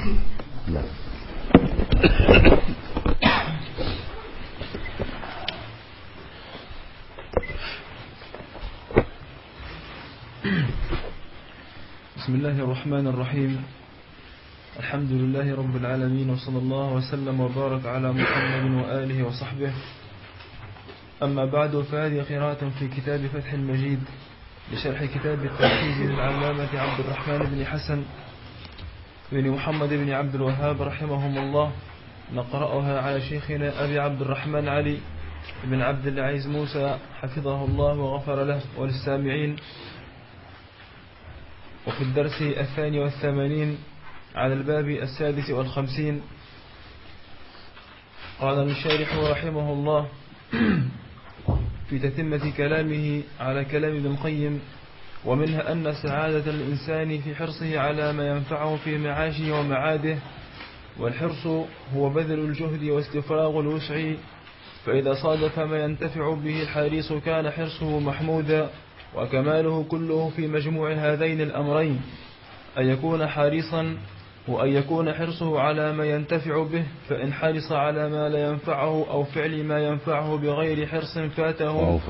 لا. بسم الله الرحمن الرحيم. الحمد لله رب العالمين، وصلى الله وسلم وبارك على محمد وآله وصحبه. أما بعد، فهذه قراءة في كتاب فتح المجيد لشرح كتاب التوحيد للعلامة عبد الرحمن بن حسن بن محمد بن عبد الوهاب رحمهم الله. نقرأها على شيخنا أبي عبد الرحمن علي بن عبد العزيز موسى حفظه الله وغفر له، وللسامعين. وفي الدرس 82 على الباب 56. قال الشارح رحمه الله في تتمة كلامه على كلام ابن القيم: ومنها أن سعادة الإنسان في حرصه على ما ينفعه في معاشه ومعاده، والحرص هو بذل الجهد واستفراغ الوسع، فإذا صادف ما ينتفع به الحريص كان حرصه محمودا، وكماله كله في مجموع هذين الأمرين: أن يكون حريصا وأن يكون حرصه على ما ينتفع به، فإن حرص على ما لا ينفعه أو فعل ما ينفعه بغير حرص فاته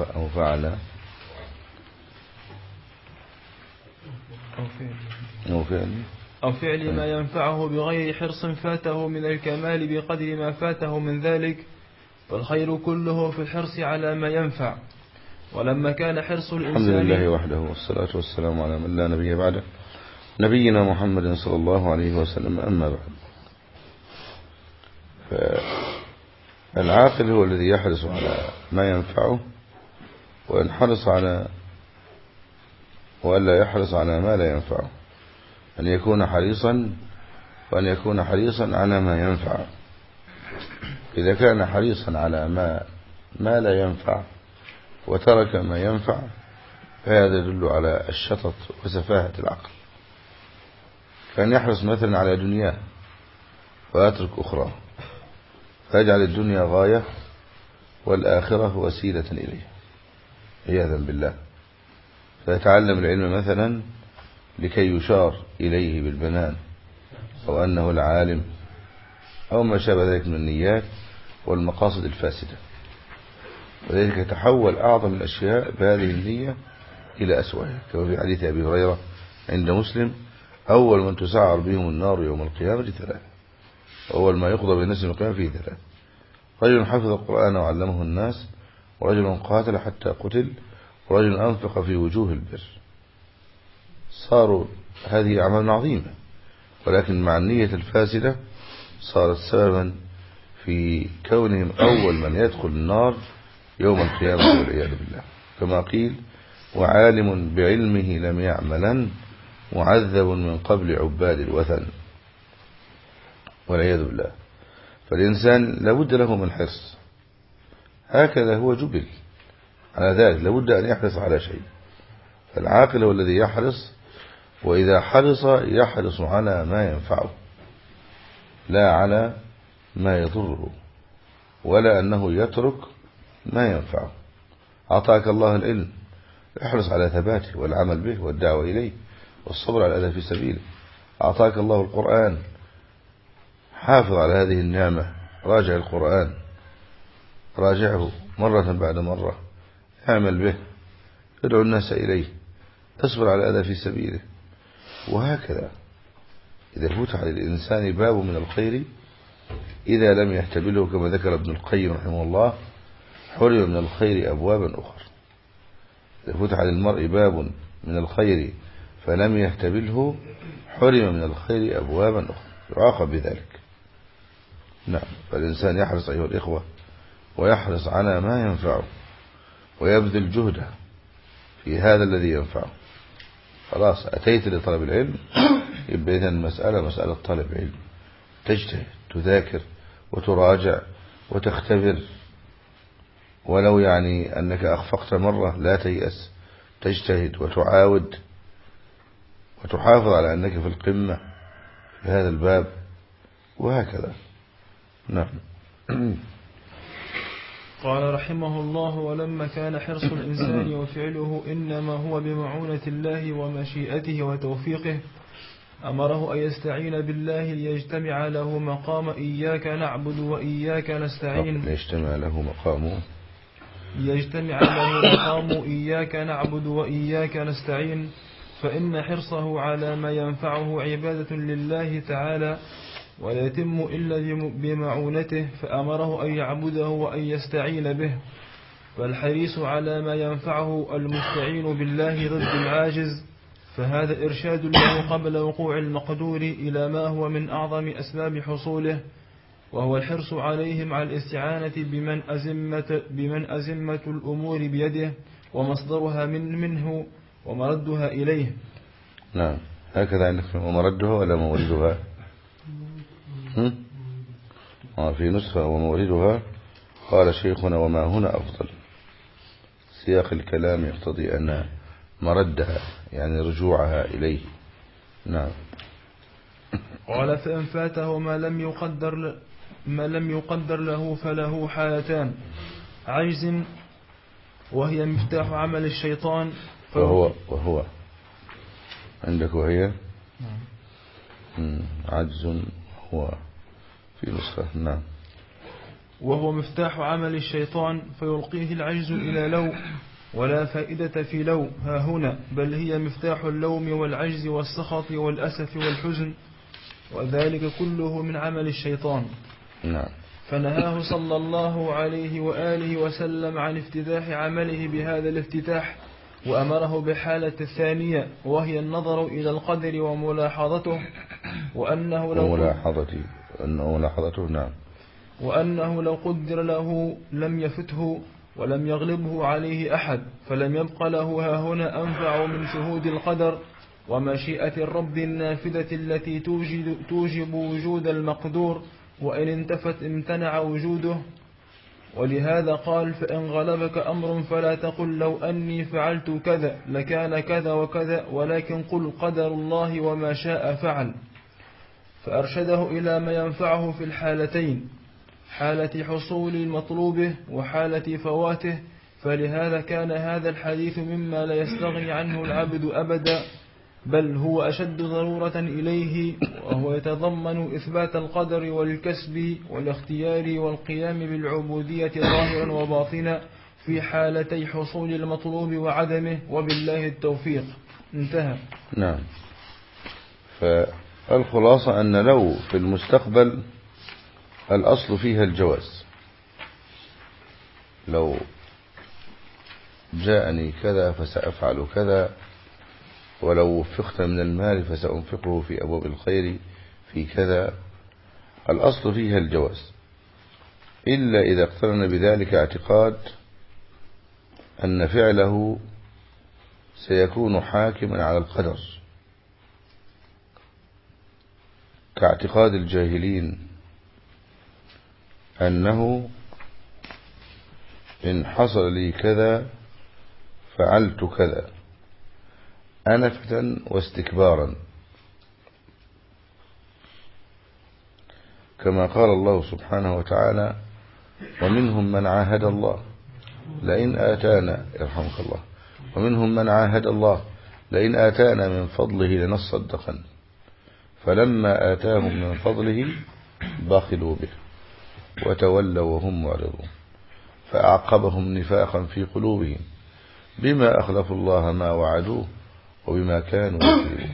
أو فعل ما ينفعه بغير حرص فاته من الكمال بقدر ما فاته من ذلك، فالخير كله في الحرص على ما ينفع. ولما كان حرص الإنسان، الحمد لله وحده والصلاة والسلام على من لا نبي بعده، نبينا محمد صلى الله عليه وسلم. أما بعد، فالعاقل هو الذي يحرص على ما ينفعه، وإن حرص على وألا يحرص على ما لا ينفعه، أن يكون حريصا وأن يكون حريصا على ما ينفع. إذا كان حريصا على ما لا ينفع وترك ما ينفع، فهذا يدل على الشطط وسفاهة العقل. كان يحرص مثلا على دنياه ويترك أخرى، فيجعل الدنيا غاية والآخرة وسيلة إليه عياذا بالله، فيتعلم العلم مثلا لكي يشار إليه بالبنان أو أنه العالم أو ما شابه ذلك من النيات والمقاصد الفاسدة، وذلك يتحول أعظم الأشياء بهذه النية إلى أسوأها، كما في حديث أبي هريرة عند مسلم: أول من تسعر بهم النار يوم القيامة 3، أول ما يقضى بالناس يوم القيامة فيه 3: رجل حفظ القرآن وعلمه الناس، ورجل قاتل حتى قتل، ورجل أنفق في وجوه البر. صاروا هذه أعمال عظيمة، ولكن مع النية الفاسدة صارت سببا في كونهم أول من يدخل النار يوم القيامة والعياذ بالله، كما قيل: وعالم بعلمه لم يعملا، معذب من قبل عباد الوثن، والعياذ بالله. فالإنسان لابد له من حرص، هكذا هو جبل على ذلك، لابد أن يحرص على شيء. فالعاقل هو الذي يحرص، وإذا حرص يحرص على ما ينفعه لا على ما يضره، ولا أنه يترك ما ينفعه. أعطاك الله العلم، احرص على ثباته والعمل به والدعوة إليه والصبر على الأذى في سبيله. أعطاك الله القرآن، حافظ على هذه النعمة، راجع القرآن، راجعه مرة بعد مرة، اعمل به، ادعو الناس إليه، اصبر على الأذى في سبيله، وهكذا. إذا فتح للإنسان باب من الخير إذا لم يحتمله، كما ذكر ابن القيم رحمه الله: حرم من الخير أبوابا أخرى. إذا فتح للمرء باب من الخير فلم يحتمله، حرم من الخير أبوابا أخرى، يعاقب بذلك. نعم، فالإنسان يحرص أيها الإخوة، ويحرص على ما ينفعه، ويبذل جهده في هذا الذي ينفعه. خلاص أتيت لطلب العلم، يبقى إذن مسألة طلب علم، تجتهد، تذاكر وتراجع وتختبر، ولو يعني أنك أخفقت مرة لا تيأس، تجتهد وتعاود وتحافظ على أنك في القمة في هذا الباب، وهكذا. نعم. قال رحمه الله: ولما كان حرص الإنسان وفعله إنما هو بمعونة الله ومشيئته وتوفيقه، أمره أن يستعين بالله ليجتمع له مقام إياك نعبد وإياك نستعين. ليجتمع له مقام إياك نعبد وإياك نستعين، فإن حرصه على ما ينفعه عبادة لله تعالى ولا يتم إلا بمعونته، فأمره أن يعبده وأن يستعين به. فالحريص على ما ينفعه المستعين بالله ضد العاجز، فهذا إرشاد له قبل وقوع المقدور إلى ما هو من أعظم أسباب حصوله، وهو الحرص عليهم على الاستعانة بمن أزمة الأمور بيده ومصدرها منه ومردها إليه. نعم، هكذا عندك ومردها ولا موردها؟ في نسخة وموردها. قال شيخنا وما هنا أفضل. سياق الكلام يقتضي أن مردها يعني رجوعها إليه. نعم. قال فإن فاته ما لم يقدر له فله حالتان: عجز وهي مفتاح عمل الشيطان، وهو عندك وهي عجز هو في نسخة. نعم. وهو مفتاح عمل الشيطان فيلقيه العجز إلى لو، ولا فائدة في لو ها هنا، بل هي مفتاح اللوم والعجز والسخط والأسف والحزن، وذلك كله من عمل الشيطان. نعم. فنهاه صلى الله عليه وآله وسلم عن افتتاح عمله بهذا الافتتاح، وأمره بالحالة الثانية وهي النظر إلى القدر وملاحظته، وأنه لو قدر له لم يفته ولم يغلبه عليه أحد، فلم يبق له ها هنا أنفع من شهود القدر ومشيئة الرب النافذة التي توجب وجود المقدور، وإن انتفت امتنع وجوده. ولهذا قال: فإن غلبك أمر فلا تقل لو أني فعلت كذا لكان كذا وكذا، ولكن قل قدر الله وما شاء فعل. فأرشده إلى ما ينفعه في الحالتين، حالة حصول مطلوبه وحالة فواته. فلهذا كان هذا الحديث مما لا يستغني عنه العبد أبدا، بل هو أشد ضرورة إليه، وهو يتضمن إثبات القدر والكسب والاختيار والقيام بالعبودية ظاهرا وباطنا في حالتي حصول المطلوب وعدمه، وبالله التوفيق. انتهى. نعم. فالخلاصة أن لو في المستقبل الأصل فيها الجواز، لو جاءني كذا فسأفعل كذا، ولو وفقت من المال فسأنفقه في أبواب الخير في كذا، الأصل فيها الجواز، إلا إذا اقترن بذلك اعتقاد أن فعله سيكون حاكما على القدر، كاعتقاد الجاهلين أنه إن حصل لي كذا فعلت كذا أنفة واستكبارا، كما قال الله سبحانه وتعالى: ومنهم من عاهد الله لئن آتانا يرحمك الله ومنهم من عاهد الله لئن آتانا من فضله لنصدقن فلما آتاهم من فضله بخلوا به وتولوا وهم معرضون فأعقبهم نفاقا في قلوبهم بما أخلفوا الله ما وعدوه وبما كانوا يكذبون،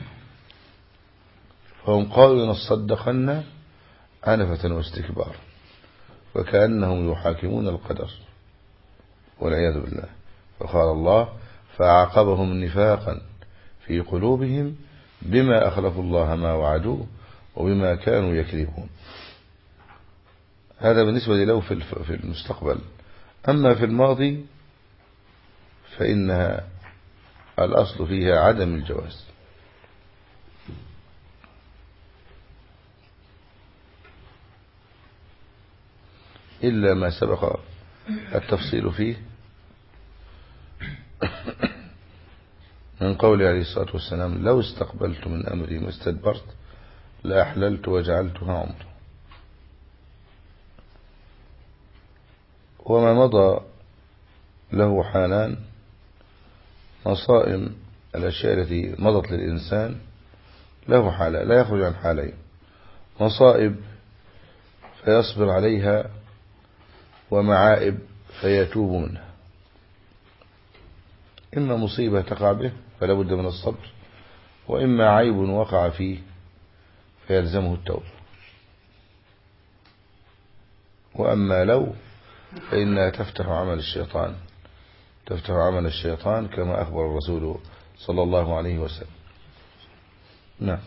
فهم قالوا لنصدقن عنفة واستكبارا، وكأنهم يحاكمون القدر والعياذ بالله. فقال الله: فأعقبهم نفاقا في قلوبهم بما أخلفوا الله ما وعدوه وبما كانوا يكذبون. هذا بالنسبة لو في المستقبل. أما في الماضي فإنها الأصل فيها عدم الجواز. إلا ما سبق التفصيل فيه من قول عليه الصلاة والسلام: لو استقبلت من أمري ما استدبرت لأحللت وجعلتها عمر. وما مضى له حالان: مصائم الأشياء التي مضت للإنسان له حالة لا يخرج عن حالين: مصائب فيصبر عليها، ومعائب فيتوب منها. إما مصيبة تقع به فلا بد من الصبر، وإما عيب وقع فيه فيلزمه التوبة. وأما لو فإنها تفتح عمل الشيطان كما أخبر الرسول صلى الله عليه وسلم. نعم.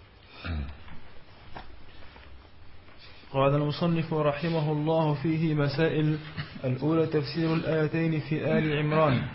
قال المصنف رحمه الله فيه مسائل: الأولى تفسير الآيتين في آل عمران،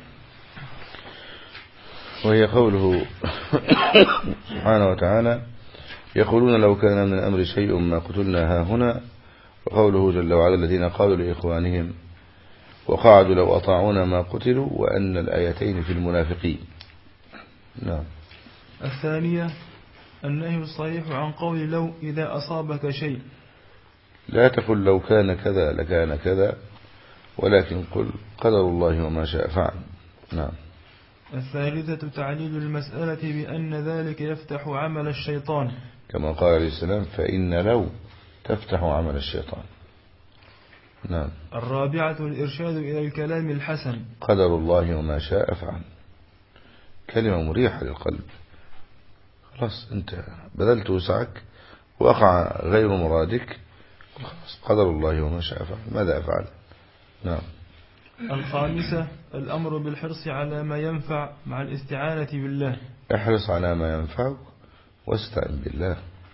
وهي قوله سبحانه وتعالى: يقولون لو كان من الأمر شيء ما قتلنا هاهنا، وقوله جل وعلا: الذين قالوا لإخوانهم وقعدوا لو أطاعونا ما قتلوا، وأن الآيتين في المنافقين. نعم. الثانية النهي الصريح عن قول لو إذا أصابك شيء، لا تقل لو كان كذا لكان كذا، ولكن قل قدر الله وما شاء فعل. نعم. الثالثة تعليل المسألة بأن ذلك يفتح عمل الشيطان، كما قال عليه السلام: فإن لو تفتح عمل الشيطان. نعم. الرابعة الإرشاد إلى الكلام الحسن، قدر الله وما شاء فعل. كلمة مريحة للقلب، خلاص أنت بذلت وسعك وقع غير مرادك، قدر الله وما شاء فعل، ماذا أفعل؟ نعم. الخامسة الأمر بالحرص على ما ينفع مع الاستعانة بالله، احرص على ما ينفعك واستعن بالله.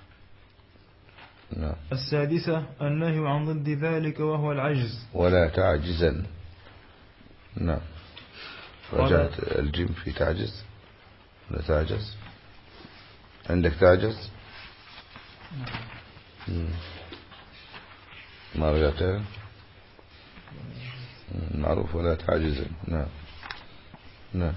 نعم. السادسة النهي عن ضد ذلك وهو العجز، ولا تعجزا. نعم. رجعت الجيم في تعجز، لا تعجز. عندك تعجز؟ ما رجعتها؟ معروف ولا تعجزا. نعم. نعم.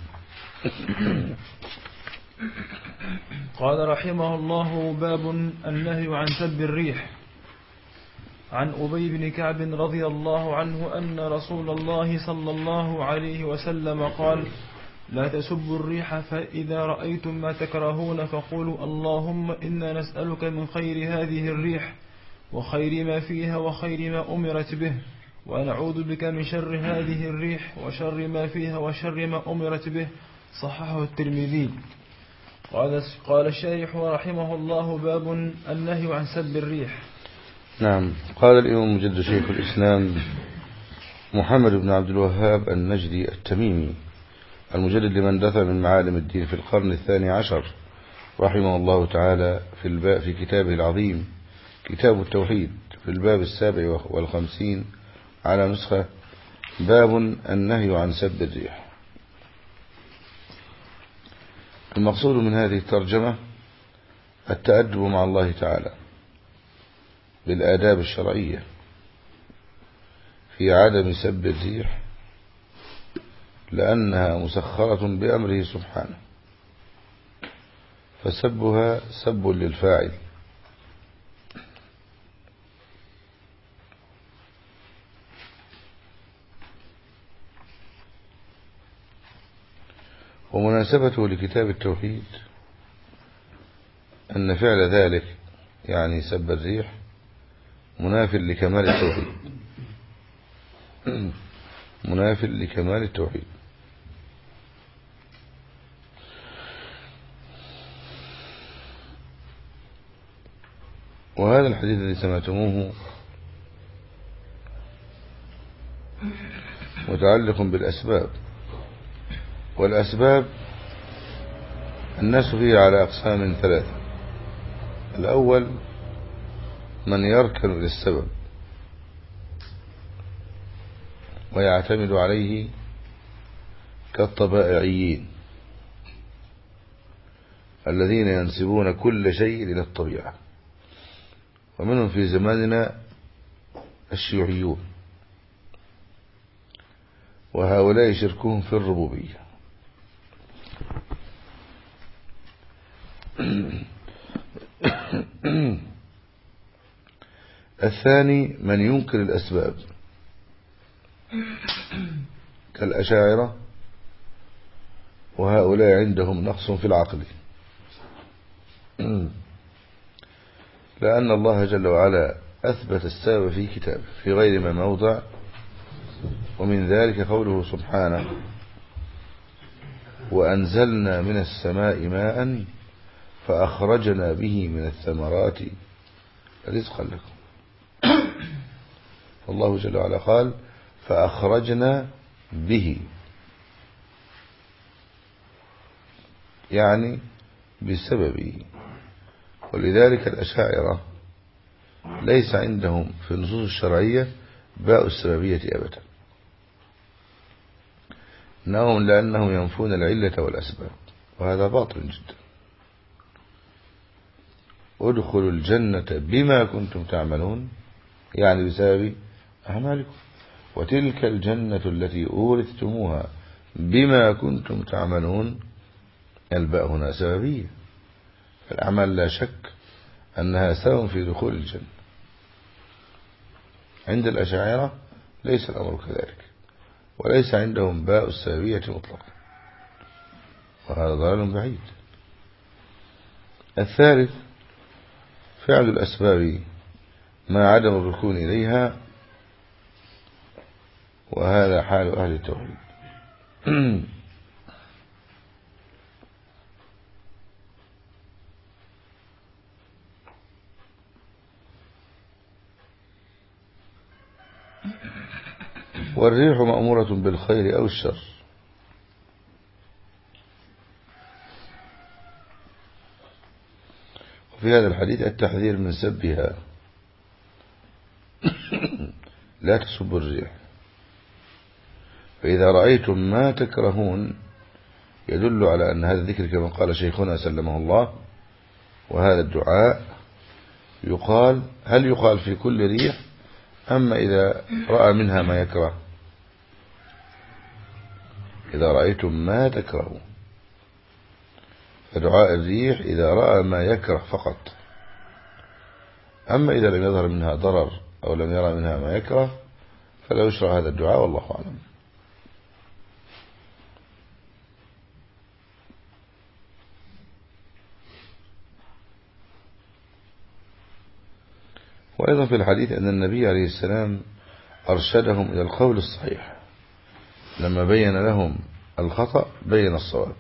قال رحمه الله: باب النهي عن سب الريح. عن أبي بن كعب رضي الله عنه أن رسول الله صلى الله عليه وسلم قال: لا تسبوا الريح، فإذا رأيتم ما تكرهون فقولوا اللهم إنا نسألك من خير هذه الريح وخير ما فيها وخير ما أمرت به، ونعوذ بك من شر هذه الريح وشر ما فيها وشر ما أمرت به. صححه الترمذي. قال الشارح رحمه الله: باب النهي عن سب الريح. نعم. قال الإمام مجد شيخ الإسلام محمد بن عبد الوهاب النجدي التميمي المجدد لمن دثر من معالم الدين في القرن 12 رحمه الله تعالى في كتابه العظيم كتاب التوحيد في الباب 57 على نسخة: باب النهي عن سب الريح. المقصود من هذه الترجمة التأدب مع الله تعالى بالآداب الشرعية في عدم سب الريح، لأنها مسخرة بأمره سبحانه، فسبها سب للفاعل، ومناسبته لكتاب التوحيد أن فعل ذلك يعني سب الريح مناف لكمال التوحيد، مناف لكمال التوحيد. وهذا الحديث الذي سمعتموه متعلق بالأسباب، والأسباب الناس فيه على أقسام ثلاثة: الأول من يركن للسبب ويعتمد عليه كالطبائعيين الذين ينسبون كل شيء إلى الطبيعة، ومنهم في زماننا الشيوعيون، وهؤلاء شركهم في الربوبية. الثاني من ينكر الأسباب كالأشاعرة، وهؤلاء عندهم نقص في العقل. لأن الله جل وعلا أثبت السبب في كتابه في غير ما موضع، ومن ذلك قوله سبحانه: وأنزلنا من السماء ماء فأخرجنا به من الثمرات رزقا لكم. فالله جل وعلا قال: فأخرجنا به، يعني بسببه. ولذلك الأشاعرة ليس عندهم في النصوص الشرعية باء السببية أبدا، إنهم لأنهم ينفون العلة والأسباب، وهذا باطل جدا. ادخلوا الجنة بما كنتم تعملون، يعني بسبب أعمالكم، وتلك الجنة التي أورثتموها بما كنتم تعملون. الباء هنا سببية، فالأعمال لا شك أنها سبب في دخول الجنة. عند الأشاعرة ليس الأمر كذلك، وليس عندهم باء السببية مطلقا، وهذا ضلال بعيد. الثالث: فعل الأسباب مع عدم الركون إليها، وهذا حال أهل التوحيد. والريح مأمورة بالخير أو الشر. وفي هذا الحديث التحذير من سبها، لا تسبوا الريح. فإذا رأيتم ما تكرهون يدل على أن هذا الذكر كما قال شيخنا سلمه الله، وهذا الدعاء هل يقال في كل ريح، أما إذا رأى منها ما يكره؟ إذا رأيتم ما تكرهون، فدعاء الريح إذا رأى ما يكره فقط، أما إذا لم يظهر منها ضرر أو لم يرى منها ما يكره فلا يشرع هذا الدعاء، والله أعلم. وأيضا في الحديث أن النبي عليه السلام أرشدهم إلى القول الصحيح، لما بين لهم الخطأ بين الصواب،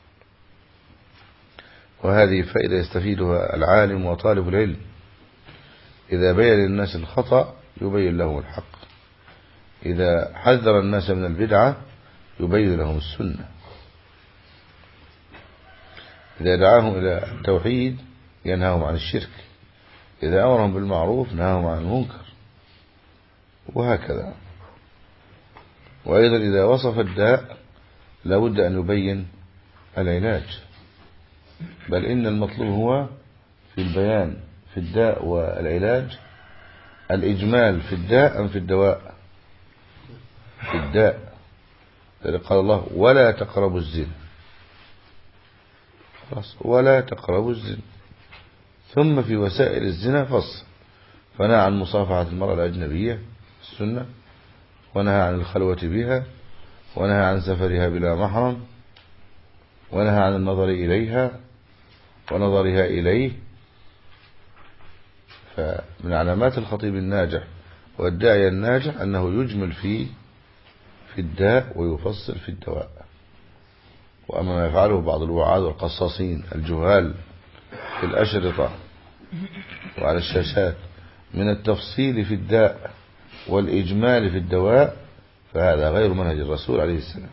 وهذه فائدة يستفيدها العالم وطالب العلم. إذا بين للناس الخطأ يبين لهم الحق، إذا حذر الناس من البدعة يبين لهم السنة، إذا دعاهم إلى التوحيد ينهاهم عن الشرك، إذا أمرهم بالمعروف نهاهم عن المنكر، وهكذا. وأيضا إذا وصف الداء لابد أن يبين العلاج، بل إن المطلوب هو في البيان في الداء والعلاج الإجمال في الداء أم في الدواء؟ في الداء. قال الله: ولا تقربوا الزنا، ولا تقربوا الزنا. ثم في وسائل الزنا فصل، فنهى عن مصافحة المرأة الأجنبية السنة، ونهى عن الخلوة بها، ونهى عن سفرها بلا محرم، ونهى عن النظر إليها ونظرها إليه. فمن علامات الخطيب الناجح والداعية الناجح أنه يجمل في الداء ويفصل في الدواء. وأما ما يفعله بعض الوعاظ والقصاصين الجهال في الأشرطة وعلى الشاشات من التفصيل في الداء والإجمال في الدواء فهذا غير منهج الرسول عليه السلام.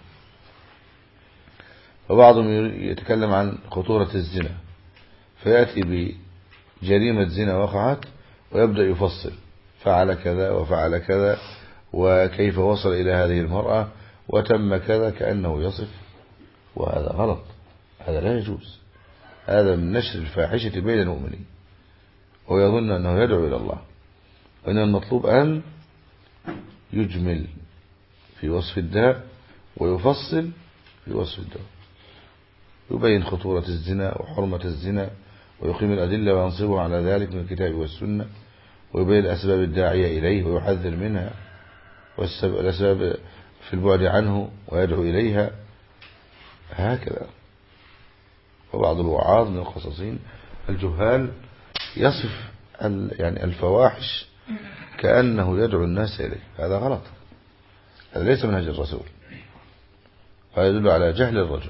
وبعضهم يتكلم عن خطورة الزنا، فيأتي بجريمة زنا وقعت ويبدأ يفصل: فعل كذا وفعل كذا، وكيف وصل إلى هذه المرأة، وتم كذا، كأنه يصف. وهذا غلط، هذا لا يجوز، هذا من نشر الفاحشة بين المؤمنين، ويظن أنه يدعو إلى الله. وإن المطلوب أن يجمل في وصف الداء ويفصل في وصف الدواء، يبين خطورة الزنا وحرمة الزنا، ويقيم الأدلة وينصبه على ذلك من الكتاب والسنة، ويبين الأسباب الداعية إليه ويحذر منها، والأسباب في البعد عنه ويدعو إليها، هكذا. وبعض الوعاظ من القصصين الجهال يصف يعني الفواحش كأنه يدعو الناس إليه، هذا غلط، هذا ليس منهج الرسول، هذا يدل على جهل الرجل.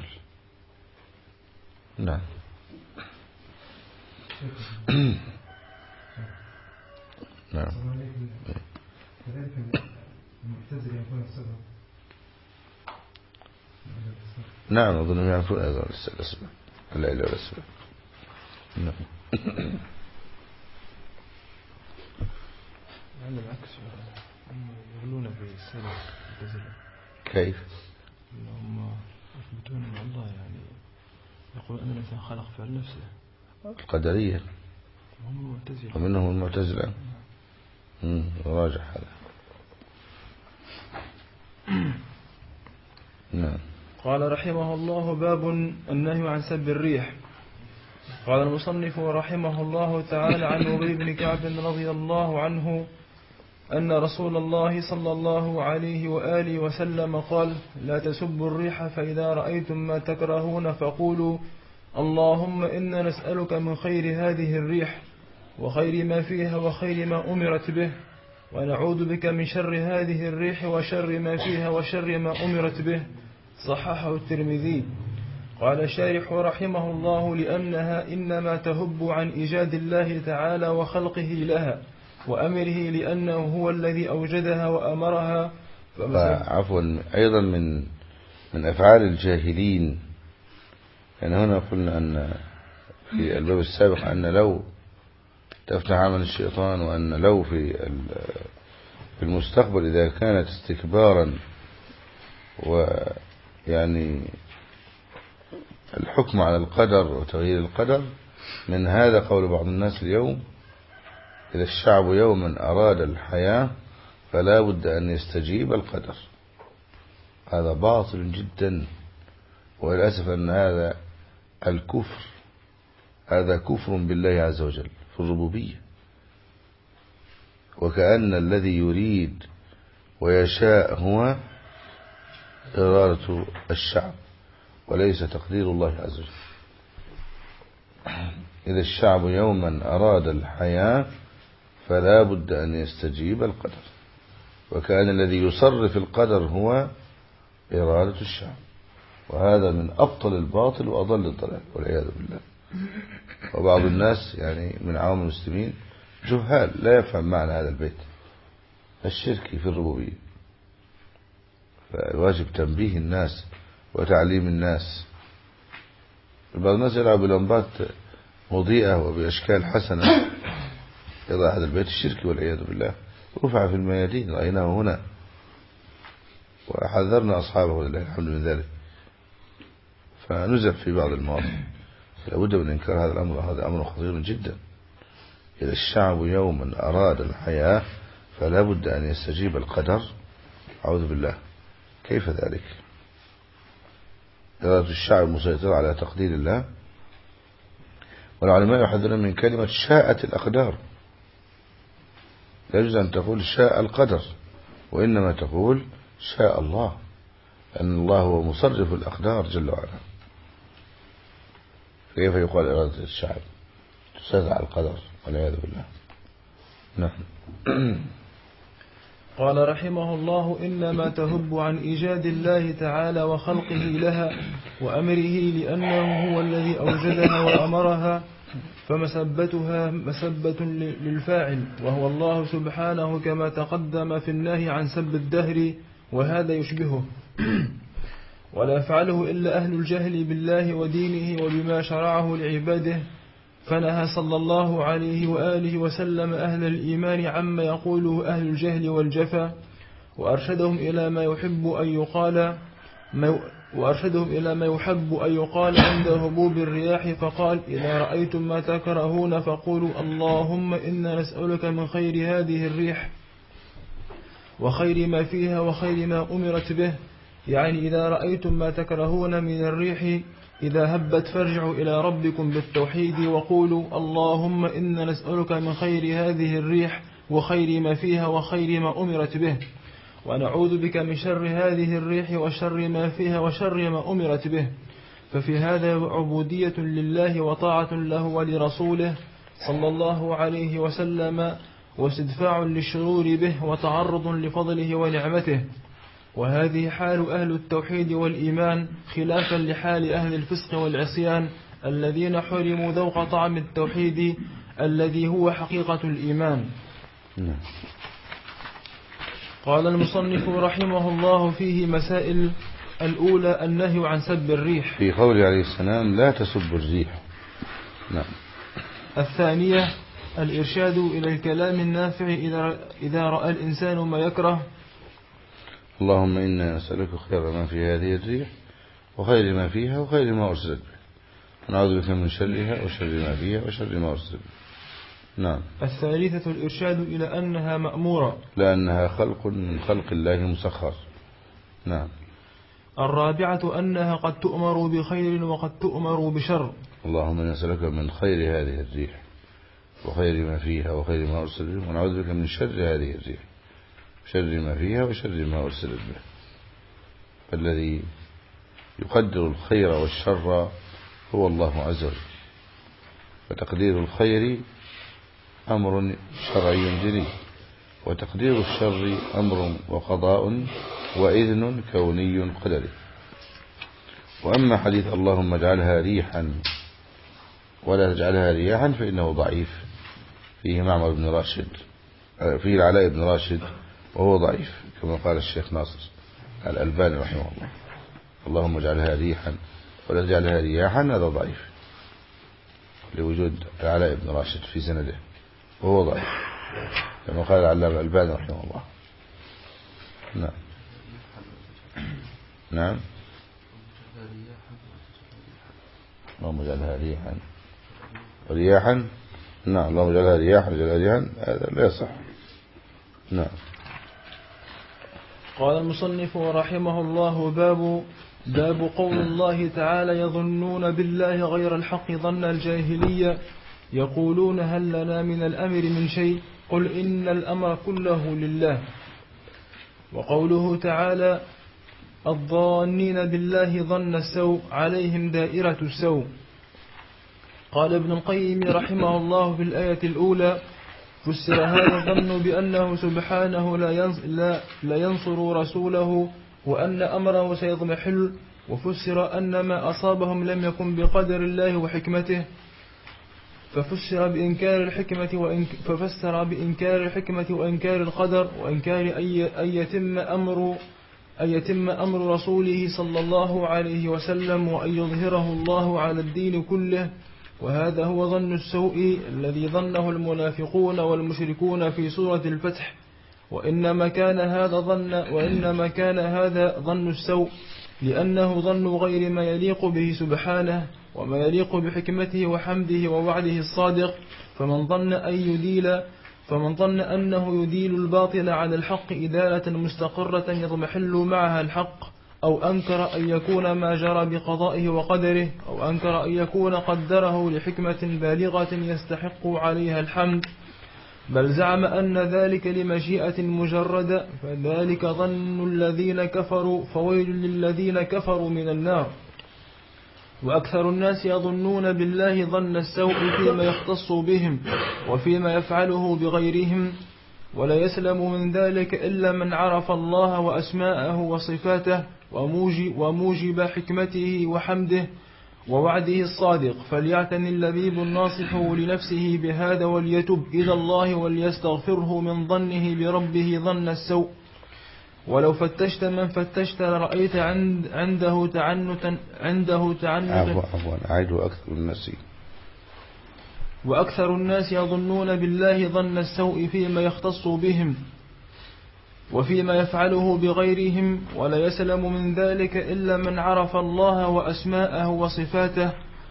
نعم. نعم. نعم أظن يعرفون أيضا الأسباب، لا إله إلا الأسباب. نعم. يعني العكس، هم يغلون بالسلف الجزلة. كيف؟ هم يثبتون مع الله، يعني يقول أن الإنسان خلق فعل نفسه. القدرية هم المعتزلة، ومنهم المعتزلة. راجع هذا. نعم. قال رحمه الله: باب النهي عن سب الريح. قال المصنف رحمه الله تعالى عن أبي بن كعب رضي الله عنه أن رسول الله صلى الله عليه وآله وسلم قال: لا تسبوا الريح، فإذا رأيتم ما تكرهون فقولوا اللهم إنا نسألك من خير هذه الريح وخير ما فيها وخير ما أمرت به، ونعوذ بك من شر هذه الريح وشر ما فيها وشر ما أمرت به. صححه الترمذي. قال الشارح رحمه الله: لأنها إنما تهب عن إيجاد الله تعالى وخلقه لها وأمره، لأنه هو الذي أوجدها وأمرها. عفوا، أيضا من أفعال الجاهلين، يعني هنا قلنا أن في الباب السابق أن لو تفتح عمل الشيطان، وأن لو في المستقبل إذا كانت استكبارا ويعني الحكم على القدر وتغيير القدر، من هذا قول بعض الناس اليوم: إذا الشعب يوما أراد الحياة فلا بد أن يستجيب القدر. هذا باطل جدا، وللأسف أن هذا الكفر، هذا كفر بالله عز وجل في الربوبية، وكأن الذي يريد ويشاء هو إرادة الشعب وليس تقدير الله عز وجل. إذا الشعب يوما أراد الحياة فلا بد أن يستجيب القدر، وكان الذي يصرف القدر هو إرادة الشعب، وهذا من أبطل الباطل وأضل الضلال والعياذ بالله. وبعض الناس يعني من عوام المسلمين جهال لا يفهم معنى هذا البيت الشركي في الربوبية، فالواجب تنبيه الناس وتعليم الناس. بعض الناس يلعب بلمبات مضيئة وبأشكال حسنة، يضع هذا البيت الشركي والعياذ بالله، رفع في الميادين، رأيناه هنا وحذرنا أصحابه ولله الحمد من ذلك، فنزف في بعض المواضع. لابد من إنكار هذا الأمر، هذا أمر خطير جدا. إذا الشعب يوما أراد الحياة فلا بد أن يستجيب القدر. أعوذ بالله، كيف ذلك؟ إرادة الشعب مسيطرة على تقدير الله. والعلماء يحذرون من كلمة شاءت الأقدار، لا يجوز أن تقول شاء القدر، وإنما تقول شاء الله، لأن الله هو مصرف الأقدار جل وعلا. كيف يقال إرادة الشعب تسيطر على القدر والعياذ بالله؟ نعم. قال رحمه الله: إنما تهب عن إيجاد الله تعالى وخلقه لها وأمره، لأنه هو الذي أوجدها وأمرها، فمسبتها مسبة للفاعل وهو الله سبحانه، كما تقدم في النهي عن سب الدهر، وهذا يشبهه. ولا يفعله إلا أهل الجهل بالله ودينه وبما شرعه لعباده، فنهى صلى الله عليه وآله وسلم أهل الإيمان عما يقوله أهل الجهل والجفا، وأرشدهم إلى ما يحب أن يقال عند هبوب الرياح، فقال: إذا رأيتم ما تكرهون فقولوا اللهم إنا نسألك من خير هذه الريح وخير ما فيها وخير ما أمرت به. يعني إذا رأيتم ما تكرهون من الريح إذا هبت فارجعوا إلى ربكم بالتوحيد وقولوا اللهم إنا نسألك من خير هذه الريح وخير ما فيها وخير ما أمرت به، ونعوذ بك من شر هذه الريح وشر ما فيها وشر ما أمرت به. ففي هذا عبودية لله وطاعة له ولرسوله صلى الله عليه وسلم، واستدفاع للشرور به وتعرض لفضله ونعمته. وهذه حال أهل التوحيد والإيمان، خلافا لحال أهل الفسق والعصيان الذين حرموا ذوق طعم التوحيد الذي هو حقيقة الإيمان. قال المصنف رحمه الله فيه مسائل: الأولى النهي عن سب الريح، في قوله عليه السلام لا تسب الريح. نعم. الثانية الإرشاد إلى الكلام النافع إذا رأى الإنسان ما يكره. اللهم إنا نسألك خير ما في هذه الريح وخير ما فيها وخير ما أرسلت به، ونعوذ بك من شرها وشر ما فيها وشر ما أرسلت به. نعم. الثالثة الإرشاد إلى أنها مأمورة لأنها خلق من خلق الله مسخر. نعم. الرابعة أنها قد تؤمر بخير وقد تؤمر بشر. اللهم نسألك من خير هذه الريح وخير ما فيها وخير ما أرسلت به، ونعوذ بك من شر هذه الريح شر ما فيها وشر ما أرسلت به. فالذي يقدر الخير والشر هو الله عز وجل، فتقدير الخير أمر شرعي جليل، وتقدير الشر أمر وقضاء وإذن كوني قدري. وأما حديث اللهم اجعلها ريحا ولا تجعلها رياحا فإنه ضعيف، فيه معمر بن راشد، فيه العلاء بن راشد وهو ضعيف كما قال الشيخ ناصر الألباني رحمه الله. اللهم اجعلها ريحا ولا تجعلها رياحا هذا ضعيف لوجود العلاء بن راشد في سنده وهو ضعيف كما قال العلامة الألباني رحمه الله. نعم. نعم. اللهم اجعلها ريحا ورياحا. نعم. اللهم اجعلها رياحا وجعلها ريحا هذا لا يصح. نعم. قال المصنف رحمه الله: باب قول الله تعالى: يظنون بالله غير الحق ظن الجاهلية، يقولون هل لنا من الأمر من شيء، قل إن الأمر كله لله. وقوله تعالى: الظانين بالله ظن السوء عليهم دائرة السوء. قال ابن القيم رحمه الله في الآية الأولى: فسر هذا الظن بأنه سبحانه لا ينصر رسوله وأن أمره سيضمحل، وفسر أن ما أصابهم لم يكن بقدر الله وحكمته، ففسر بإنكار الحكمة وإنكار القدر وإنكار أن يتم أمر رسوله صلى الله عليه وسلم وأن يظهره الله على الدين كله. وهذا هو ظن السوء الذي ظنه المنافقون والمشركون في سورة الفتح. وإنما كان هذا ظن السوء لأنه ظن غير ما يليق به سبحانه وما يليق بحكمته وحمده ووعده الصادق. فمن ظن أنه يديل الباطل على الحق إدالة مستقرة يضمحل معها الحق، أو أنكر أن يكون ما جرى بقضائه وقدره، أو أنكر أن يكون قدره لحكمة بالغة يستحق عليها الحمد، بل زعم أن ذلك لمشيئة مجردة، فذلك ظن الذين كفروا، فويل للذين كفروا من النار. وأكثر الناس يظنون بالله ظن السوء فيما يختص بهم وفيما يفعله بغيرهم، ولا يسلم من ذلك إلا من عرف الله وأسماءه وصفاته وموجب حكمته وحمده ووعده الصادق. فليعتني اللبيب الناصح لنفسه بهذا وليتب إلى الله وليستغفره من ظنه بربه ظن السوء. ولو فتشت من فتشت لرأيت عنده تعنتا أعيد وأكثر الناس يظنون بالله ظن السوء فيما يختص بهم وفيما يفعله بغيرهم، ولا يسلم من ذلك إلا من عرف الله وأسماءه وصفاته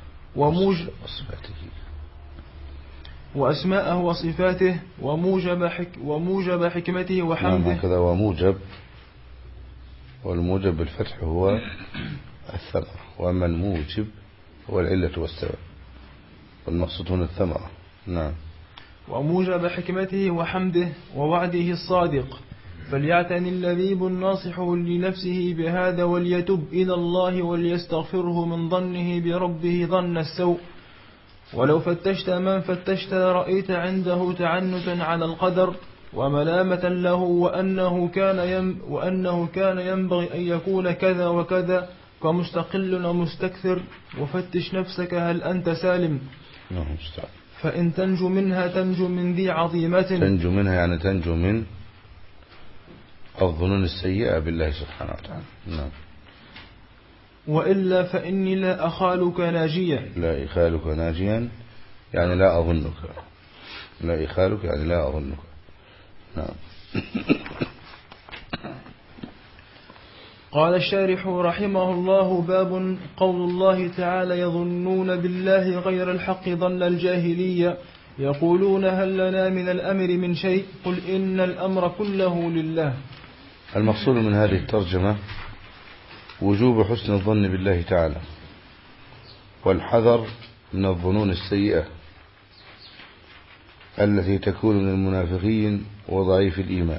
وموجب حكمته وحمده. نعم هكذا. وموجب، والموجب بالفتح هو الثمرة، وأما الموجب هو العلة والسبب، والمقصود هنا الثمرة. نعم. وموجب حكمته وحمده ووعده الصادق، فليعتني اللبيب الناصح لنفسه بهذا وليتب إلى الله وليستغفره من ظنه بربه ظن السوء. ولو فتشت من فتشت رأيت عنده تعنتا على القدر وملامة له وأنه كان ينبغي أن يكون كذا وكذا كمستقل ومستكثر. وفتش نفسك هل أنت سالم، فإن تنجو منها تنجو من ذي عظيمة. تنجو منها يعني تنجو من الظنون السيئة بالله سبحانه وتعالى. نعم. وإلا فإني لا أخالك ناجيا. لا إخالك ناجيا يعني لا أظنك. لا إخالك يعني لا أظنك. نعم. قال الشارح رحمه الله: باب قول الله تعالى: يظنون بالله غير الحق ظن الجاهلية يقولون هل لنا من الأمر من شيء قل إن الأمر كله لله. المقصود من هذه الترجمة وجوب حسن الظن بالله تعالى والحذر من الظنون السيئة التي تكون من المنافقين وضعيف الإيمان.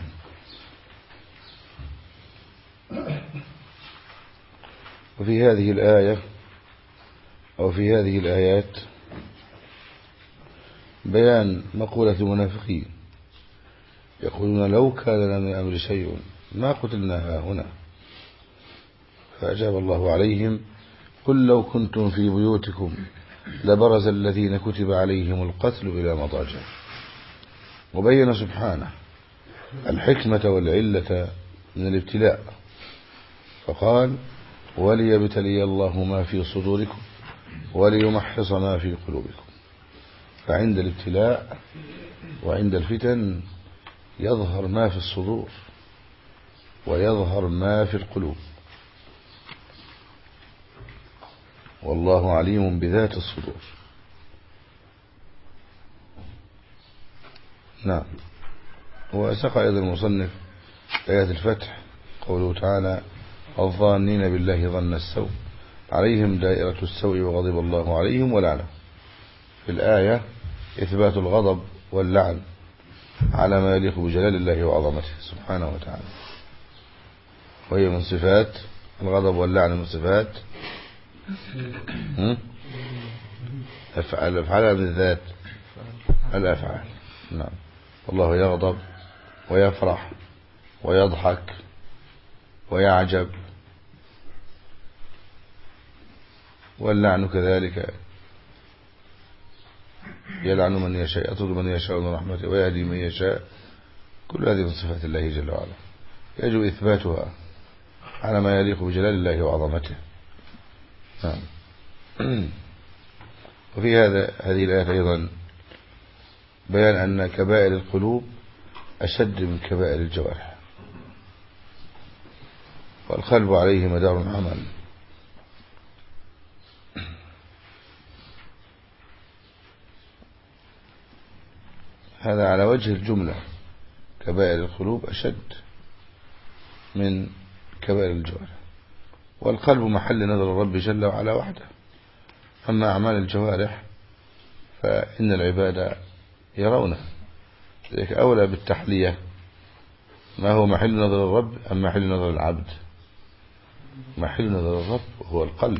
وفي هذه الآية أو في هذه الآيات بيان مقولة المنافقين يقولون لو كان لنا من الأمر شيء ما قتلنا هنا. فأجاب الله عليهم: قل لو كنتم في بيوتكم لبرز الذين كتب عليهم القتل إلى مضاجع. وبين سبحانه الحكمة والعلة من الابتلاء فقال: وليبتلي الله ما في صدوركم وليمحص ما في قلوبكم. فعند الابتلاء وعند الفتن يظهر ما في الصدور ويظهر ما في القلوب، والله عليم بذات الصدور. نعم. وساق أيضا المصنف آيات الفتح قوله تعالى: الظانين بالله ظن السوء عليهم دائرة السوء وغضب الله عليهم ولعنهم. في الآية إثبات الغضب واللعن على ما يليق بجلال الله وعظمته سبحانه وتعالى، وهي من صفات الغضب واللعن، من صفات الأفعال من الذات الأفعال. نعم. والله يغضب ويفرح ويضحك ويعجب، واللعن كذلك يلعن من يشاء يطرد من يشاء من رحمته ويهدي من يشاء. كل هذه من صفات الله جل وعلا يجب إثباتها على ما يليق بجلال الله وعظمته. نعم. وفي هذه الآية أيضا بيان أن كبائر القلوب أشد من كبائر الجوارح، والقلب عليه مدار العمل. هذا على وجه الجملة، كبائر القلوب أشد من كبائر الجوارح، والقلب محل نظر الرب جل وعلا وحده. أما أعمال الجوارح فإن العباد يرونه، ذلك أولى بالتحلية ما هو محل نظر الرب أم محل نظر العبد. محل نظر الرب هو القلب،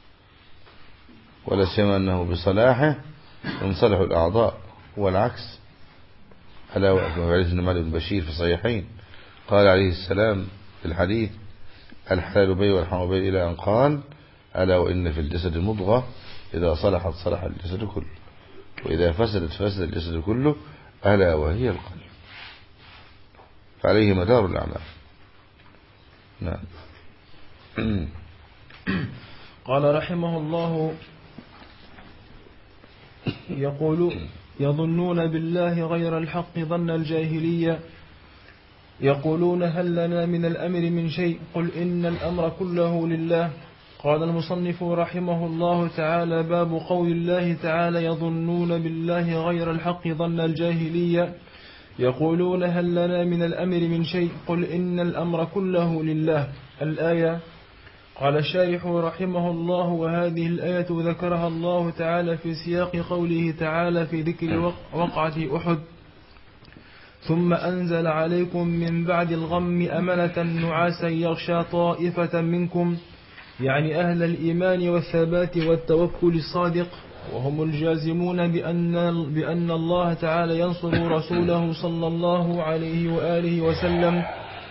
ولا سيما أنه بصلاحه ينصلح الأعضاء، والعكس. ألا وفي حديث النعمان بن بشير في الصحيحين قال عليه السلام في الحديث: الحلال بين والحرام بين، إلى أن قال: ألا وإن في الجسد مضغة إذا صلحت صلح الجسد كله وإذا فسدت فسد الجسد كله ألا وهي القلب. فعليه مدار الأعمال. نعم. قال رحمه الله: يقول: يظنون بالله غير الحق ظن الجاهلية يقولون هل لنا من الأمر من شيء قل إن الأمر كله لله. قال المصنف رحمه الله تعالى: باب قول الله تعالى: يظنون بالله غير الحق ظن الجاهلية يقولون هل لنا من الأمر من شيء قل إن الأمر كله لله. الآية. قال الشارح رحمه الله: وهذه الآية ذكرها الله تعالى في سياق قوله تعالى في ذكر وقعة أحد: ثم أنزل عليكم من بعد الغم أمنة نعاسا يغشى طائفة منكم، يعني أهل الإيمان والثبات والتوكل الصادق، وهم الجازمون بأن الله تعالى ينصر رسوله صلى الله عليه وآله وسلم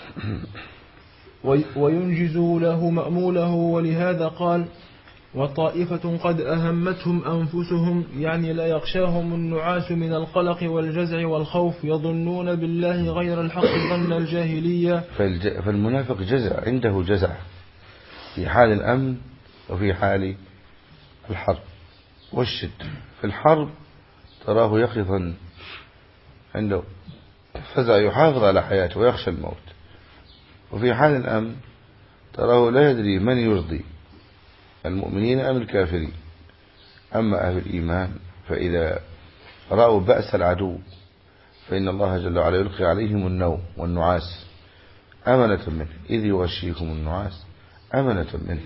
وينجز له مأموله. ولهذا قال: وطائفة قد أهمتهم أنفسهم، يعني لا يغشاهم النعاس من القلق والجزع والخوف، يظنون بالله غير الحق ظن الجاهلية. فالمنافق جزع، عنده جزع في حال الأمن وفي حال الحرب والشد. في الحرب تراه يقظا عنده فزع، يحافظ على حياته ويخشى الموت. وفي حال الأمن تراه لا يدري من يرضي، المؤمنين أم الكافرين. أما أهل الإيمان فإذا رأوا بأس العدو فإن الله جل وعلا يلقي عليهم النوم والنعاس أمنة منه، إذ يغشيكم النعاس أمنة منه،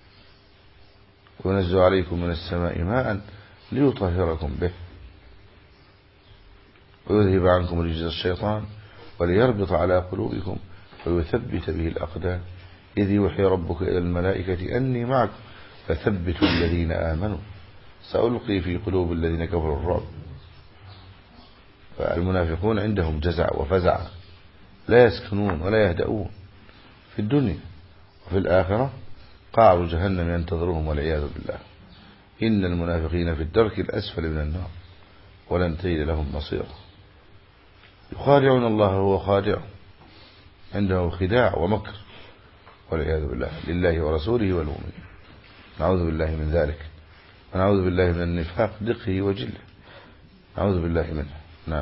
وينزل عليكم من السماء ماء ليطهركم به ويذهب عنكم رجز الشيطان وليربط على قلوبكم ويثبت به الأقدام، إذ يوحي ربك إلى الملائكة أني معكم فثبتوا الذين آمنوا سألقي في قلوب الذين كفروا الرعب. فالمنافقون عندهم جزع وفزع، لا يسكنون ولا يهدؤون في الدنيا، وفي الآخرة قعر جهنم ينتظرهم والعياذ بالله. إن المنافقين في الدرك الأسفل من النار ولن تجد لهم نصيرا. يخادعون الله وهو خادع، عنده خداع ومكر والعياذ بالله لله ورسوله والمؤمنين. نعوذ بالله من ذلك، ونعوذ بالله من النفاق دقه وجله، نعوذ بالله منه. نعم.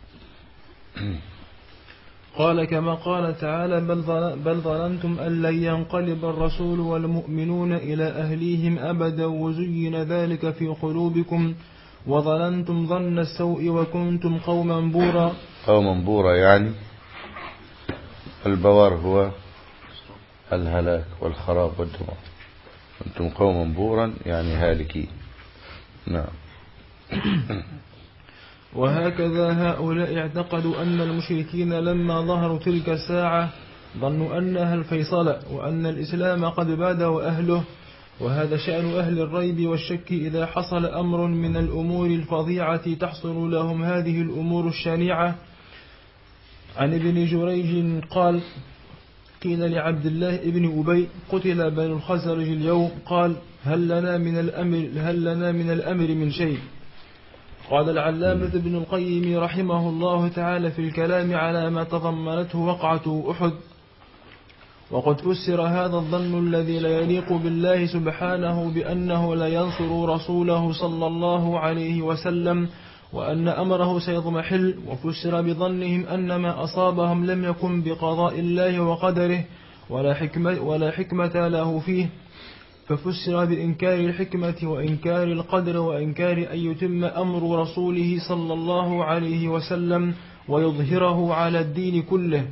قال كما قال تعالى: بل ظننتم أن لن ينقلب الرسول والمؤمنون إلى أهليهم أبدا وزين ذلك في قلوبكم وظننتم ظن السوء وكنتم قوما بورا. قوما بورا يعني البوار هو الهلاك والخراب والدمار، كنتم قوما بورا يعني هالكين. نعم. وهكذا هؤلاء اعتقدوا أن المشركين لما ظهروا تلك الساعة ظنوا أنها الفيصل وأن الإسلام قد باد وأهله. وهذا شأن أهل الريب والشك إذا حصل أمر من الأمور الفظيعة تحصل لهم هذه الأمور الشنيعة. عن ابن جريج قال: قيل لعبد الله ابن أبي: قتل بنو الخزرج اليوم، قال: هل لنا من الأمر من شيء؟ قال العلامة ابن القيم رحمه الله تعالى في الكلام على ما تضمنته وقعة أحد: وقد فسر هذا الظن الذي لا يليق بالله سبحانه بأنه لا ينصر رسوله صلى الله عليه وسلم وأن أمره سيضمحل، وفسر بظنهم أن ما أصابهم لم يكن بقضاء الله وقدره ولا حكمة له فيه، ففسر بإنكار الحكمة وإنكار القدر وإنكار أن يتم أمر رسوله صلى الله عليه وسلم ويظهره على الدين كله.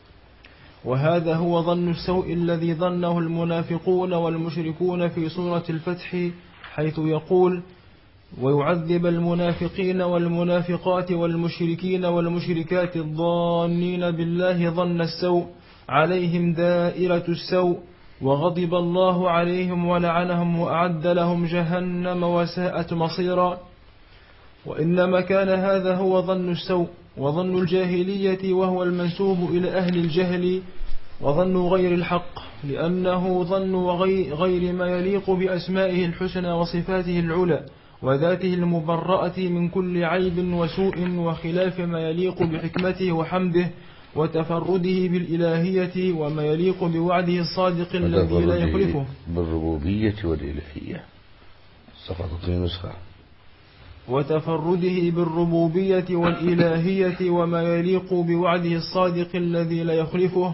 وهذا هو ظن السوء الذي ظنه المنافقون والمشركون في سورة الفتح، حيث يقول: ويعذب المنافقين والمنافقات والمشركين والمشركات الظانين بالله ظن السوء عليهم دائرة السوء وغضب الله عليهم ولعنهم وأعد لهم جهنم وساءت مصيرا. وإنما كان هذا هو ظن السوء وظن الجاهلية، وهو المنسوب إلى أهل الجهل، وظن غير الحق، لأنه ظن غير ما يليق بأسمائه الحسنى وصفاته العلى وذاته المبرأة من كل عيب وسوء، وخلاف ما يليق بحكمته وحمده وتفرده بالإلهية وما يليق بوعده الصادق الذي لا يخلفه. بالربوبية والإلهية صفحة نسخة. وتفرده بالربوبية والإلهية وما يليق بوعده الصادق الذي لا يخلفه،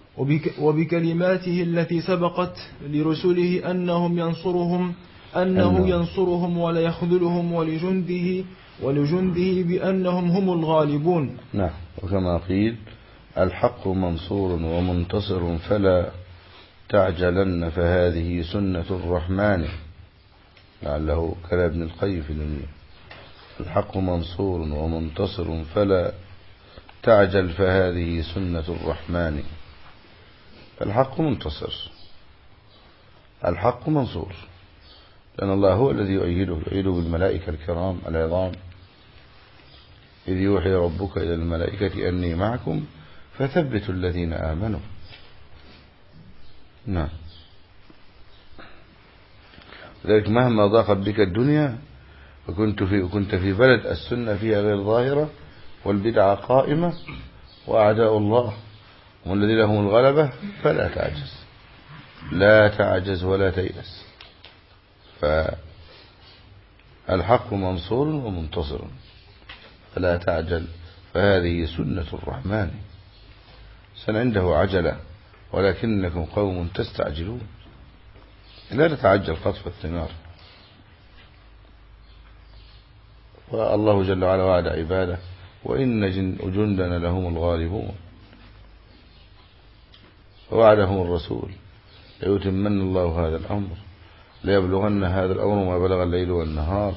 وبكلماته التي سبقت لرسله أنه ينصرهم ولا يخذلهم، ولجنده بأنهم هم الغالبون. نعم. وكما قيل: الحق منصور ومنتصر فلا تعجلن فهذه سنة الرحمن، لعله كلام ابن القيم في النونية. الحق منصور ومنتصر فلا تعجل فهذه سنة الرحمن. الحق منتصر، الحق منصور، لأن الله هو الذي يؤيده بالملائكة الكرام العظام. إذ يوحي ربك إلى الملائكة أني معكم فثبتوا الذين آمنوا. نعم. لذلك مهما ضاقت بك الدنيا وكنت في بلد السنة فيها غير ظاهرة والبدعة قائمة وأعداء الله هم الذين لهم الغلبة، فلا تعجز، لا تعجز ولا تيأس، فالحق منصور ومنتصر، فلا تعجل فهذه سنة الرحمن. عنده عجلة ولكنكم قوم تستعجلون. لا تتعجل قطف الثمار. والله جل وعلا وعد عباده وإن جندنا لهم الغالبون، ووعدهم الرسول ليتمن الله هذا الأمر، ليبلغن هذا الأمر ما بلغ الليل والنهار.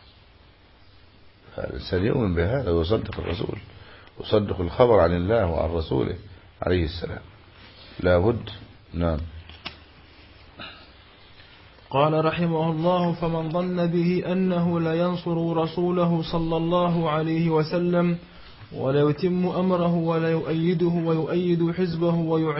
فالإنسان يؤمن بهذا ويصدق الرسول، ويصدق الخبر عن الله وعن رسوله عليه السلام، لا بد. نعم. قال رحمه الله: فمن ظن به أنه لا ينصر رسوله صلى الله عليه وسلم ولا يتم أمره ولا يؤيده ويؤيد حزبه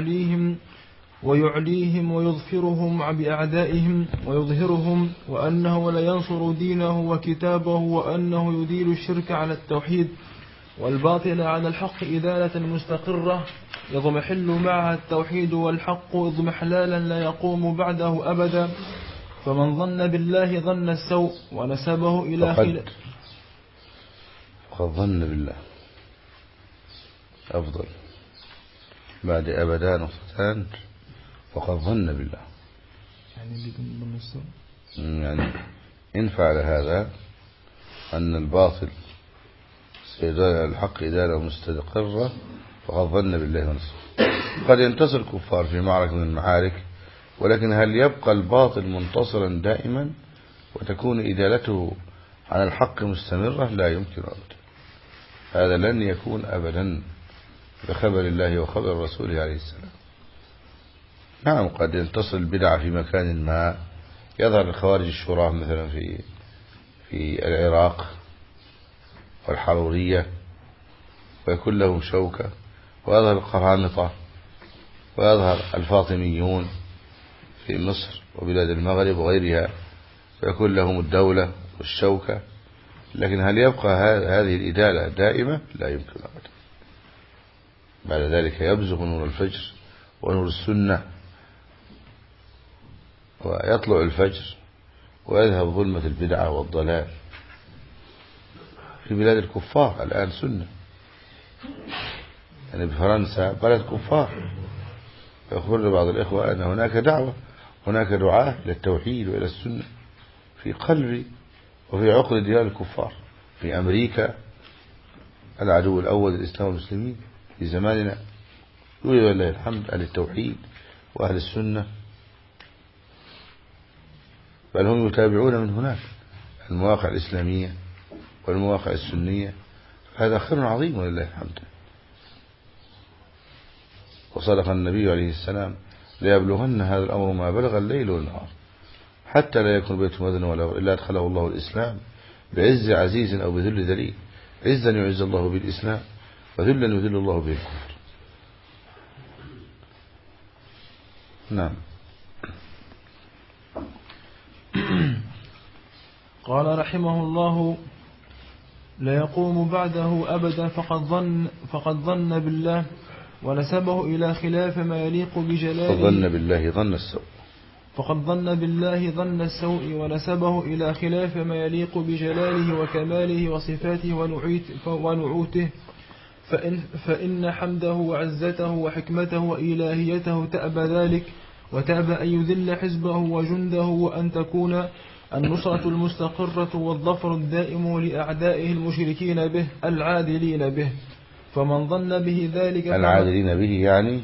ويعليهم ويظفرهم بأعدائهم ويظهرهم، وأنه لا ينصر دينه وكتابه، وأنه يديل الشرك على التوحيد والباطل على الحق إدالة مستقرة يضمحل معها التوحيد والحق اضمحلالا لا يقوم بعده أبدا. فمن ظن بالله ظن السوء ونسبه إلى فقد ظن بالله أفضل بعد أبدا نقطتان. فقد ظن بالله يعني إن فعل هذا أن الباطل سيدال الحق إدالة مستقرة، فقد ظن بالله ونصره. قد ينتصر الكفار في معركة من المعارك، ولكن هل يبقى الباطل منتصرا دائما وتكون إدالته على الحق مستمرة؟ لا يمكن أبدا. هذا لن يكون أبدا بخبر الله وخبر رسوله عليه السلام. نعم، قد ينتصر البدع في مكان ما، يظهر الخوارج الشراء مثلا في العراق والحرورية ويكون لهم شوكة، ويظهر القرامطة، ويظهر الفاطميون في مصر وبلاد المغرب وغيرها، فيكون لهم الدولة والشوكة. لكن هل يبقى هذه الإدالة دائمة؟ لا يمكن أبدا. بعد ذلك يبزغ نور الفجر ونور السنة، ويطلع الفجر ويذهب ظلمة البدعة والضلال. في بلاد الكفار الآن سنة، يعني بفرنسا بلد كفار، يخبرنا بعض الإخوة أن هناك دعوة، هناك دعاة إلى التوحيد وإلى السنة في قلب وفي عقل ديار الكفار. في أمريكا العدو الأول للإسلام والمسلمين في زماننا يوجد لله الحمد أهل التوحيد وأهل السنة، بل هم يتابعون من هناك المواقع الإسلامية والمواقع السنية. هذا خير عظيم ولله الحمد. وصدق النبي عليه السلام: ليبلغن هذا الأمر ما بلغ الليل والنهار، حتى لا يكون بيت مدن ولا إلا أدخله الله الإسلام بعز عزيز أو بذل ذليل. عزا يعز الله بالإسلام، وذلا يذل الله به الكفر. نعم. قال رحمه الله: لا يقوم بعده أبدا. فقد ظن بالله ونسبه إلى خلاف ما يليق بجلاله. فظن بالله ظن السوء. فقد ظن بالله ظن السوء ونسبه إلى خلاف ما يليق بجلاله وكماله وصفاته ونعوته، فإن حمده وعزته وحكمته وإلهيته تأبى ذلك، وتأبى أن يذل حزبه وجنده، وأن تكون النصرة المستقرة والظفر الدائم لأعدائه المشركين به العادلين به. فمن ظن به ذلك العادلين به يعني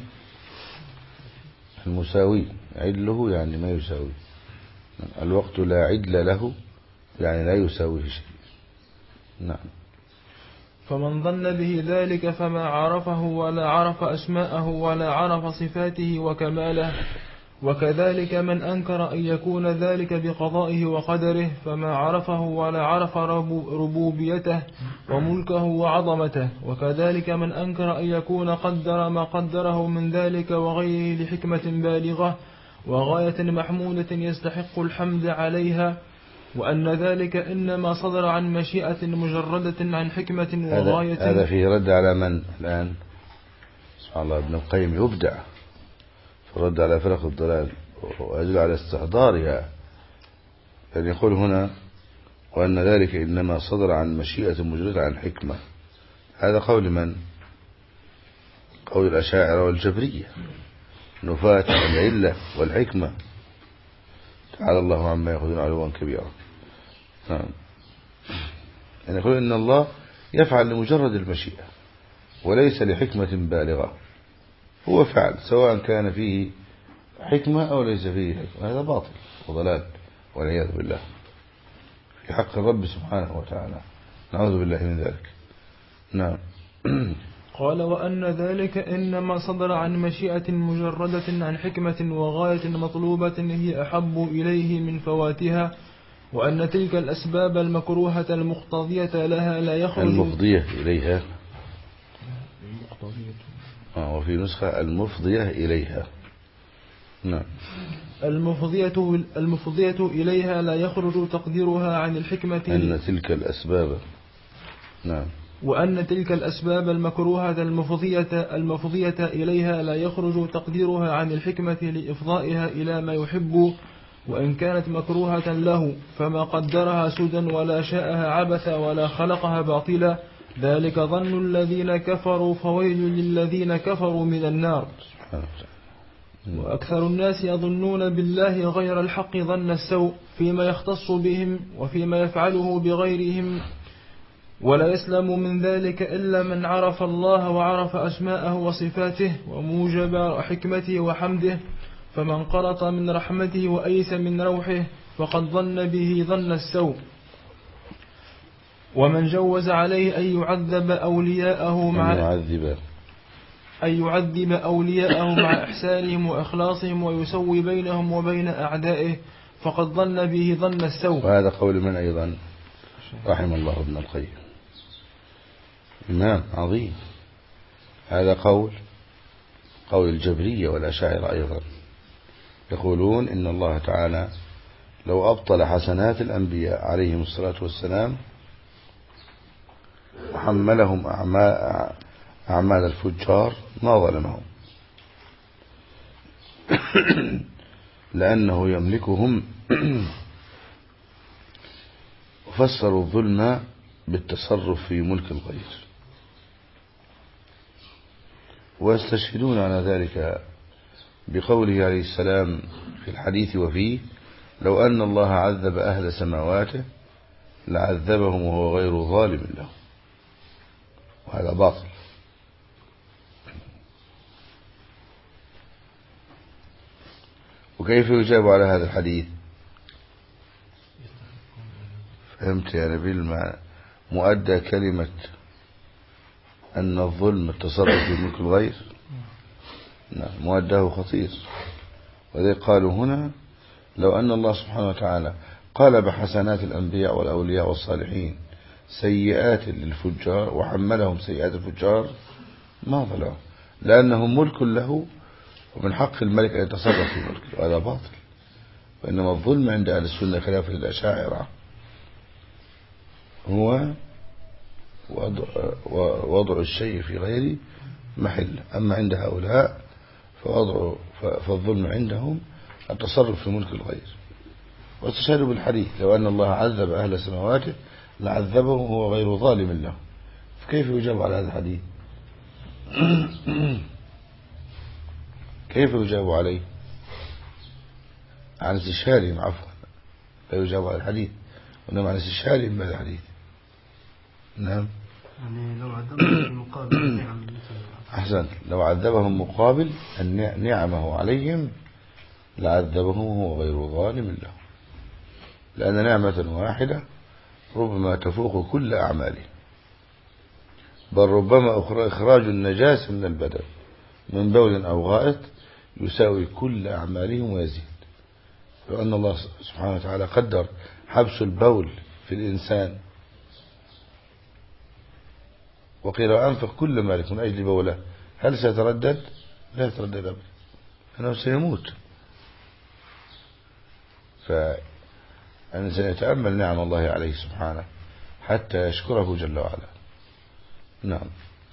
المساوي، عدله يعني ما يساوي. الوقت لا عدل له يعني لا يساويه شيء. نعم. فمن ظن به ذلك فما عرفه ولا عرف أسماءه ولا عرف صفاته وكماله. وكذلك من أنكر أن يكون ذلك بقضائه وقدره فما عرفه ولا عرف ربوبيته وملكه وعظمته. وكذلك من أنكر أن يكون قدر ما قدره من ذلك وغيره لحكمة بالغة وغاية محمودة يستحق الحمد عليها، وأن ذلك إنما صدر عن مشيئة مجردة عن حكمة وغاية. هذا فيه رد على من الآن؟ سبحان الله، ابن القيم يبدع فرد على فرق الضلال ويدل على استحضارها، يعني يقول هنا وأن ذلك إنما صدر عن مشيئة مجردة عن حكمة. هذا قول من؟ قول الأشاعرة والجبرية، نفاة العلة والحكمة، تعالى الله عما يأخذون علوا كبيرا. يعني يقول إن الله يفعل لمجرد المشيئة وليس لحكمة بالغة، هو فعل سواء كان فيه حكمة أو ليس فيه حكمة. هذا باطل وضلال والعياذ بالله في حق الرب سبحانه وتعالى، نعوذ بالله من ذلك. نعم. قال وأن ذلك إنما صدر عن مشيئة مجردة عن حكمة وغاية مطلوبة هي أحب إليه من فواتها، وأن تلك الأسباب المكروهة المقتضية لها لا يخرج المفضية إليها، وفي نسخة المفضية إليها. نعم. المفضية إليها لا يخرج تقديرها عن الحكمة، أن تلك الأسباب. نعم. وأن تلك الأسباب المكروهة المفضية إليها لا يخرج تقديرها عن الحكمة لإفضائها إلى ما يحب، وإن كانت مكروهة له فما قدرها سدى ولا شاءها عبثا ولا خلقها باطلا. ذلك ظن الذين كفروا فويل للذين كفروا من النار. وأكثر الناس يظنون بالله غير الحق ظن السوء فيما يختص بهم وفيما يفعله بغيرهم، ولا يسلم من ذلك إلا من عرف الله وعرف أسماءه وصفاته وموجب حكمته وحمده. فمن قرط من رحمته وأيس من روحه فقد ظن به ظن السوء. ومن جوز عليه أن يعذب أولياءه مع إحسانهم وإخلاصهم ويسوي بينهم وبين أعدائه فقد ظن به ظن السوء. وهذا قول من أيضا؟ رحم الله ابن القيم. نعم، عظيم. هذا قول الجبرية والأشاعرة أيضا، يقولون إن الله تعالى لو أبطل حسنات الأنبياء عليهم الصلاة والسلام وحملهم أعمال الفجار ما ظلمهم، لأنه يملكهم. وفسروا الظلم بالتصرف في ملك الغير، ويستشهدون على ذلك بقوله عليه السلام في الحديث وفيه: لو أن الله عذب أهل سماواته لعذبهم وهو غير ظالم له. وهذا باطل. وكيف يجاب على هذا الحديث؟ فهمت يا نبيل مؤدى كلمة أن الظلم التصرف في ملك الغير؟ نعم، مؤداه خطير. وذلك قالوا هنا لو أن الله سبحانه وتعالى قلب حسنات الأنبياء والأولياء والصالحين سيئات للفجار وحملهم سيئات الفجار ما ظلموا، لأنهم ملك له ومن حق الملك أن يتصرف في ملكه، وهذا باطل. وإنما الظلم عند أهل السنة خلافا للأشاعرة هو وضع الشيء في غير محل، أما عند هؤلاء فالظلم عندهم التصرف في ملك الغير. واستشهدوا بالحديث: لو أن الله عذب أهل سماواته لعذبهم وهو غير ظالم له. فكيف يجاب على هذا الحديث؟ كيف يجاب عليه؟ عن استشهادهم، عفوا، لا يجاب على الحديث، وإنما عن استشهادهم بهذا الحديث. نعم، يعني لو عذبهم في مقابل نعم. أحسن، لو عذبهم مقابل نعمه عليهم لعذبهم وهو غير ظالم له، لأن نعمة واحدة ربما تفوق كل أعماله. بل ربما إخراج النجاسة من البدن من بول أو غائط يساوي كل أعمالهم ويزيد، لأن الله سبحانه وتعالى قدر حبس البول في الإنسان، وقيل أنفق كل مالك من أجل بوله، هل سيتردد؟ لا يتردد أبدا، أنه سيموت. فالإنسان يتأمل نعم الله عليه سبحانه حتى يشكره جل وعلا. نعم.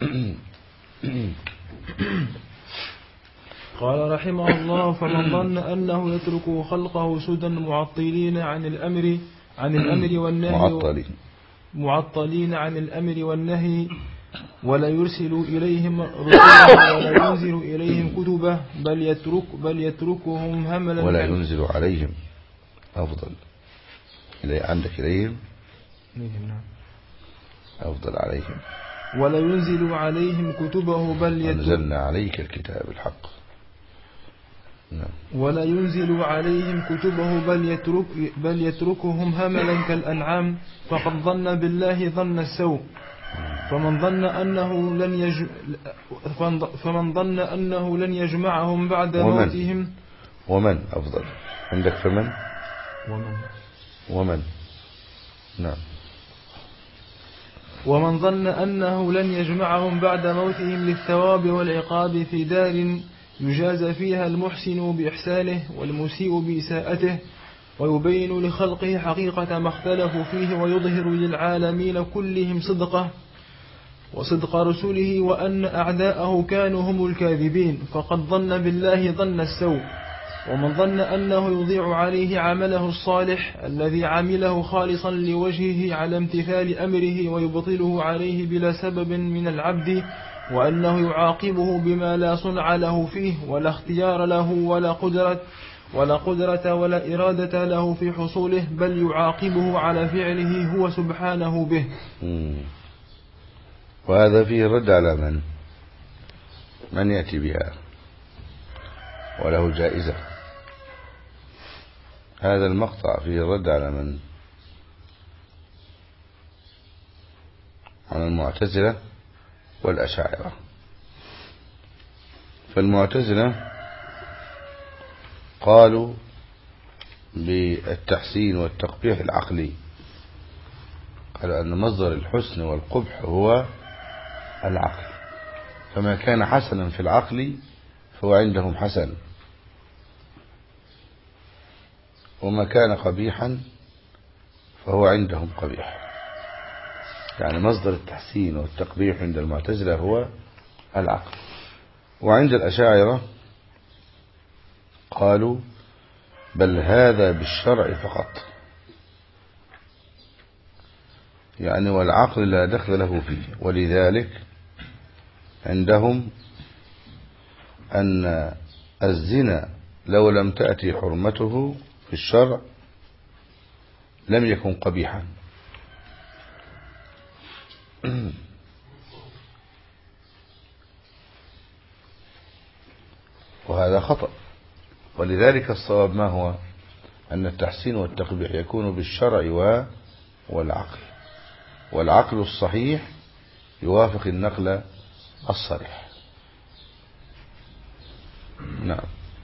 قال رحمه الله: فمن ظن أنه يترك خلقه سدى معطلين عن الأمر والنهي معطلين عن الأمر والنهي ولا يرسل إليهم رسله ولا ينزل إليهم كتبه بل يتركهم هملا ولا ينزل عليهم أفضل عندك إليهم أفضل عليهم ولا ينزل عليهم كتبه أنزلنا عليك الكتاب الحق. ولا ينزل عليهم كتبه بل يتركهم هملا كالأنعام فقد ظن بالله ظن السوء. فمن ظن أنه لن يجمعهم بعد موتهم. ومن أفضل عندك؟ فمن ومن نعم. ومن ظن أنه لن يجمعهم بعد موتهم للثواب والعقاب في دار يجازى فيها المحسن بإحسانه والمسيء بإساءته ويبين لخلقه حقيقة ما اختلفوا فيه ويظهر للعالمين كلهم صدقه وصدق رسله وأن أعداءه كانوا هم الكاذبين فقد ظن بالله ظن السوء. ومن ظن أنه يضيع عليه عمله الصالح الذي عمله خالصا لوجهه على امتثال أمره ويبطله عليه بلا سبب من العبد وأنه يعاقبه بما لا صنع له فيه ولا اختيار له ولا قدرة ولا إرادة له في حصوله بل يعاقبه على فعله هو سبحانه به. وهذا فيه رد على من يأتي بها وله جائزة. هذا المقطع فيه رد على عن المعتزلة والأشاعرة. فالمعتزلة قالوا بالتحسين والتقبيح العقلي، قالوا أن مصدر الحسن والقبح هو العقل، فما كان حسنا في العقل فهو عندهم حسن، وما كان قبيحا فهو عندهم قبيح. يعني مصدر التحسين والتقبيح عند المعتزلة هو العقل. وعند الأشاعرة قالوا بل هذا بالشرع فقط، يعني والعقل لا دخل له فيه. ولذلك عندهم أن الزنا لو لم تأتي حرمته في الشرع لم يكن قبيحا، وهذا خطأ. ولذلك الصواب ما هو؟ أن التحسين والتقبيح يكون بالشرع والعقل، والعقل الصحيح يوافق النقل الصريح. نعم.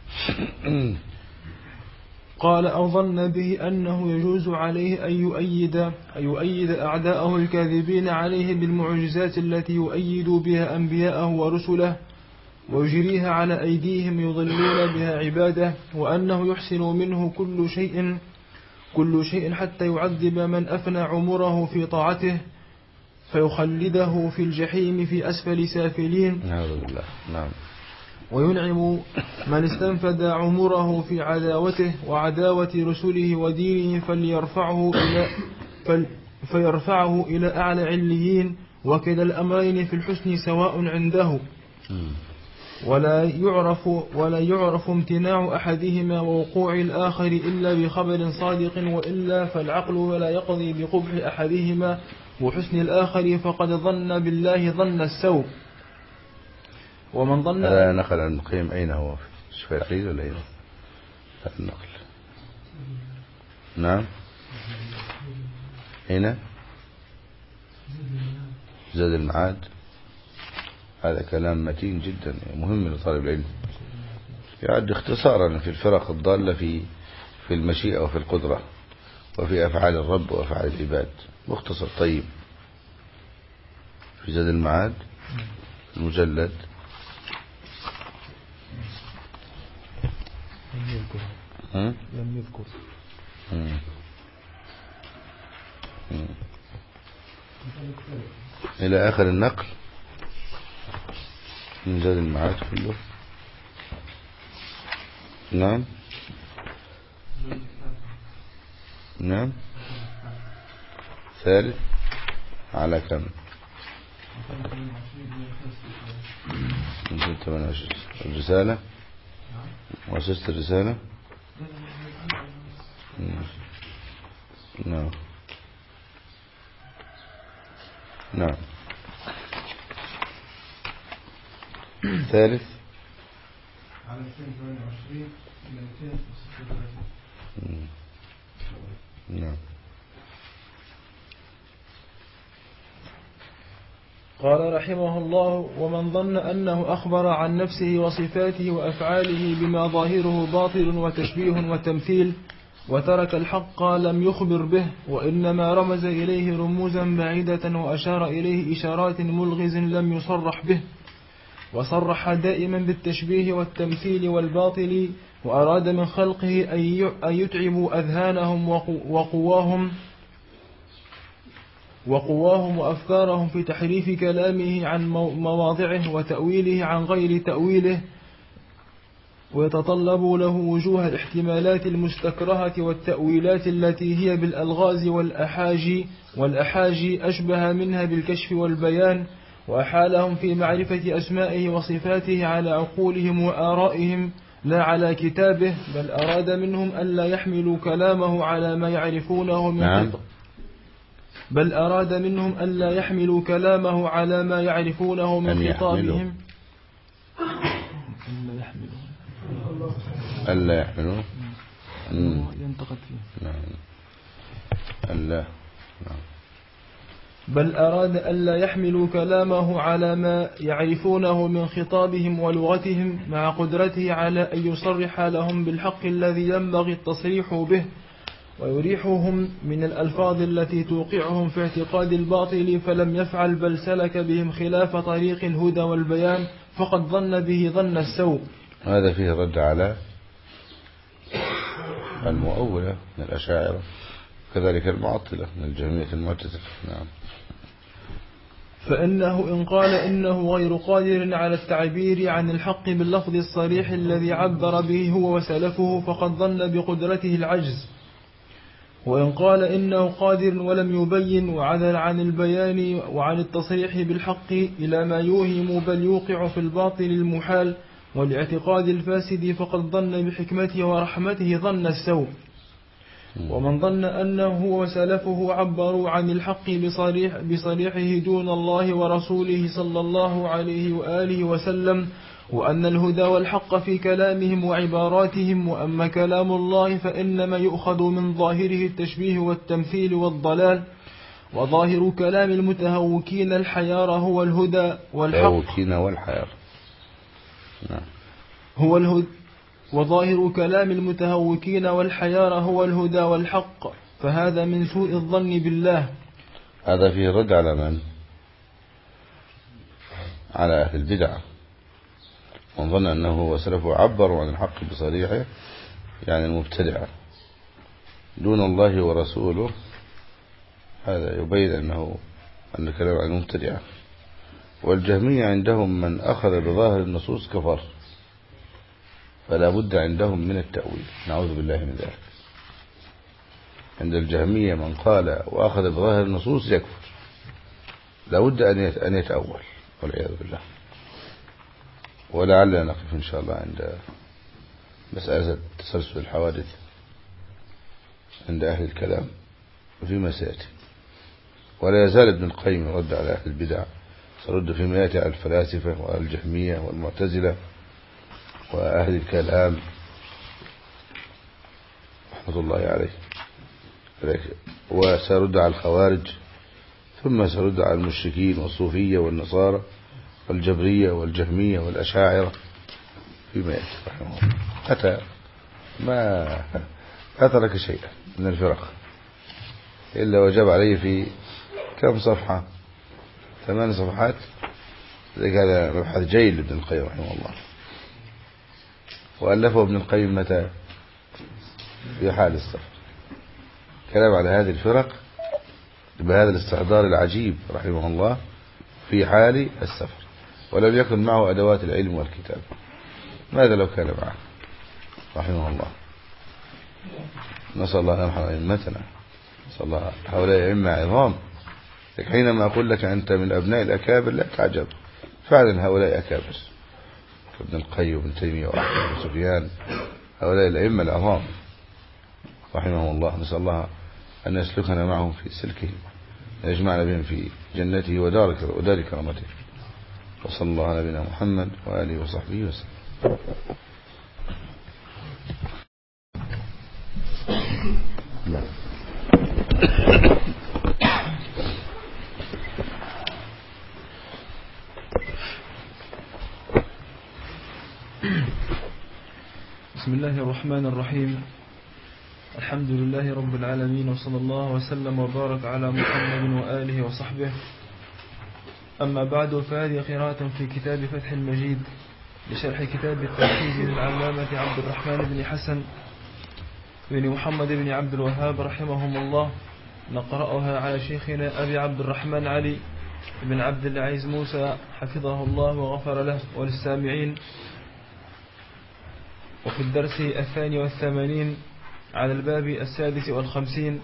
قال أو ظن به أنه يجوز عليه أن يؤيد أعداءه الكاذبين عليه بالمعجزات التي يؤيد بها أنبياءه ورسله ويجريها على أيديهم يضلون بها عباده، وأنه يحسن منه كل شيء حتى يعذب من أفنى عمره في طاعته فيخلده في الجحيم في أسفل سافلين. نعوذ بالله. نعم. وينعم من استنفد عمره في عداوته وعداوة رسله ودينه فيرفعه إلى أعلى عليين، وكلا الأمرين في الحسن سواء عنده ولا يعرف امتناع أحدهما ووقوع الآخر إلا بخبر صادق، وإلا فالعقل لا يقضي بقبح أحدهما وحسن الآخر فقد ظن بالله ظن السوء. ومن ظن هذا نقل عن القيم. أين هو؟ في شفاء العقيل ولا أين هذا النقل؟ نعم. أين؟ زاد المعاد. هذا كلام متين جدا مهم لطالب العلم، يعد اختصارا في الفرق الضالة في المشيئة وفي القدرة وفي أفعال الرب وأفعال العباد، مختصر طيب في زاد المعاد المجلد لم يذكر. إلى آخر النقل من زاد المعاد كله. نعم نعم. ثالث على كم؟ 28. الرسالة مؤسسة الرسالة. نعم نعم. ثالث على 28 إلى 236. نعم. قال رحمه الله: ومن ظن أنه أخبر عن نفسه وصفاته وأفعاله بما ظاهره باطل وتشبيه وتمثيل وترك الحق لم يخبر به، وإنما رمز إليه رموزا بعيدة وأشار إليه إشارات ملغز لم يصرح به، وصرح دائما بالتشبيه والتمثيل والباطل، وأراد من خلقه أن يتعبوا أذهانهم وقواهم وأفكارهم في تحريف كلامه عن مواضعه وتأويله عن غير تأويله، ويتطلبوا له وجوه الاحتمالات المستكرهة والتأويلات التي هي بالألغاز والأحاجي أشبه منها بالكشف والبيان، وأحالهم في معرفة أسمائه وصفاته على عقولهم وآرائهم لا على كتابه، بل أراد منهم ألا يحملوا كلامه على ما يعرفونه من نعم. بل أراد منهم ألا يحملوا كلامه على ما يعرفونه من خطابهم. ألا يحملوا ينتقد فيه. نعم. ألا نعم. بل أراد ألا يحملوا كلامه على ما يعرفونه من خطابهم ولغتهم، مع قدرته على أن يصرح لهم بالحق الذي ينبغي التصريح به، ويريحهم من الألفاظ التي توقعهم في اعتقاد الباطل، فلم يفعل بل سلك بهم خلاف طريق الهدى والبيان، فقد ظن به ظن السوء. هذا فيه رد على المؤولة من الأشاعرة، كذلك المعطلة من الجهمية المعتزلة. نعم. فإنه إن قال إنه غير قادر على التعبير عن الحق باللفظ الصريح الذي عبر به هو وسلفه، فقد ظن بقدرته العجز. وإن قال إنه قادر ولم يبين وعدل عن البيان وعن التصريح بالحق إلى ما يوهم بل يوقع في الباطل المحال والاعتقاد الفاسد، فقد ظن بحكمته ورحمته ظن السوء. ومن ظن أنه هو وسلفه عبروا عن الحق بصريحه دون الله ورسوله صلى الله عليه وآله وسلم، وأن الهدى والحق في كلامهم وعباراتهم، وأما كلام الله فإنما يؤخذ من ظاهره التشبيه والتمثيل والضلال، وظاهر كلام المتهوكين الحيار هو الهدى والحق. هو الهدى. وظاهر كلام المتهوكين والحيار هو الهدى والحق، فهذا من سوء الظن بالله. هذا فيه رد على من؟ على أهل البدع. من ظن أنه وسلفه عبروا عن الحق بصريحه، يعني المبتدعة دون الله ورسوله، هذا يبين أن الكلام عن المبتدعة. والجهمية عندهم من أخذ بظاهر النصوص كفر، فلا بد عندهم من التأويل، نعوذ بالله من ذلك. عند الجهمية من قال وأخذ بظاهر النصوص يكفر، لا بد أن يتأول والعياذ بالله. ولعلنا نقف إن شاء الله عند مسألة تسلسل الحوادث عند أهل الكلام وفيما سيأتي. ولا يزال ابن القيم يرد على أهل البدع، سرد فيما يأتي على الفلاسفة والجهمية والمعتزلة وأهل الكلام رحمة الله عليه، وسرد على الخوارج، ثم سرد على المشركين والصوفية والنصارى والجبرية والجهمية والأشاعرة فيما يأتي رحمه الله. أتى ما ترك شيئا من الفرق إلا وجب عليه في كم صفحة 8 صفحات. هذا مبحث جيد لابن القيم رحمه الله، وألفه ابن القيم متى؟ في حال السفر، كلام على هذه الفرق بهذا الاستحضار العجيب رحمه الله في حال السفر، ولم يكن معه أدوات العلم والكتاب. ماذا لو كان معه رحمه الله؟ نسأل الله أن يرحم أئمتنا، نسأل الله. هؤلاء أئمة عظام، حينما أقول لك أنت من أبناء الأكابر لا تعجب، فعلا هؤلاء أكابر، ابن القيم وابن تيمية وأحمد وسفيان، هؤلاء الأئمة العظام رحمهم الله. نسأل الله أن يسلكنا معهم في سلكه، يجمعنا بهم في جنته ودار كرامته. وصلى الله على نبينا محمد وآله وصحبه وسلم. بسم الله الرحمن الرحيم. الحمد لله رب العالمين، وصلى الله وسلم وبارك على محمد وآله وصحبه. أما بعد، فهذه قراءة في كتاب فتح المجيد لشرح كتاب التوحيد للعلامة عبد الرحمن بن حسن بن محمد بن عبد الوهاب رحمهم الله. نقرأها على شيخنا أبي عبد الرحمن علي بن عبد العزيز موسى حفظه الله وغفر له، وللسامعين. وفي الدرس 82 على الباب 56.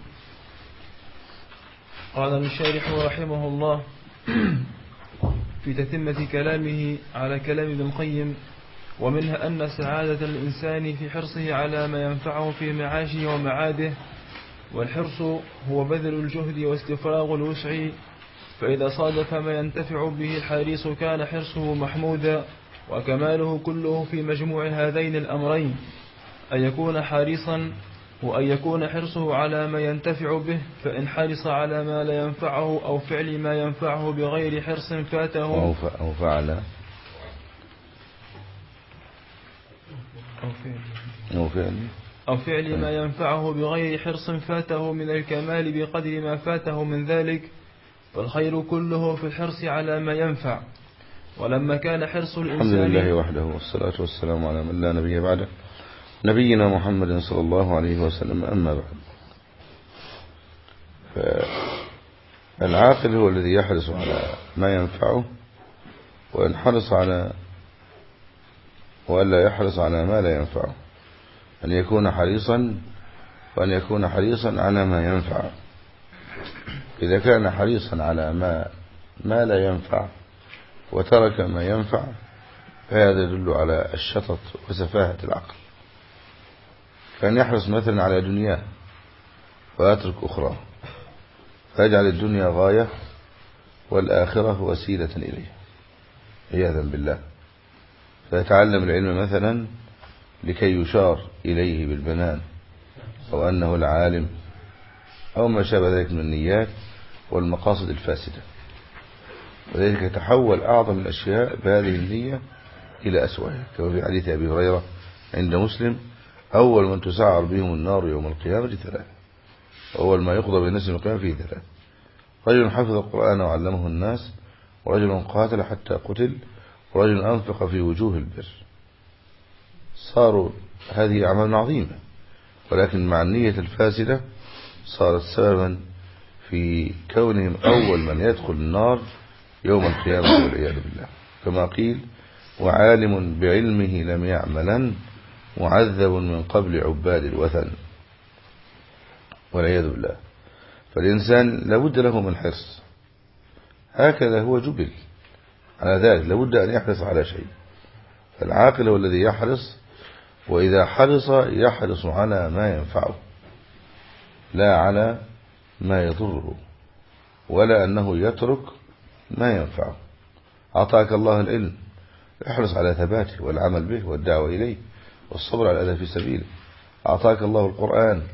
قال الشارح رحمه الله في تتمة كلامه على كلام ابن القيم: ومنها أن سعادة الإنسان في حرصه على ما ينفعه في معاشه ومعاده، والحرص هو بذل الجهد واستفراغ الوسع، فإذا صادف ما ينتفع به الحريص كان حرصه محمودا، وكماله كله في مجموع هذين الأمرين: أن يكون حريصا وأن يكون حرصه على ما ينتفع به، فإن حرص على ما لا ينفعه أو فعل ما ينفعه بغير حرص فاته أو فعل ما ينفعه بغير حرص فاته من الكمال بقدر ما فاته من ذلك، فالخير كله في الحرص على ما ينفع. ولما كان حرص الإنسان، الحمد لله وحده، والصلاة والسلام على من لا نبي بعده، نبينا محمد صلى الله عليه وسلم. أما بعد، فالعاقل هو الذي يحرص على ما ينفعه، وإن حرص على وألا يحرص على ما لا ينفعه، أن يكون حريصا وأن يكون حريصا على ما ينفع. إذا كان حريصا على ما لا ينفع وترك ما ينفع، فهذا يدل على الشطط وسفاهة العقل. كان يحرص مثلا على دنياه ويترك أخرى، فيجعل الدنيا غاية والآخرة وسيلة إليه عياذا بالله، فيتعلم العلم مثلا لكي يشار إليه بالبنان أو أنه العالم أو ما شابه ذلك من النيات والمقاصد الفاسدة، وذلك يتحول أعظم الأشياء بهذه النية إلى أسوأها، كما في حديث أبي هريرة عند مسلم: أول من تسعر بهم النار يوم القيامة 3، أول ما يقضى بالناس يوم القيامة فيه 3: رجل حفظ القرآن وعلمه الناس، ورجل قاتل حتى قتل، ورجل أنفق في وجوه البر. صاروا هذه أعمال عظيمة، ولكن مع النية الفاسدة صارت سببا في كونهم أول من يدخل النار يوم القيامة والعياذ بالله، كما قيل: وعالم بعلمه لم يعملا، معذب من قبل عباد الوثن، والعياذ بالله. فالإنسان لابد له من حرص، هكذا هو جبل على ذلك، لابد أن يحرص على شيء. فالعاقل هو الذي يحرص، وإذا حرص يحرص على ما ينفعه لا على ما يضره، ولا أنه يترك ما ينفعه. أعطاك الله العلم، احرص على ثباته والعمل به والدعوة إليه والصبر على الأذى في سبيله. أعطاك الله القرآن،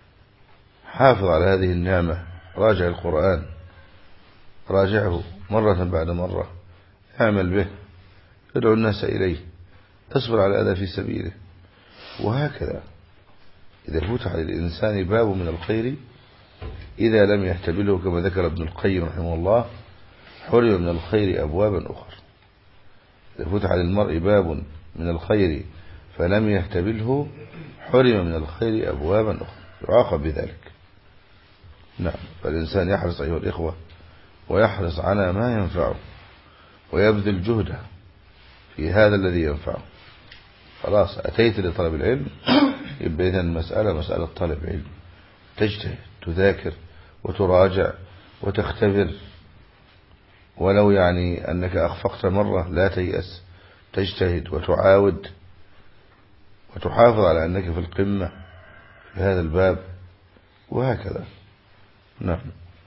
حافظ على هذه النعمة، راجع القرآن، راجعه مرة بعد مرة، اعمل به، ادعو الناس إليه، اصبر على الأذى في سبيله. وهكذا إذا فتح للإنسان باب من الخير إذا لم يحتمله كما ذكر ابن القيم رحمه الله حرم من الخير أبوابا أخرى. إذا فتح للمرء باب من الخير فلم يحتمله حرم من الخير أبوابا أخرى، يعاقب بذلك. نعم، فالإنسان يحرص أيها الإخوة ويحرص على ما ينفعه ويبذل جهده في هذا الذي ينفعه. خلاص أتيت لطلب العلم، يبقى إذن مسألة طلب علم، تجتهد تذاكر وتراجع وتختبر، ولو يعني أنك أخفقت مرة لا تيأس، تجتهد وتعاود وتحافظ على أنك في القمة في هذا الباب، وهكذا. نعم.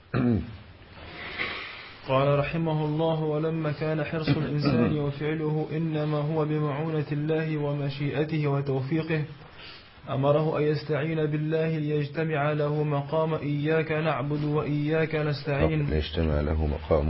قال رحمه الله: ولما كان حرص الإنسان وفعله إنما هو بمعونة الله ومشيئته وتوفيقه، أمره أن يستعين بالله ليجتمع له مقام إياك نعبد وإياك نستعين. ليجتمع له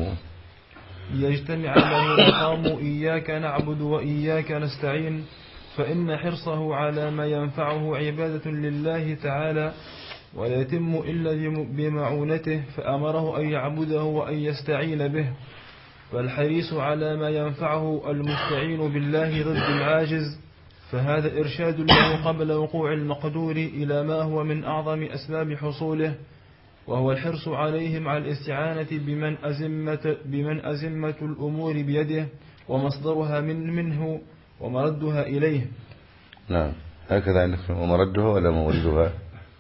مقام إياك نعبد وإياك نستعين، فإن حرصه على ما ينفعه عبادة لله تعالى ولا يتم إلا بمعونته، فأمره أن يعبده وأن يستعين به. فالحريص على ما ينفعه المستعين بالله ضد العاجز، فهذا إرشاد له قبل وقوع المقدور إلى ما هو من أعظم أسباب حصوله، وهو الحرص عليه مع الاستعانة بمن أزمة الأمور بيده ومصدرها منه ومردها إليه. نعم، هكذا عندك ومردها ولا موردها؟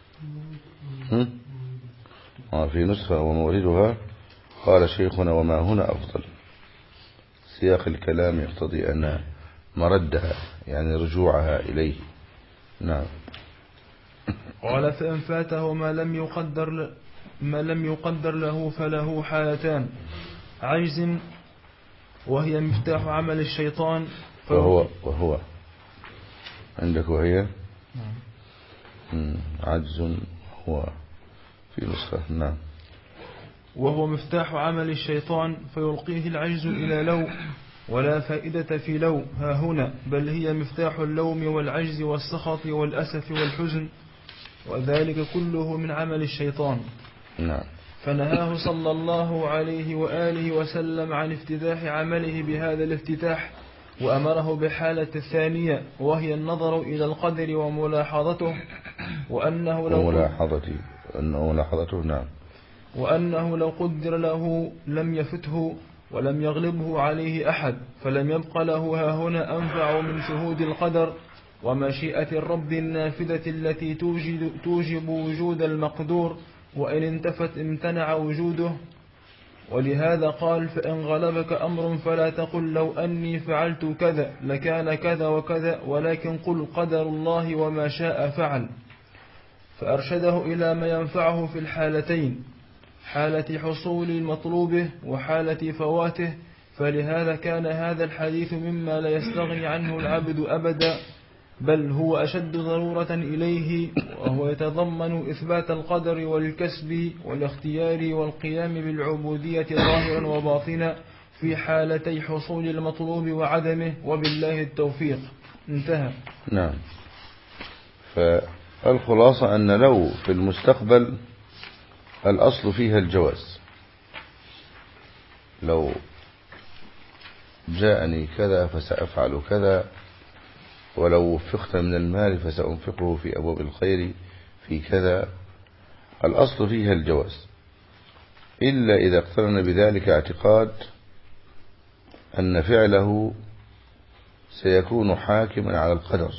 في نسخة وموردها. قال شيخنا: وما هنا أفضل. سياق الكلام يقتضي أن مردها يعني رجوعها إليه. نعم. قال: فإن فاته ما لم يقدر له فله حالتان: عجز وهي مفتاح عمل الشيطان، وهو عندك وهي عجز هو في نسخة. نعم. وهو مفتاح عمل الشيطان، فيلقيه العجز إلى لو، ولا فائدة في لو ها هنا، بل هي مفتاح اللوم والعجز والسخط والأسف والحزن، وذلك كله من عمل الشيطان. نعم. فنهاه صلى الله عليه وآله وسلم عن افتتاح عمله بهذا الافتتاح، وأمره بالحالة الثانية وهي النظر إلى القدر وملاحظته، وأنه لو قدر له لم يفته ولم يغلبه عليه أحد، فلم يبق له ها هنا أنفع من شهود القدر ومشيئة الرب النافذة التي توجب وجود المقدور، وإن انتفت امتنع وجوده. ولهذا قال: فإن غلبك أمر فلا تقل لو أني فعلت كذا لكان كذا وكذا، ولكن قل قدر الله وما شاء فعل. فأرشده إلى ما ينفعه في الحالتين، حالة حصول المطلوب وحالة فواته. فلهذا كان هذا الحديث مما لا يستغني عنه العبد أبدا، بل هو أشد ضرورة إليه، وهو يتضمن إثبات القدر والكسب والاختيار والقيام بالعبودية ظاهرا وباطنا في حالتي حصول المطلوب وعدمه، وبالله التوفيق. انتهى. نعم. فالخلاصة أن لو في المستقبل الأصل فيها الجواز، لو جاءني كذا فسأفعل كذا، ولو وفقت من المال فسأنفقه في أبواب الخير في كذا، الأصل فيها الجواز، إلا إذا اقترن بذلك اعتقاد أن فعله سيكون حاكما على القدر،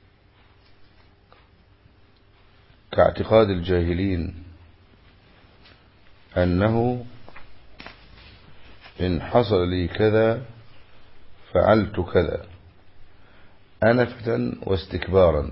كاعتقاد الجاهلين أنه إن حصل لي كذا فعلت كذا، أنفة واستكبارا،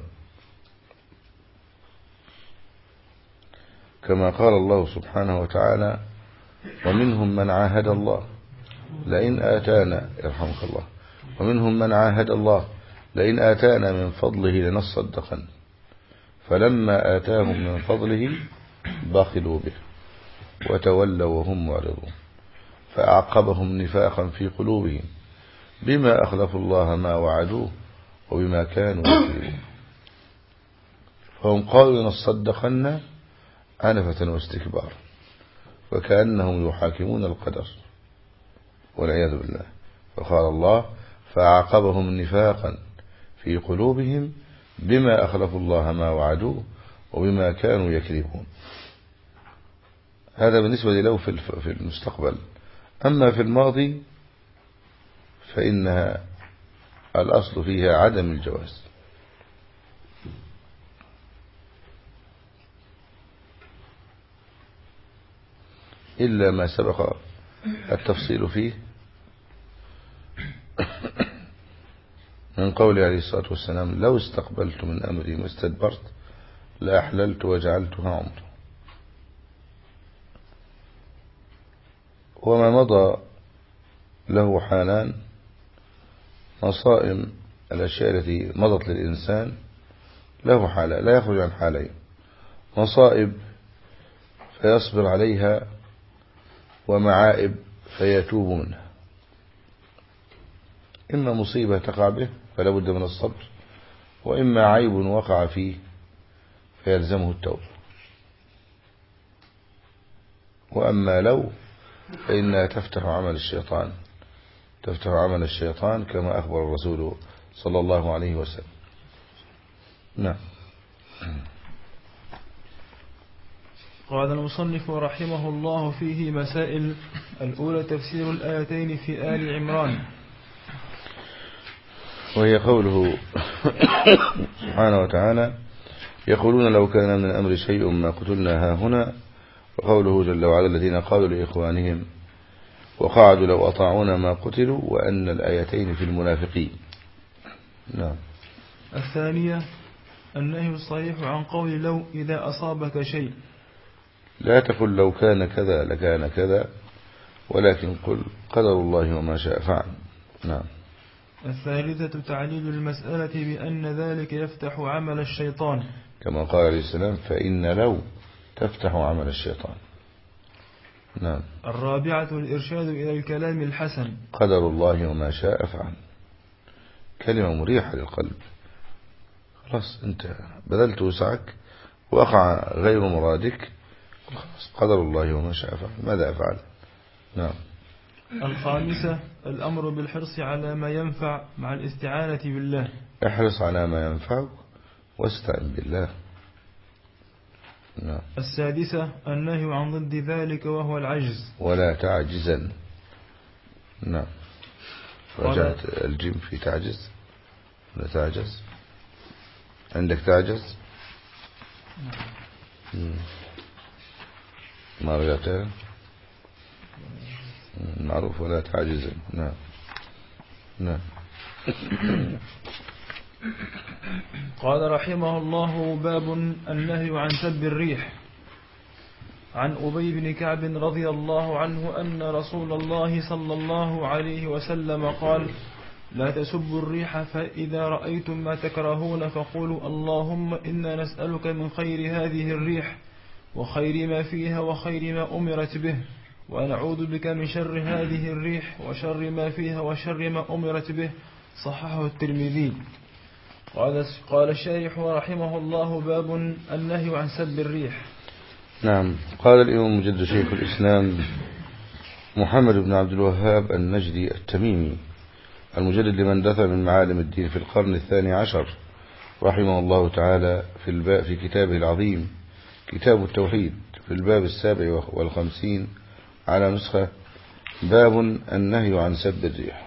كما قال الله سبحانه وتعالى: ومنهم من عاهد الله لئن آتانا، يرحمك الله، ومنهم من عاهد الله لئن آتانا من فضله لنصدقن، فلما آتاهم من فضله بخلوا به وتولوا وهم معرضون، فأعقبهم نفاقا في قلوبهم بما أخلفوا الله ما وعدوه وبما كانوا يكذبون. فهم قالوا لنصدقن عنفة واستكبارا وكأنهم يحاكمون القدر والعياذ بالله. فقال الله فأعقبهم نفاقا في قلوبهم بما أخلفوا الله ما وعدوه وبما كانوا يكذبون. هذا بالنسبة له في المستقبل. أما في الماضي فإنها الأصل فيها عدم الجواز. إلا ما سبق التفصيل فيه من قول عليه الصلاة والسلام لو استقبلت من أمري ما استدبرت لأحللت وجعلتها عمر. وما مضى له حالان: مصائم الأشياء التي مضت للإنسان له حالة لا يخرج عن حالين: مصائب فيصبر عليها، ومعائب فيتوب منها. إما مصيبة تقع به فلا بد من الصبر، وإما عيب وقع فيه فيلزمه التوبة. وأما لو فإنها تفتح عمل الشيطان كما أخبر الرسول صلى الله عليه وسلم. نعم. قال المصنف رحمه الله فيه مسائل. الأولى تفسير الآيتين في آل عمران، وهي قوله سبحانه وتعالى يقولون لو كان من الأمر شيء ما قتلنا هاهنا، وقوله جل وعلا الذين قالوا لإخوانهم وقعدوا لو أطاعونا ما قتلوا، وأن الآيتين في المنافقين. نعم. الثانية النهي الصريح عن قول لو إذا أصابك شيء، لا تقل لو كان كذا لكان كذا، ولكن قل قدر الله وما شاء فعل. نعم. الثالثة تعليل المسألة بأن ذلك يفتح عمل الشيطان، كما قال عليه السلام فإن لو تفتح عمل الشيطان. نعم. الرابعة الإرشاد إلى الكلام الحسن، قدر الله وما شاء فعل، كلمة مريحة للقلب. خلاص أنت بذلت وسعك وقع غير مرادك، قدر الله وما شاء فعل، ماذا أفعل؟ نعم. الخامسة الأمر بالحرص على ما ينفع مع الاستعانة بالله، احرص على ما ينفعك واستعن بالله. نعم. السادسة النهي عن ضد ذلك وهو العجز، ولا تعجزا. نعم. رجعت الجيم في تعجز، لا تعجز. عندك تعجز؟ ما رجعتها؟ معروف ولا تعجزا. نعم. نعم. قال رحمه الله باب النهي عن سب الريح. عن أبي بن كعب رضي الله عنه أن رسول الله صلى الله عليه وسلم قال لا تسبوا الريح، فإذا رأيتم ما تكرهون فقولوا اللهم إنا نسألك من خير هذه الريح وخير ما فيها وخير ما أمرت به، ونعوذ بك من شر هذه الريح وشر ما فيها وشر ما أمرت به. صححه الترمذي. قال الشارح رحمه الله باب النهي عن سب الريح. نعم. قال الإمام مجد شيخ الإسلام محمد بن عبد الوهاب النجدي التميمي المجدد لمن دثر من معالم الدين في القرن 12 رحمه الله تعالى في كتابه العظيم كتاب التوحيد في الباب 57 على نسخة باب النهي عن سب الريح.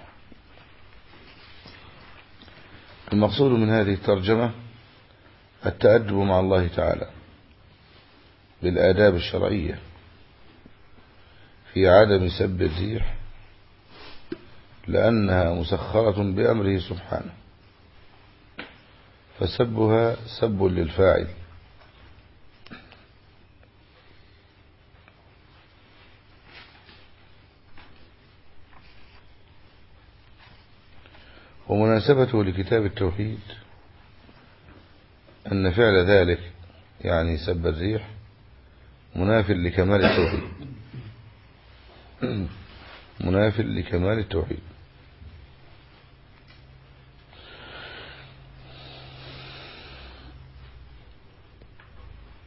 المقصود من هذه الترجمة التأدب مع الله تعالى بالآداب الشرعية في عدم سب الريح، لأنها مسخرة بأمره سبحانه، فسبها سب للفاعل، ومناسبته لكتاب التوحيد أن فعل ذلك يعني سب الريح مناف لكمال التوحيد، مناف لكمال التوحيد.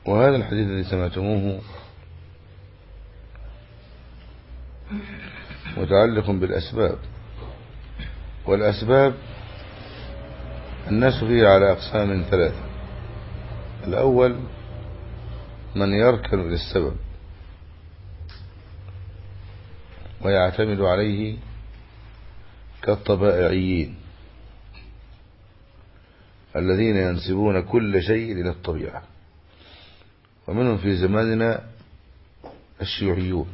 وهذا الحديث الذي سمعتموه متعلق بالأسباب، والأسباب الناس فيها على أقسام ثلاثة. الأول من يركن للسبب ويعتمد عليه كالطبائعيين الذين ينسبون كل شيء إلى الطبيعة، ومنهم في زماننا الشيوعيون،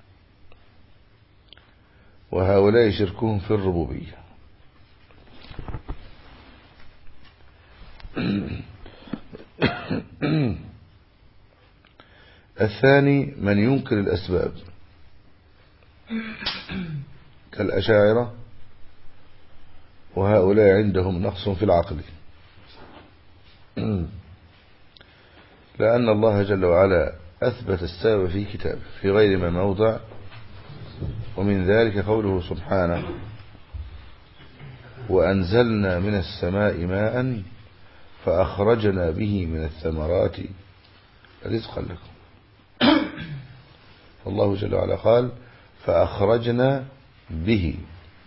وهؤلاء شركهم في الربوبية. الثاني من ينكر الأسباب كالأشاعرة، وهؤلاء عندهم نقص في العقل، لأن الله جل وعلا أثبت السبب في كتابه في غير ما موضع، ومن ذلك قوله سبحانه: وأنزلنا من السماء ماء فأخرجنا به من الثمرات رزقا لكم. فالله جل وعلا قال فأخرجنا به،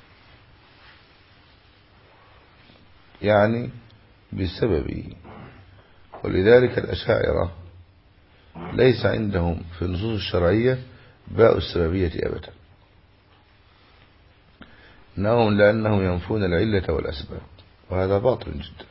يعني بسببه. ولذلك الأشاعرة ليس عندهم في النصوص الشرعية باء السببية أبدا، إنهم لأنهم ينفون العلة والأسباب، وهذا باطل جدا.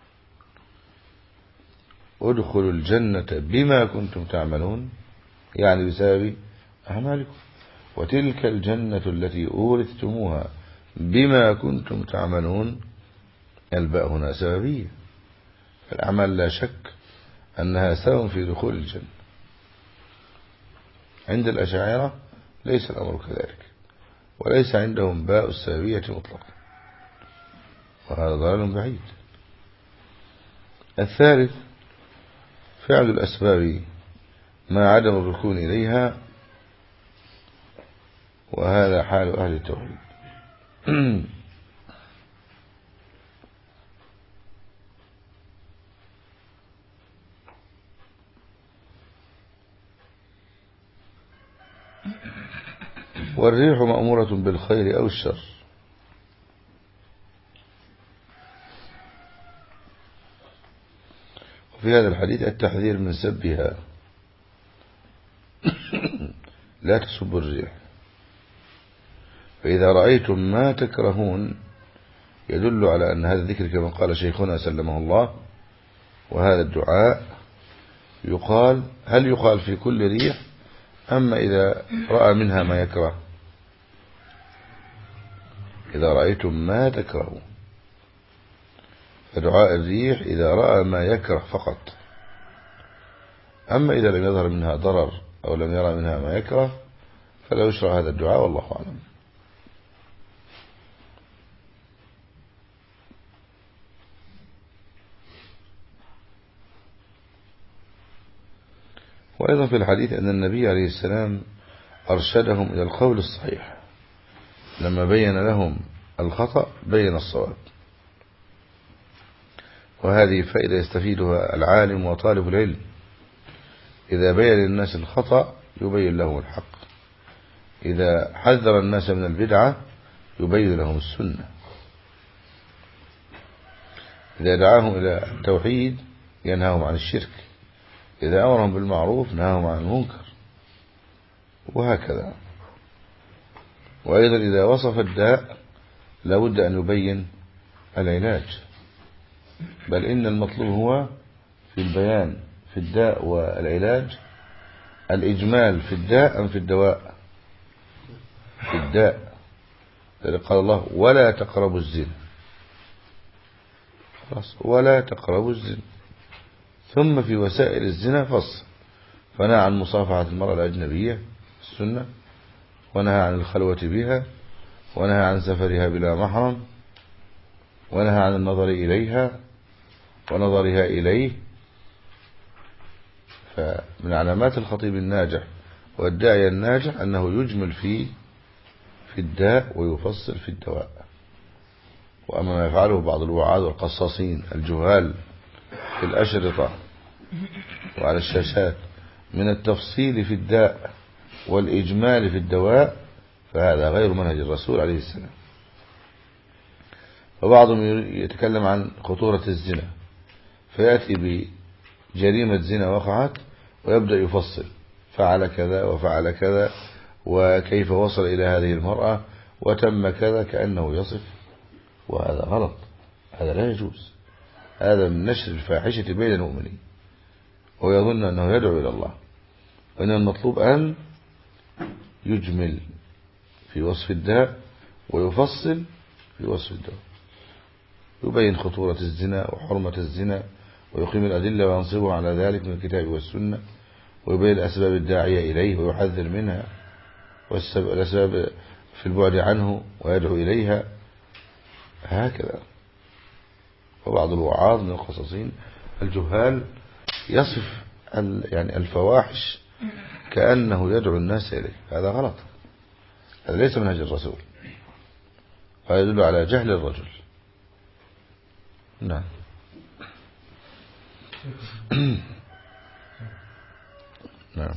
ادخلوا الجنة بما كنتم تعملون، يعني بسبب أعمالكم، وتلك الجنة التي أورثتموها بما كنتم تعملون. الباء هنا سببية، فالأعمال لا شك أنها سبب في دخول الجنة. عند الأشاعرة ليس الأمر كذلك، وليس عندهم باء السببية مطلقا، وهذا ضلال بعيد. الثالث فعل الأسباب مع عدم الركون إليها، وهذا حال أهل التوحيد. والريح مأمورة بالخير أو الشر، وفي هذا الحديث التحذير من سبها. لا تسبوا الريح، فإذا رأيتم ما تكرهون يدل على أن هذا الذكر كما قال شيخنا سلمه الله، وهذا الدعاء يقال، هل يقال في كل ريح أما إذا رأى منها ما يكره؟ إذا رأيتم ما تكرهون، فدعاء الريح إذا رأى ما يكره فقط، أما إذا لم يظهر منها ضرر أو لم يرى منها ما يكره فلا يشرع هذا الدعاء، والله أعلم. وأيضا في الحديث أن النبي عليه السلام أرشدهم إلى القول الصحيح، لما بين لهم الخطأ بين الصواب، وهذه فائدة يستفيدها العالم وطالب العلم، إذا بين للناس الخطأ يبين لهم الحق، إذا حذر الناس من البدعة يبين لهم السنة، إذا دعاهم إلى التوحيد ينهاهم عن الشرك، إذا أمرهم بالمعروف نهاهم عن المنكر، وهكذا. وأيضا إذا وصف الداء لابد أن يبين العلاج، بل إن المطلوب هو في البيان في الداء والعلاج الإجمال في الداء أم في الدواء؟ في الداء. قال الله ولا تقربوا الزنا، خلاص، ولا تقربوا الزنا. ثم في وسائل الزنا فصل، فنهى عن مصافحة المرأة الأجنبية السنة، ونهى عن الخلوة بها، ونهى عن سفرها بلا محرم، ونهى عن النظر إليها ونظرها إليه. فمن علامات الخطيب الناجح والداعية الناجح أنه يجمل في الداء ويفصل في الدواء. وأما ما يفعله بعض الوعاظ والقصاصين الجهال في الأشرطة وعلى الشاشات من التفصيل في الداء والإجمال في الدواء، فهذا غير منهج الرسول عليه السلام. وبعضهم يتكلم عن خطورة الزنا، فيأتي بجريمة زنا وقعت ويبدأ يفصل فعل كذا وفعل كذا وكيف وصل إلى هذه المرأة وتم كذا كأنه يصف، وهذا غلط، هذا لا يجوز، هذا من نشر الفاحشة بين المؤمنين، ويظن أنه يدعو إلى الله. وإن المطلوب أن يجمل في وصف الداء ويفصل في وصف الدواء، يبين خطورة الزنا وحرمة الزنا ويقيم الأدلة وينصبه على ذلك من الكتاب والسنة، ويبين الأسباب الداعية إليه ويحذر منها والأسباب في البعد عنه ويدعو إليها، هكذا. وبعض الوعاظ من القصصين الجهال يصف يعني الفواحش كأنه يدعو الناس إليه، هذا غلط، هذا ليس منهج الرسول، هذا يدل على جهل الرجل. نعم. نعم.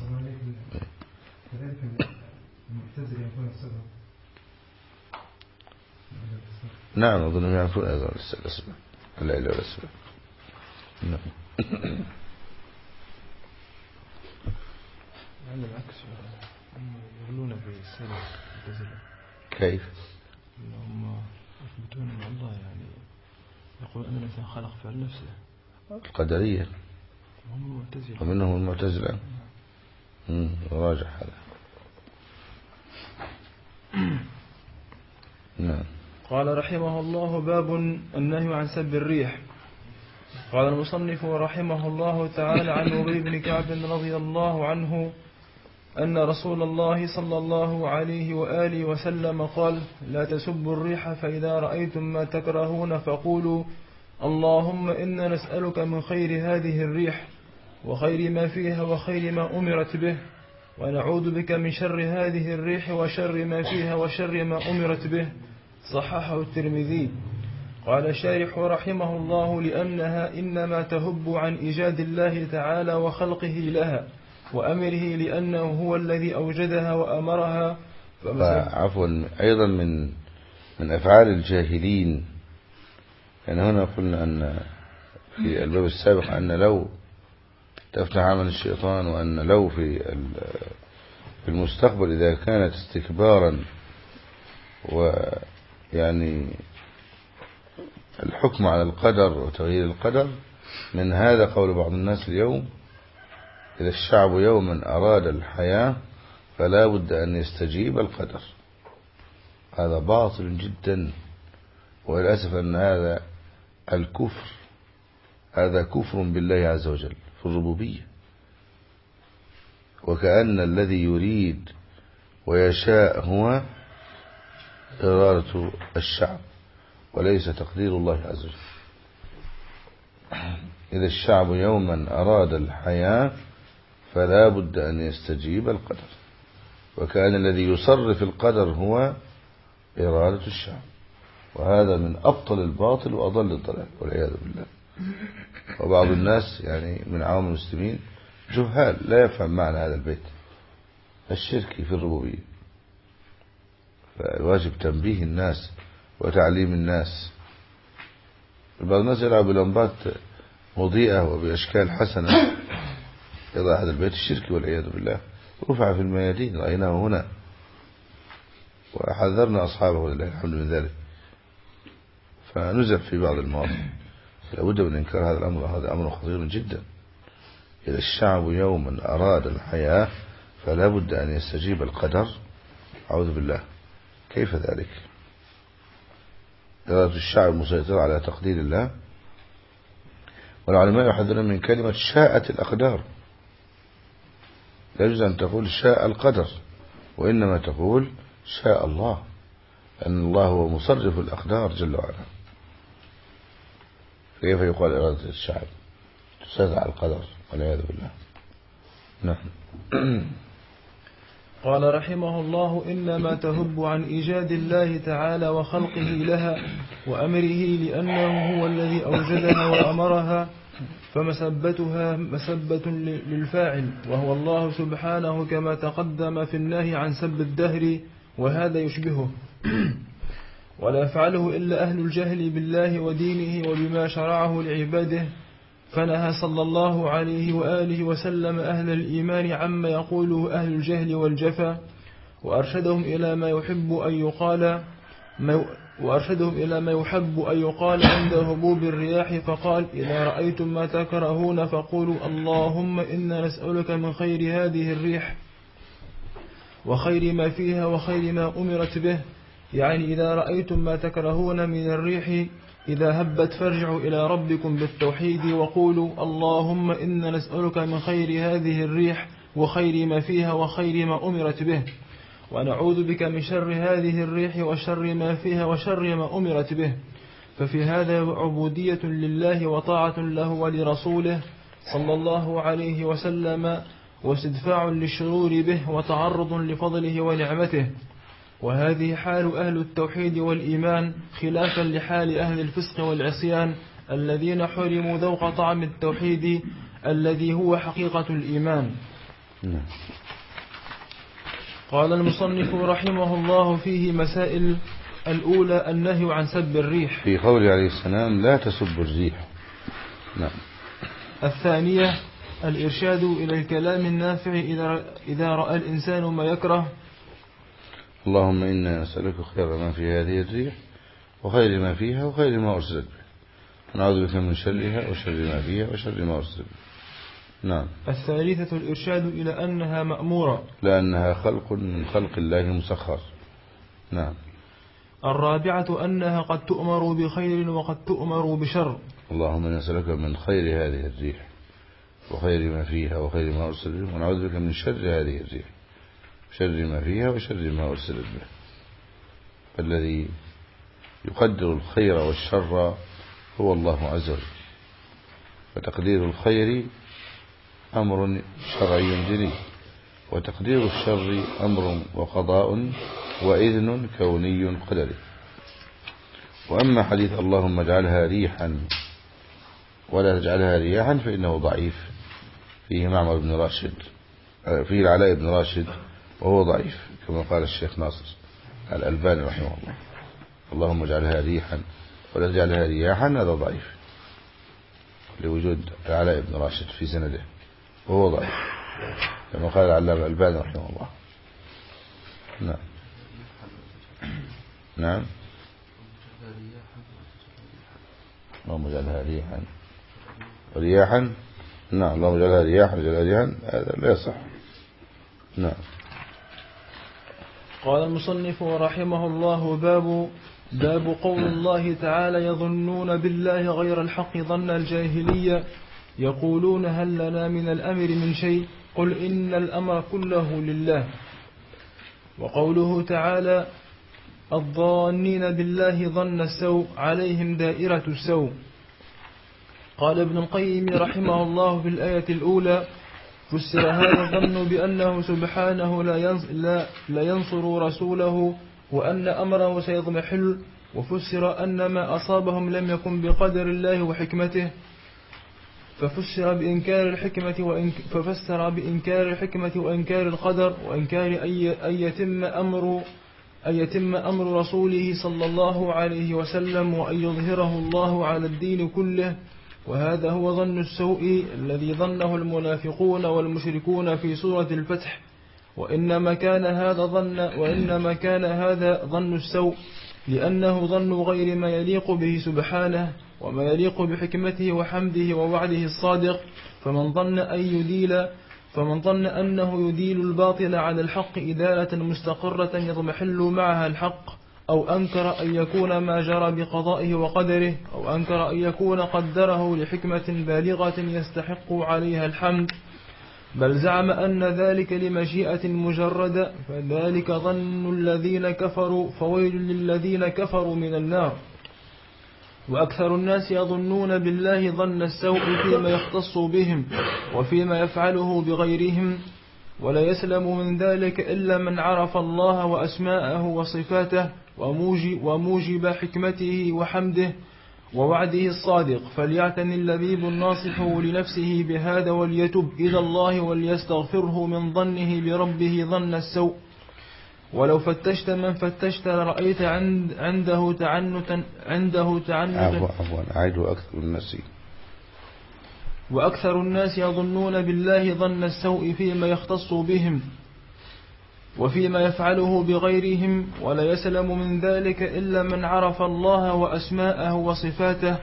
نعم أظن يعرفون أيضا الأسباب، لا إله إلا الأسباب. نعم. يعني العكس، هم يغلون بالسلف الجزلة. كيف؟ هم يثبتون مع الله، يعني يقول أن الإنسان خلق فعل نفسه، القدرية هم المعتزلة، ومنهم المعتزلة. راجع هذا. نعم. قال رحمه الله: باب النهي عن سب الريح. قال المصنف رحمه الله تعالى عن أبي بن كعب رضي الله عنه أن رسول الله صلى الله عليه وآله وسلم قال: لا تسبوا الريح، فإذا رأيتم ما تكرهون فقولوا اللهم إنا نسألك من خير هذه الريح وخير ما فيها وخير ما أمرت به، ونعوذ بك من شر هذه الريح وشر ما فيها وشر ما أمرت به. صححه الترمذي. قال الشارح رحمه الله: لأنها إنما تهب عن إيجاد الله تعالى وخلقه لها وأمره، لأنه هو الذي أوجدها وأمرها. عفوا، أيضا من أفعال الجاهلين، يعني هنا قلنا أن في الباب السابق أن لو تفتح عمل الشيطان، وأن لو في المستقبل إذا كانت استكبارا ويعني الحكم على القدر وتغيير القدر، من هذا قول بعض الناس اليوم: إذا الشعب يوما أراد الحياة فلا بد أن يستجيب القدر. هذا باطل جدا، وللأسف أن هذا الكفر، هذا كفر بالله عز وجل في الربوبية، وكأن الذي يريد ويشاء هو إرادة الشعب وليس تقدير الله عز وجل. إذا الشعب يوما أراد الحياة فلا بد أن يستجيب القدر، وكان الذي يصرف القدر هو إرادة الشعب، وهذا من أبطل الباطل وأضل الضلال والعياذ بالله. وبعض الناس يعني من عوام المسلمين جهال لا يفهم معنى هذا البيت الشركي في الربوبية، فالواجب تنبيه الناس وتعليم الناس. بعض الناس يلعب بلمبات مضيئة وبأشكال حسنة، يضع هذا البيت الشركي والعياذ بالله، رفع في الميادين، رأيناه هنا وحذرنا أصحابه ولله الحمد من ذلك، فنزف في بعض المواضع. لابد من إنكار هذا الأمر، هذا أمر خطير جدا. إذا الشعب يوما أراد الحياة فلا بد أن يستجيب القدر، أعوذ بالله، كيف ذلك؟ إرادة الشعب مسيطرة على تقدير الله. والعلماء يحذرون من كلمة شاءت الأقدار، لا يجوز أن تقول شاء القدر، وإنما تقول شاء الله، لأن الله هو مصرف الأقدار جل وعلا. كيف يقال إرادة الشعب تسيطر على القدر والعياذ بالله؟ نعم. قال رحمه الله: إنما تهب عن إيجاد الله تعالى وخلقه لها وأمره، لأنه هو الذي أوجدها وأمرها، فمسبتها مسبة للفاعل وهو الله سبحانه، كما تقدم في النهي عن سب الدهر، وهذا يشبهه. ولا يفعله إلا أهل الجهل بالله ودينه وبما شرعه لعباده، فنهى صلى الله عليه وآله وسلم أهل الإيمان عما يقوله أهل الجهل والجفا، وأرشدهم إلى ما يحب أن يقال عند هبوب الرياح، فقال: إذا رأيتم ما تكرهون فقولوا اللهم إنا نسألك من خير هذه الريح وخير ما فيها وخير ما أمرت به. يعني إذا رأيتم ما تكرهون من الريح إذا هبت فارجعوا إلى ربكم بالتوحيد وقولوا اللهم إنا نسألك من خير هذه الريح وخير ما فيها وخير ما أمرت به، ونعوذ بك من شر هذه الريح وشر ما فيها وشر ما أمرت به. ففي هذا عبودية لله وطاعة له ولرسوله صلى الله عليه وسلم، واستدفاع للشرور به وتعرض لفضله ونعمته. وهذه حال أهل التوحيد والإيمان، خلافا لحال أهل الفسق والعصيان الذين حرموا ذوق طعم التوحيد الذي هو حقيقة الإيمان. قال المصنف رحمه الله فيه مسائل: الأولى النهي عن سب الريح، في قوله عليه السلام: لا تسب الريح. نعم. الثانية الإرشاد إلى الكلام النافع إذا رأى الإنسان ما يكره. اللهم إنا نسألك خير ما في هذه الريح وخير ما فيها وخير ما أرسلت به، ونعوذ بك من شرها وشر ما فيها وشر ما أرسلت به. نعم. الثالثة الإرشاد إلى أنها مأمورة، لأنها خلق من خلق الله مسخر. نعم. الرابعة أنها قد تؤمر بخير وقد تؤمر بشر. اللهم نسألك من خير هذه الريح وخير ما فيها وخير ما أرسلت به، ونعوذ بك من شر هذه الريح شر ما فيها وشر ما أرسلت به. فالذي يقدر الخير والشر هو الله عز وجل، فتقدير الخير أمر شرعي جليل، وتقدير الشر أمر وقضاء وإذن كوني قدري. وأما حديث اللهم اجعلها ريحا ولا تجعلها رياحا فإنه ضعيف، فيه معمر بن راشد، فيه العلاء بن راشد، وهو ضعيف كما قال الشيخ ناصر الألباني رحمه الله. اللهم اجعلها ريحا ولا تجعلها رياحا، هذا ضعيف لوجود العلاء بن راشد في سنده، وهو ضعيف كما قال العلامة الألباني رحمه الله. نعم. نعم. اللهم اجعلها رياحا. نعم. اللهم اجعلها رياحا هذا لا يصح. نعم. قال المصنف رحمه الله: باب قول الله تعالى: يظنون بالله غير الحق ظن الجاهلية، يقولون هل لنا من الأمر من شيء، قل إن الأمر كله لله. وقوله تعالى: الظانين بالله ظن السوء عليهم دائرة السوء. قال ابن القيم رحمه الله في الآية الأولى: فسر هذا الظن بأنه سبحانه لا ينصر رسوله وأن أمره سيضمحل، وفسر أن ما أصابهم لم يكن بقدر الله وحكمته، ففسر بإنكار الحكمة وإنكار القدر وإنكار أن يتم أمر رسوله صلى الله عليه وسلم وأن يظهره الله على الدين كله. وهذا هو ظن السوء الذي ظنه المنافقون والمشركون في سورة الفتح. وإنما كان هذا ظن السوء لأنه ظن غير ما يليق به سبحانه وما يليق بحكمته وحمده ووعده الصادق. فمن ظن أنه يديل الباطل على الحق إدالة مستقرة يضمحل معها الحق، أو أنكر أن يكون ما جرى بقضائه وقدره، أو أنكر أن يكون قدره لحكمة بالغة يستحق عليها الحمد، بل زعم أن ذلك لمشيئة مجردة، فذلك ظن الذين كفروا، فويل للذين كفروا من النار. وأكثر الناس يظنون بالله ظن السوء فيما يختص بهم وفيما يفعله بغيرهم، ولا يسلم من ذلك إلا من عرف الله وأسماءه وصفاته وموجب حكمته وحمده ووعده الصادق، فليعتني اللبيب الناصح لنفسه بهذا وليتب إلى الله وليستغفره من ظنه بربه ظن السوء. ولو فتشت من فتشت رأيت عنده تعنتا عفوا أعيد أكثر الناس. وأكثر الناس يظنون بالله ظن السوء فيما يختص بهم وفيما يفعله بغيرهم، ولا يسلم من ذلك إلا من عرف الله وأسماءه وصفاته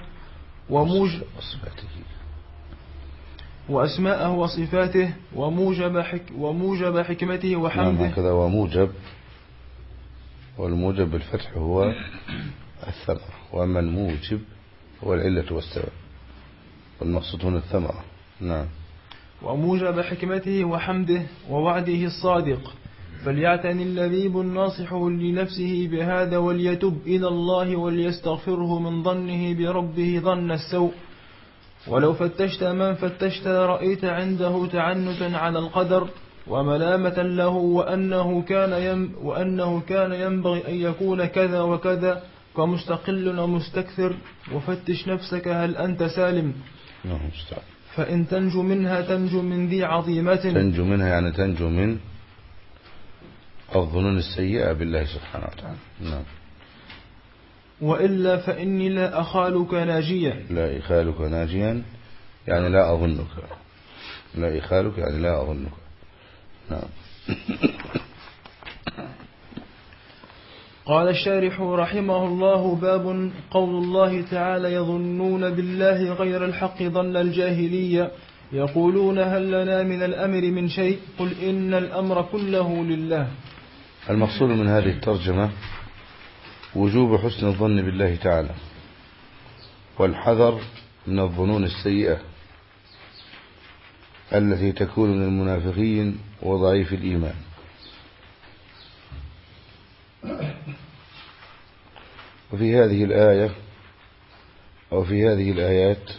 وموجب حكمته وحمده. نعم هكذا. وموجب، والموجب بالفتح هو الثمرة، وأما الموجب هو العلة والسبب، والمقصود هنا الثمرة. نعم. وموجب حكمته وحمده ووعده الصادق، فليعتني اللبيب الناصح لنفسه بهذا وليتب إلى الله وليستغفره من ظنه بربه ظن السوء. ولو فتشت من فتشت رأيت عنده تعنتا على القدر وملامة له وأنه كان ينبغي أن يكون كذا وكذا كمستقل ومستكثر. وفتش نفسك هل أنت سالم، فإن تنجو منها تنجو من ذي عظيمة. تنجو منها يعني تنجو من الظنون السيئة بالله سبحانه وتعالى. نعم. وإلا فإني لا أخالك ناجيا. لا إخالك ناجيا يعني لا أظنك. لا إخالك يعني لا أظنك. نعم. قال الشارح رحمه الله: باب قول الله تعالى: يظنون بالله غير الحق ظن الجاهلية يقولون هل لنا من الأمر من شيء قل إن الأمر كله لله. المقصود من هذه الترجمة وجوب حسن الظن بالله تعالى والحذر من الظنون السيئة التي تكون من المنافقين وضعيف الإيمان. وفي هذه الآية أو في هذه الآيات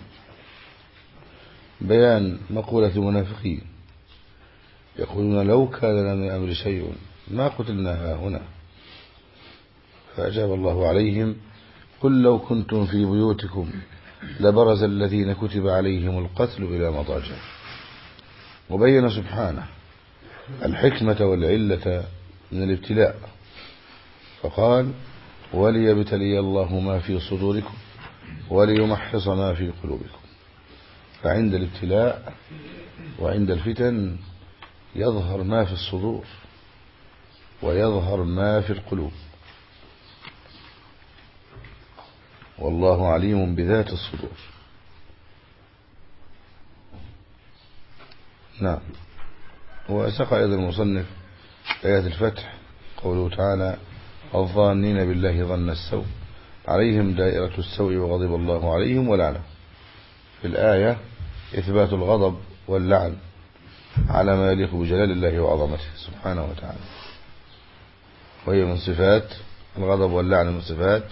بيان مقولة المنافقين يقولون لو كان لنا من الأمر شيء ما قتلنا هنا. فأجاب الله عليهم: قل لو كنتم في بيوتكم لبرز الذين كتب عليهم القتل إلى مضاجع. وبين سبحانه الحكمة والعلة من الابتلاء فقال: وليبتلي الله ما في صدوركم وليمحص ما في قلوبكم. فعند الابتلاء وعند الفتن يظهر ما في الصدور ويظهر ما في القلوب، والله عليم بذات الصدور. نعم. وساق أيضا المصنف آيات الفتح قوله تعالى: الظانين بالله ظن السوء عليهم دائرة السوء وغضب الله عليهم ولعنهم. في الآية إثبات الغضب واللعن على ما يليق بجلال الله وعظمته سبحانه وتعالى، وهي من صفات الغضب واللعن، من صفات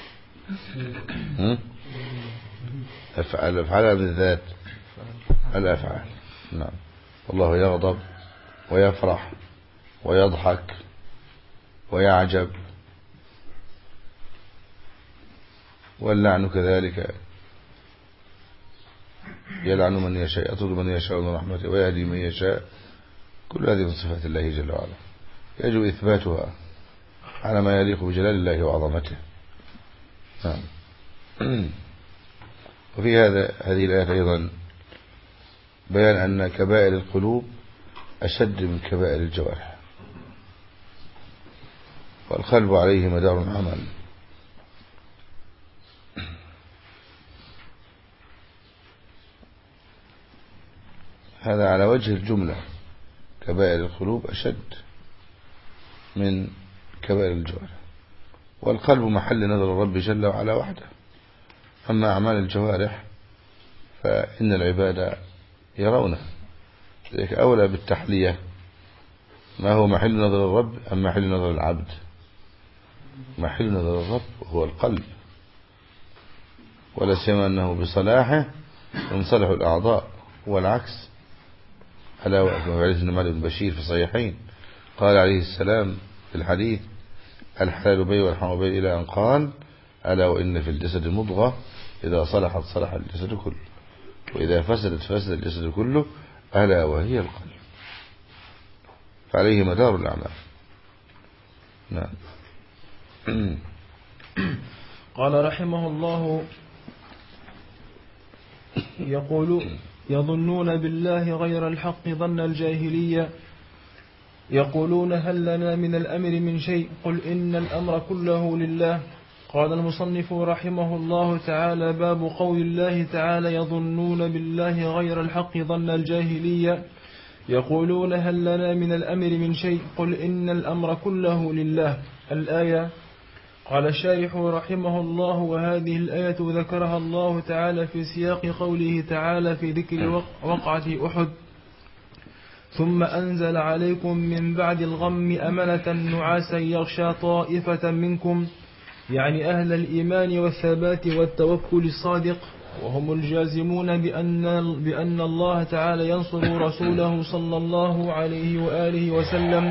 أفعالها من الذات الأفعال. نعم. والله يغضب ويفرح ويضحك ويعجب، واللعن كذلك يلعن من يشاء يطرد من يشاء من رحمته ويهدي من يشاء. كل هذه من صفات الله جل وعلا يجب إثباتها على ما يليق بجلال الله وعظمته. نعم. وفي هذه الآية أيضا بيان أن كبائر القلوب أشد من كبائر الجوارح، والقلب عليه مدار العمل. هذا على وجه الجملة، كبائر القلوب أشد من كبائر الجوارح، والقلب محل نظر الرب جل وعلا وحده. أما أعمال الجوارح فإن العباد يرونه، ذلك أولى بالتحلية ما هو محل نظر الرب أم محل نظر العبد. محل نظر الرب هو القلب، ولا سيما أنه بصلاحه ينصلح الأعضاء، والعكس ألا وفي حديث النعمان بن بشير في الصحيحين قال عليه السلام في الحديث الحلال بين والحرام بين إلى أن قال ألا وإن في الجسد مضغة إذا صلحت صلح الجسد كله وإذا فسدت فسد الجسد كله ألا وهي القلب فعليه مدار الأعمال. نعم. قال رحمه الله يقول يظنون بالله غير الحق ظن الجاهلية يقولون هل لنا من الأمر من شيء قل إن الأمر كله لله. قال المصنف رحمه الله تعالى باب قول الله تعالى يظنون بالله غير الحق ظن الجاهلية يقولون هل لنا من الأمر من شيء قل إن الأمر كله لله. الآية. قال الشارح رحمه الله وهذه الآية ذكرها الله تعالى في سياق قوله تعالى في ذكر وقعة أحد ثم أنزل عليكم من بعد الغم أمنة نعاسا يغشى طائفة منكم يعني أهل الإيمان والثبات والتوكل الصادق وهم الجازمون بأن الله تعالى ينصر رسوله صلى الله عليه وآله وسلم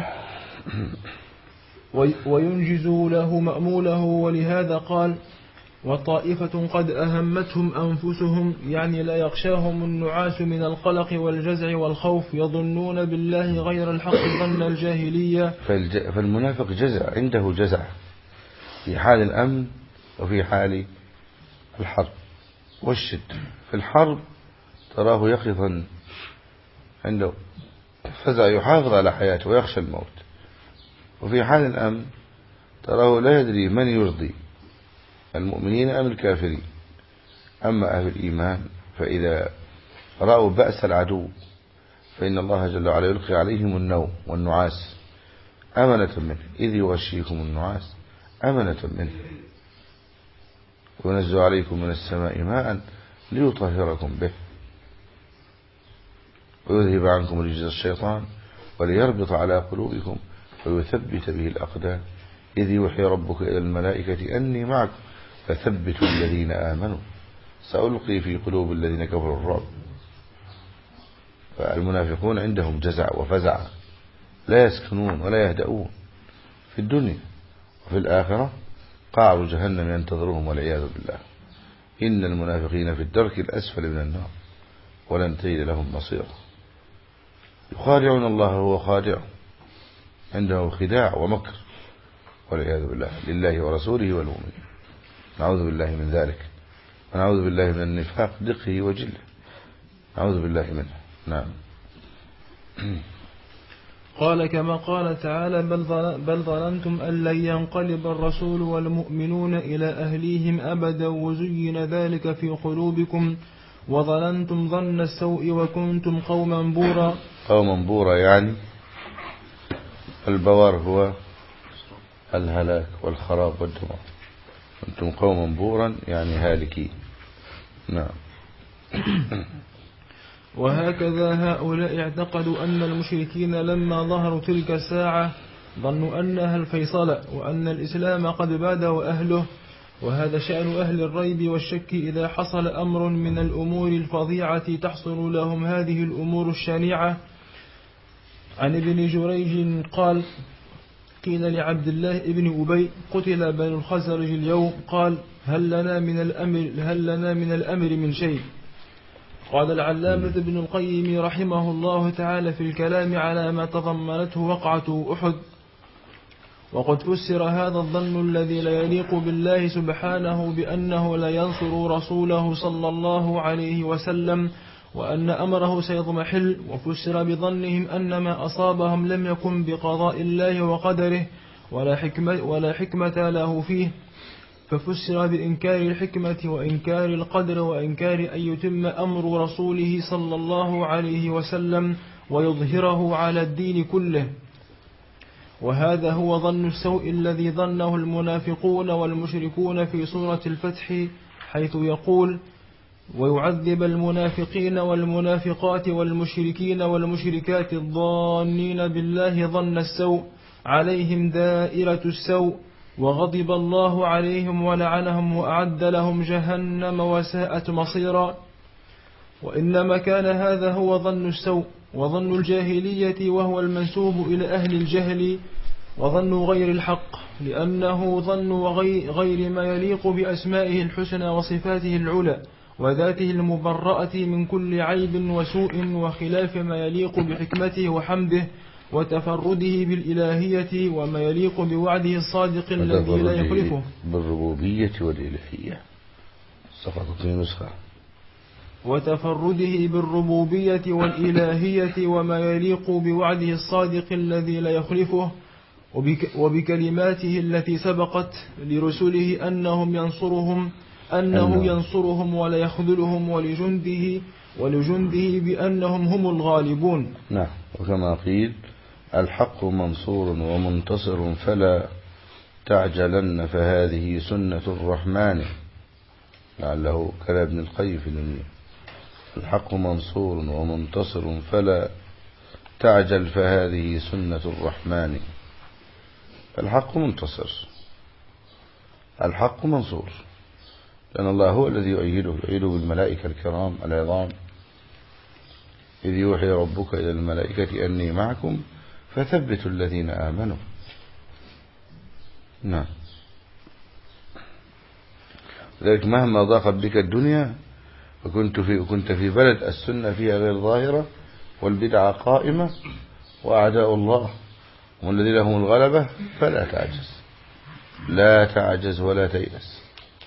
وينجز له مأموله. ولهذا قال وطائفة قد أهمتهم أنفسهم يعني لا يغشاهم النعاس من القلق والجزع والخوف يظنون بالله غير الحق ظن الجاهلية. فالمنافق جزع عنده جزع في حال الأمن وفي حال الحرب والشد. في الحرب تراه يقظا عنده فزع يحافظ على حياته ويخشى الموت وفي حال الأمن تراه لا يدري من يرضي المؤمنين أم الكافرين. أما أهل الإيمان فإذا رأوا بأس العدو فإن الله جل وعلا يلقي عليهم النوم والنعاس أمنة منه إذ يغشيكم النعاس أمنة منه وينزل عليكم من السماء ماء ليطهركم به ويذهب عنكم رجز الشيطان وليربط على قلوبكم ويثبت به الأقدام إذ يوحي ربك إلى الملائكة أني معكم فثبتوا الذين آمنوا سألقي في قلوب الذين كفروا الرعب. فالمنافقون عندهم جزع وفزع لا يسكنون ولا يهدؤون في الدنيا وفي الآخرة قعر جهنم ينتظرهم والعياذ بالله. إن المنافقين في الدرك الأسفل من النار ولن تجد لهم نصيرا يخادعون الله وهو خادع عنده خداع ومكر والعياذ بالله لله ورسوله والمؤمنين. نعوذ بالله من ذلك ونعوذ بالله من النفاق دقه وجله نعوذ بالله منه. نعم. قال كما قال تعالى بل ظننتم أن لن ينقلب الرسول والمؤمنون إلى أهليهم أبدا وزين ذلك في قلوبكم وظننتم ظن السوء وكنتم قوما بورا. قوما بورا يعني البوار هو الهلاك والخراب والدمار. كنتم قوما بورا يعني هالكين. نعم. وهكذا هؤلاء اعتقدوا أن المشركين لما ظهروا تلك الساعة ظنوا أنها الفيصل وأن الإسلام قد باد وأهله. وهذا شأن أهل الريب والشك إذا حصل أمر من الأمور الفظيعة تحصل لهم هذه الأمور الشنيعة. عن ابن جريج قال قيل لعبد الله ابن أبي قتل بنو الخزرج اليوم قال هل لنا من الأمر من شيء. قال العلامة ابن القيم رحمه الله تعالى في الكلام على ما تضمنته وقعة أحد وقد فسر هذا الظن الذي لا يليق بالله سبحانه بأنه لا ينصر رسوله صلى الله عليه وسلم وأن أمره سيضمحل وفسر بظنهم أن ما أصابهم لم يكن بقضاء الله وقدره ولا حكمة له فيه ففسر بإنكار الحكمة وإنكار القدر وإنكار أن يتم أمر رسوله صلى الله عليه وسلم ويظهره على الدين كله. وهذا هو ظن السوء الذي ظنه المنافقون والمشركون في سورة الفتح حيث يقول ويعذب المنافقين والمنافقات والمشركين والمشركات الظانين بالله ظن السوء عليهم دائرة السوء وغضب الله عليهم ولعنهم وأعد لهم جهنم وساءت مصيرا. وإنما كان هذا هو ظن السوء وظن الجاهلية وهو المنسوب إلى أهل الجهل وظن غير الحق لأنه ظن غير ما يليق بأسمائه الحسنى وصفاته العلى وذاته المبرأة من كل عيب وسوء وخلاف ما يليق بحكمته وحمده وتفرده بالإلهية وما يليق بوعده الصادق الذي لا يخلفه بالربوبية والإلهية سقطت في نسخة وتفرده بالربوبية والإلهية وما يليق بوعده الصادق الذي لا يخلفه وبكلماته التي سبقت لرسله أنه ينصرهم ولا يخذلهم ولجنده بأنهم هم الغالبون. نعم. وكما قيل الحق منصور ومنتصر فلا تعجلن فهذه سنة الرحمن، لعله كلام ابن القيم في النونية. الحق منصور ومنتصر فلا تعجل فهذه سنة الرحمن. الحق منتصر، الحق منصور، لأن الله هو الذي يؤيده بالملائكة الكرام العظام، إذ يوحي ربك إلى الملائكة أني معكم فثبتوا الذين آمنوا. نعم. لذلك مهما ضاقت بك الدنيا وكنت في بلد السنة فيها غير ظاهرة والبدعة قائمة وأعداء الله والذي لهم الغلبة، فلا تعجز، لا تعجز ولا تيأس.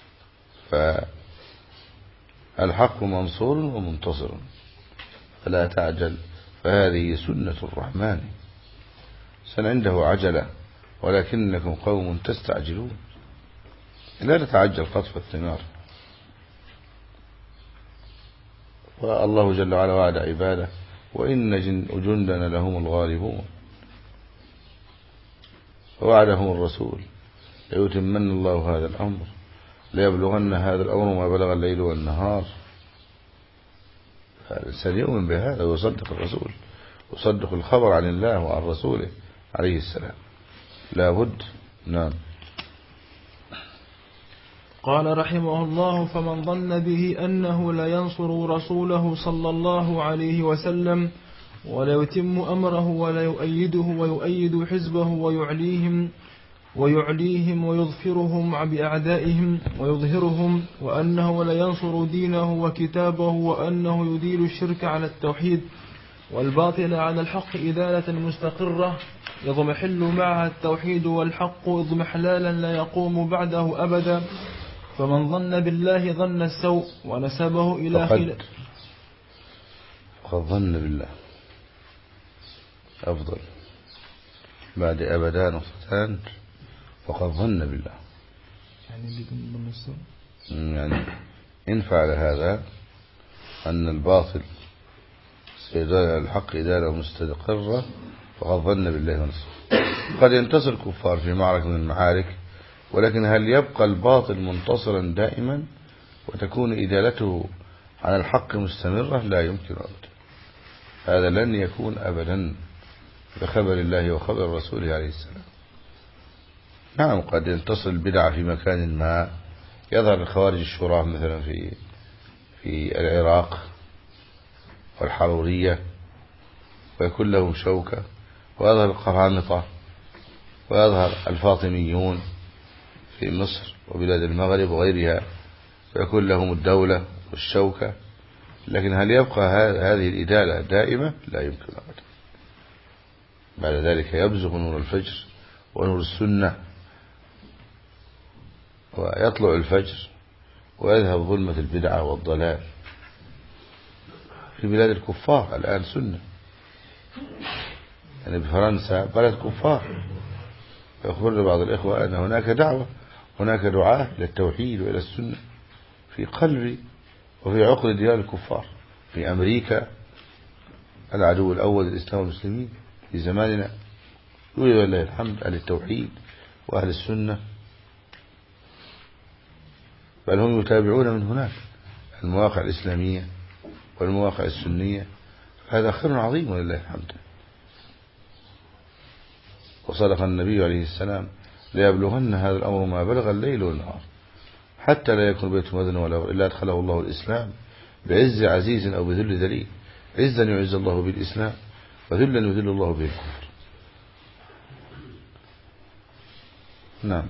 فالحق منصور ومنتصر فلا تعجل فهذه سنة الرحمن. عنده عجلة ولكنكم قوم تستعجلون. لا تتعجل قطف الثمار. والله جل وعلا وعد عباده وإن جندنا لهم الغالبون، ووعدهم الرسول ليتمن الله هذا الأمر ليبلغن هذا الأمر ما بلغ الليل والنهار. فالإنسان يؤمن بهذا ويصدق الرسول، ويصدق الخبر عن الله وعن رسوله عليه السلام، لا بد. نعم. قال رحمه الله: فمن ظن به أنه لا ينصر رسوله صلى الله عليه وسلم ولا يتم أمره ولا يؤيده ويؤيد حزبه ويعليهم ويظفرهم بأعدائهم ويظهرهم، وأنه لا ينصر دينه وكتابه، وأنه يديل الشرك على التوحيد والباطل على الحق إدالة مستقرة يضمحل معها التوحيد والحق اضمحلالا لا يقوم بعده أبدا. فمن ظن بالله ظن السوء ونسبه إلى فقد ظن بالله أفضل بعد أبدان وفتان. فقد ظن بالله يعني إن فعل هذا أن الباطل سيدال الحق إدالة مستقرة فقد ظن بالله ونصره. قد ينتصر الكفار في معركة من المعارك، ولكن هل يبقى الباطل منتصرا دائما وتكون إدالته على الحق مستمرة؟ لا يمكن أبدا. هذا لن يكون أبدا بخبر الله وخبر رسوله عليه السلام. نعم، قد ينتصر البدع في مكان ما، يظهر الخوارج الشراء مثلا في العراق والحرورية ويكون لهم شوكة، ويظهر القرامطة ويظهر الفاطميون في مصر وبلاد المغرب وغيرها ويكون لهم الدولة والشوكة. لكن هل يبقى هذه الإدالة دائمة؟ لا يمكن أبدا. بعد ذلك يبزغ نور الفجر ونور السنة ويطلع الفجر ويذهب ظلمة البدعة والضلال. في بلاد الكفار الآن سنة، يعني بفرنسا بلد كفار، يخبرنا بعض الإخوة أن هناك دعوة، هناك دعاة للتوحيد وإلى السنة في قلب وفي عقل ديار الكفار. في أمريكا العدو الأول للإسلام والمسلمين في زماننا يوجد لله الحمد أهل التوحيد وأهل السنة، بل هم يتابعون من هناك المواقع الإسلامية والمواقع السنية. هذا خير عظيم ولله الحمد. وصدق النبي عليه السلام: ليبلغن هذا الأمر ما بلغ الليل والنهار حتى لا يكون بيت مدن ولا إلا أدخله الله الإسلام بعز عزيز أو بذل ذليل. عزا يعز الله بالإسلام، وذلا يذل الله به الكفر. نعم.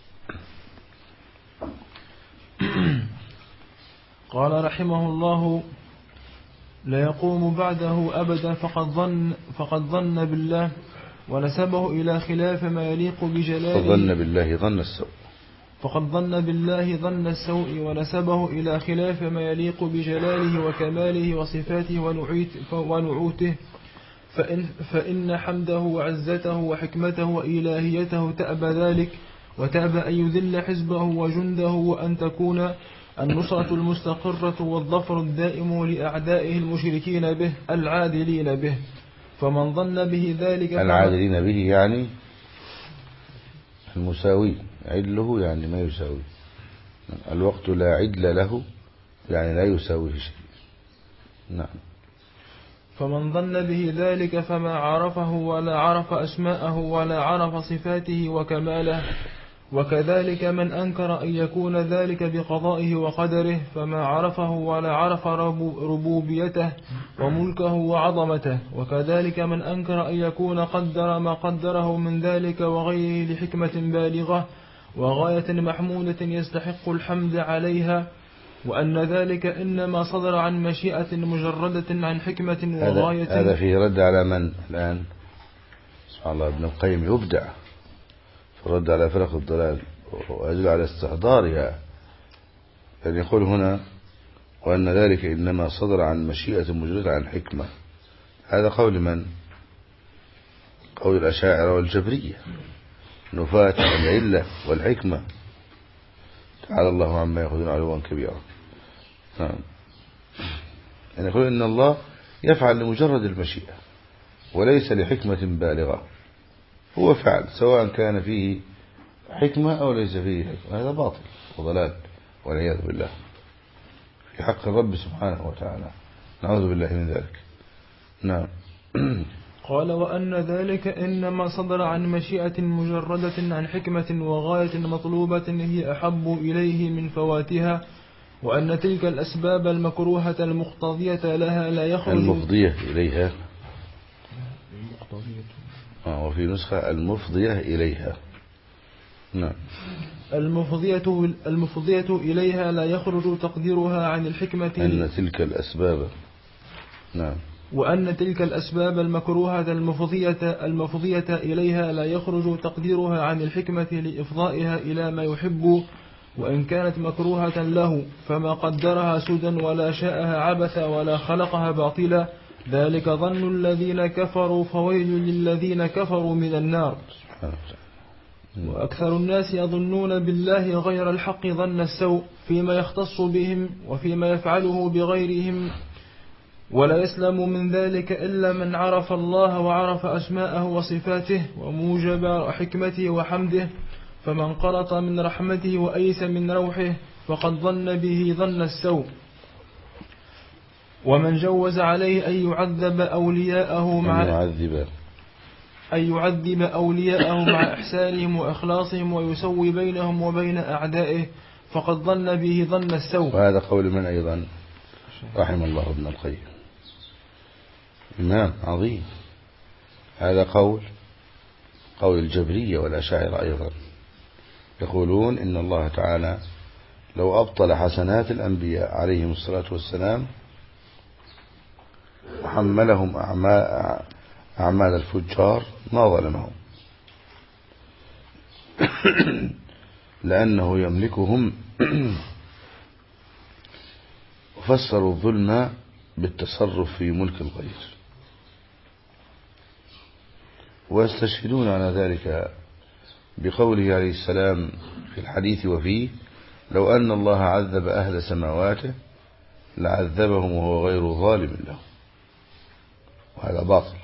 قال رحمه الله: لا يقوم بعده أبدا فقد ظن بالله ونسبه إلى خلاف ما يليق بجلاله. فظن بالله ظن السوء. فقد ظن بالله ظن السوء ونسبه إلى خلاف ما يليق بجلاله وكماله وصفاته ونعوته، فإن حمده وعزته وحكمته وإلهيته تأبى ذلك، وتأبى أن يذل حزبه وجنده، وأن تكون النصرة المستقرة والظفر الدائم لأعدائه المشركين به العادلين به. فمن ظن به ذلك العادلين به يعني المساوي، عدله يعني ما يساوي، الوقت لا عدل له يعني لا يساويه شيء. نعم. فمن ظن به ذلك فما عرفه ولا عرف أسماءه ولا عرف صفاته وكماله. وكذلك من أنكر أن يكون ذلك بقضائه وقدره فما عرفه ولا عرف ربوبيته وملكه وعظمته. وكذلك من أنكر أن يكون قدر ما قدره من ذلك وغيره لحكمة بالغة وغاية محمودة يستحق الحمد عليها، وأن ذلك إنما صدر عن مشيئة مجردة عن حكمة وغاية. هذا فيه رد على من الآن؟ سبحان الله، ابن القيم يبدع فرد على فرق الضلال ويدل على استحضارها، يعني يقول هنا: وأن ذلك إنما صدر عن مشيئة مجردة عن حكمة. هذا قول من؟ قول الأشاعرة والجبرية، نفاة العلة والحكمة، تعالى الله عما يأخذون علوا كبيرا. يعني يقول إن الله يفعل لمجرد المشيئة وليس لحكمة بالغة، هو فعل سواء كان فيه حكمة أو ليس فيه حكمة. هذا باطل وضلال والعياذ بالله في حق الرب سبحانه وتعالى، نعوذ بالله من ذلك. نعم. قال: وأن ذلك إنما صدر عن مشيئة مجردة عن حكمة وغاية مطلوبة هي أحب إليه من فواتها، وأن تلك الأسباب المكروهة المقتضية لها لا يخرج المفضية إليها، وفي نسخة المفضية إليها. نعم. المفضية إليها لا يخرج تقديرها عن الحكمة، أن تلك الأسباب. نعم. وأن تلك الأسباب المكروهة المفضية إليها لا يخرج تقديرها عن الحكمة لإفضائها إلى ما يحب، وإن كانت مكروهة له فما قدرها سدى ولا شاءها عبثا ولا خلقها باطلا. ذلك ظن الذين كفروا فويل للذين كفروا من النار. وأكثر الناس يظنون بالله غير الحق ظن السوء فيما يختص بهم وفيما يفعله بغيرهم، ولا يسلم من ذلك إلا من عرف الله وعرف أسماءه وصفاته وموجب حكمته وحمده. فمن قرط من رحمته وأيس من روحه فقد ظن به ظن السوء. ومن جوز عليه أن يعذب أولياءه مع إحسانهم وإخلاصهم ويسوي بينهم وبين أعدائه فقد ظن به ظن السوء. وهذا قول من أيضا؟ رحم الله ابن القيم، إمام عظيم. هذا قول الجبرية والأشاعرة أيضا، يقولون إن الله تعالى لو أبطل حسنات الأنبياء عليهم الصلاة والسلام وحملهم أعمال الفجار ما ظلمهم، لأنه يملكهم. وفسروا الظلم بالتصرف في ملك الغير، ويستشهدون على ذلك بقوله عليه السلام في الحديث وفيه: لو أن الله عذب أهل سماواته لعذبهم وهو غير ظالم له. وهذا باطل.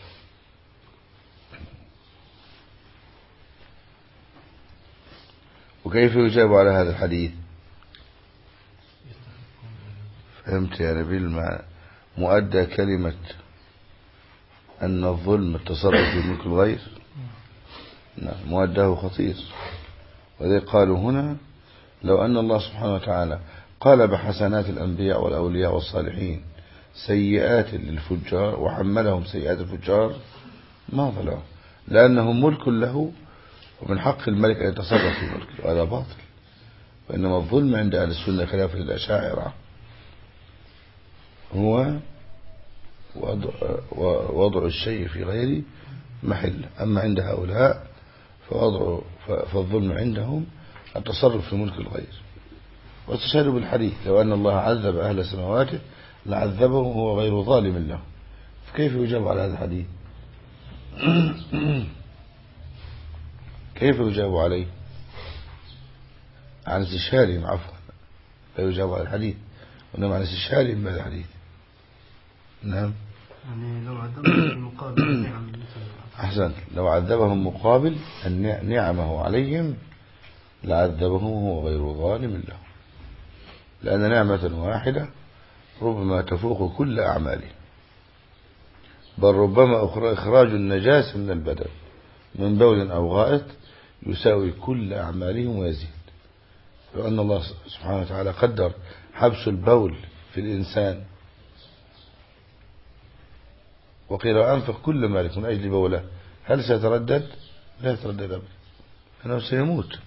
وكيف يجاب على هذا الحديث؟ فهمت يا نبيل مؤدى كلمة أن الظلم التصرف في ملك الغير؟ نعم، مؤداه خطير. وذلك قالوا هنا: لو أن الله سبحانه وتعالى قال بحسنات الأنبياء والأولياء والصالحين سيئات للفجار وحملهم سيئات الفجار ما ظلموا، لأنهم ملك له ومن حق الملك أن يتصرف في ملكه، وهذا باطل. وإنما الظلم عند أهل السنة خلافا للأشاعرة هو وضع الشيء في غير محل. أما عند هؤلاء فالظلم عندهم التصرف في ملك الغير. واستشهدوا بالحديث لو أن الله عذب أهل سماواته لعذبهم وهو غير ظالم له. فكيف يجاب على هذا الحديث؟ كيف يجاب عليه عن استشهادهم؟ عفوا، لا يجاب على الحديث وإنما عن استشهادهم بهذا الحديث. نعم، يعني لو عذبهم في مقابل نعم أحسن، لو عذبهم مقابل نعمه عليهم لعذبهم وهو غير ظالم له، لأن نعمة واحدة ربما تفوق كل أعماله، بل ربما إخراج النجاسة من البدن من بول أو غائط يساوي كل أعمالهم ويزيد. لأن الله سبحانه وتعالى قدر حبس البول في الإنسان، وقيل أنفق كل مالك من أجل بوله، هل سيتردد؟ لا يتردد أبدا، أنه سيموت.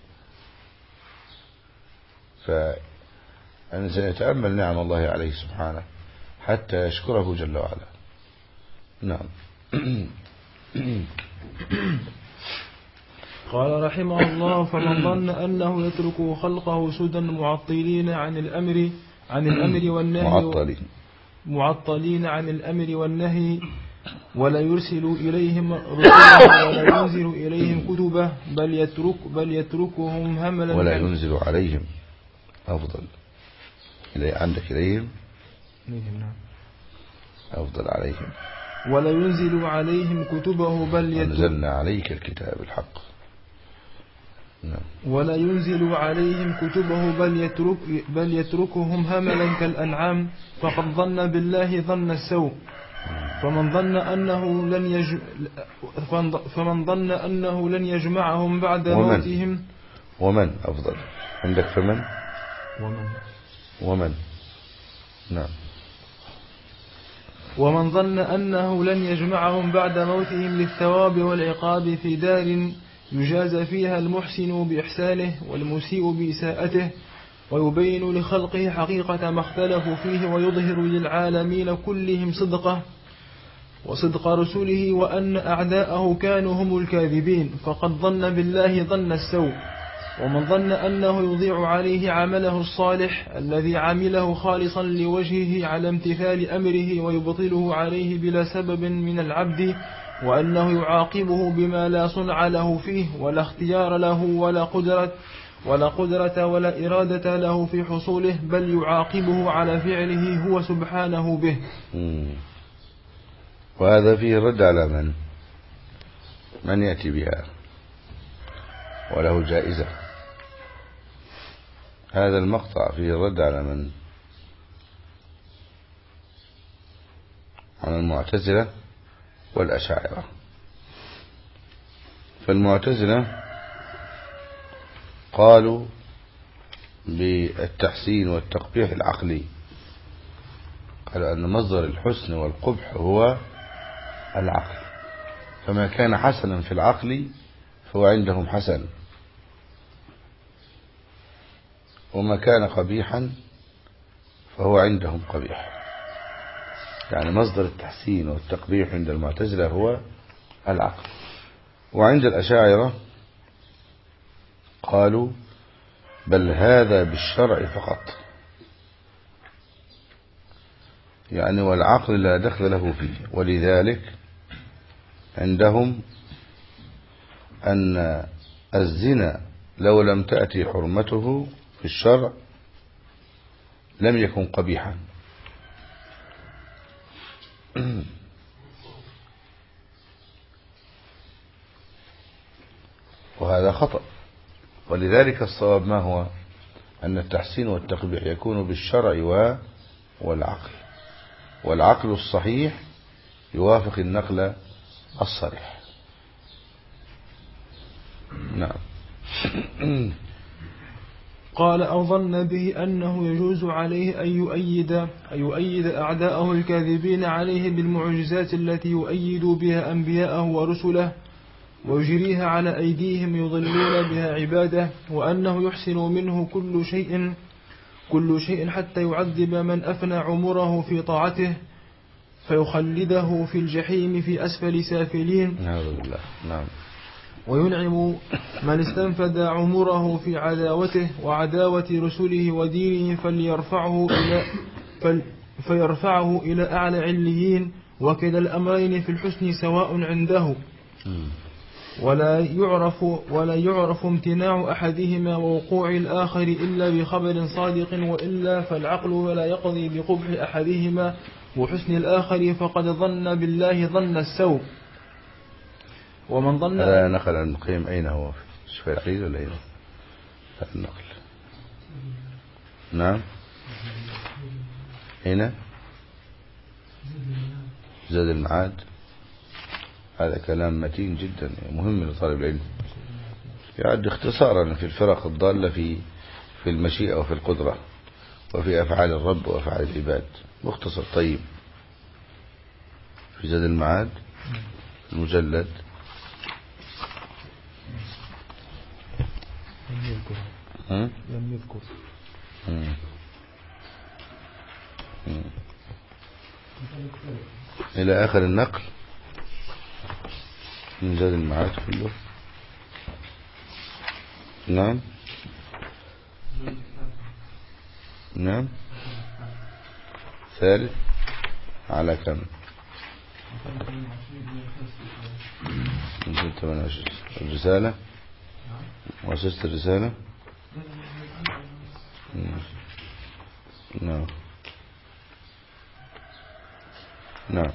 فالإنسان يتأمل نعم الله عليه سبحانه حتى يشكره جل وعلا. نعم. قال رحمه الله: فمن ظن أنه يترك خلقه سدى معطلين عن الأمر والنهي معطلين عن الأمر والنهي ولا يرسل إليهم رسله ولا ينزل إليهم كتبه بل يتركهم هملا ولا ينزل عليهم أفضل عندك إليهم أفضل عليهم ولا ينزل عليهم كتبه أنزلنا عليك الكتاب الحق. ولا ينزل عليهم كتبه بل يتركهم هملا كالأنعام فقد ظن بالله ظن السوء. فمن ظن أنه لن يجمعهم بعد موتهم. ومن أفضل عندك؟ فمن ومن نعم. ومن ظن أنه لن يجمعهم بعد موتهم للثواب والعقاب في دار يجازى فيها المحسن بإحسانه والمسيء بإساءته ويبين لخلقه حقيقة ما اختلفوا فيه ويظهر للعالمين كلهم صدقه وصدق رسله وأن أعداءه كانوا هم الكاذبين فقد ظن بالله ظن السوء. ومن ظن أنه يضيع عليه عمله الصالح الذي عمله خالصا لوجهه على امتثال أمره ويبطله عليه بلا سبب من العبد وأنه يعاقبه بما لا صنع له فيه ولا اختيار له ولا قدرة ولا إرادة له في حصوله بل يعاقبه على فعله هو سبحانه به. وهذا فيه رد على من يأتي بها وله جائزة. هذا المقطع فيه رد على على المعتزلة والأشاعرة. فالمعتزلة قالوا بالتحسين والتقبيح العقلي، قالوا أن مصدر الحسن والقبح هو العقل، فما كان حسنا في العقل فهو عندهم حسن، وما كان قبيحا فهو عندهم قبيح. يعني مصدر التحسين والتقبيح عند المعتزلة هو العقل. وعند الأشاعرة قالوا بل هذا بالشرع فقط، يعني والعقل لا دخل له فيه. ولذلك عندهم أن الزنا لو لم تأتي حرمته في الشرع لم يكن قبيحا. وهذا خطأ. ولذلك الصواب ما هو؟ أن التحسين والتقبيح يكون بالشرع والعقل، والعقل الصحيح يوافق النقل الصريح. نعم. قال أو ظن به أنه يجوز عليه أن يؤيد أعداءه الكاذبين عليه بالمعجزات التي يؤيد بها أنبياءه ورسله ويجريها على أيديهم يضلون بها عباده، وأنه يحسن منه كل شيء حتى يعذب من أفنى عمره في طاعته فيخلده في الجحيم في أسفل سافلين. نعوذ بالله. نعم. وينعم من استنفد عمره في عداوته وعداوة رسله ودينه فيرفعه إلى أعلى عليين، وكلا الأمرين في الحسن سواء عنده، ولا يعرف امتناع أحدهما ووقوع الآخر إلا بخبر صادق، وإلا فالعقل لا يقضي بقبح أحدهما وحسن الآخر، فقد ظن بالله ظن السوء. ومن ظن هذا نقل عن القيم. أين هو؟ في شفاء العقيل ولا أين النقل؟ نعم. أين؟ زاد المعاد. هذا كلام متين جدا مهم لطالب العلم، يعد اختصارا في الفرق الضالة في المشيئة وفي القدرة وفي أفعال الرب وأفعال العباد، مختصر طيب في زاد المعاد المجلد. لم يذكر. إلى آخر النقل من زاد المعاد كله. نعم. نعم. ثالث على كم؟ 28. الرسالة، مؤسسة الرسالة. نعم. نعم.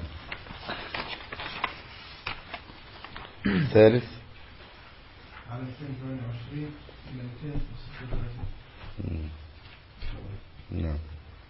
ثالث على 28 إلى 236. نعم.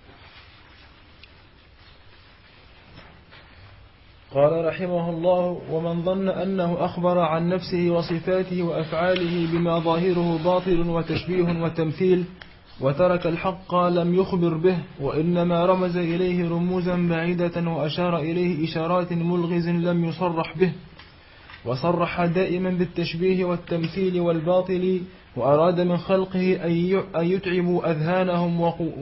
قال رحمه الله: ومن ظن أنه أخبر عن نفسه وصفاته وأفعاله بما ظاهره باطل وتشبيه وتمثيل وترك الحق لم يخبر به، وإنما رمز إليه رموزا بعيدة وأشار إليه إشارات ملغز لم يصرح به، وصرح دائما بالتشبيه والتمثيل والباطل، وأراد من خلقه أن يتعبوا أذهانهم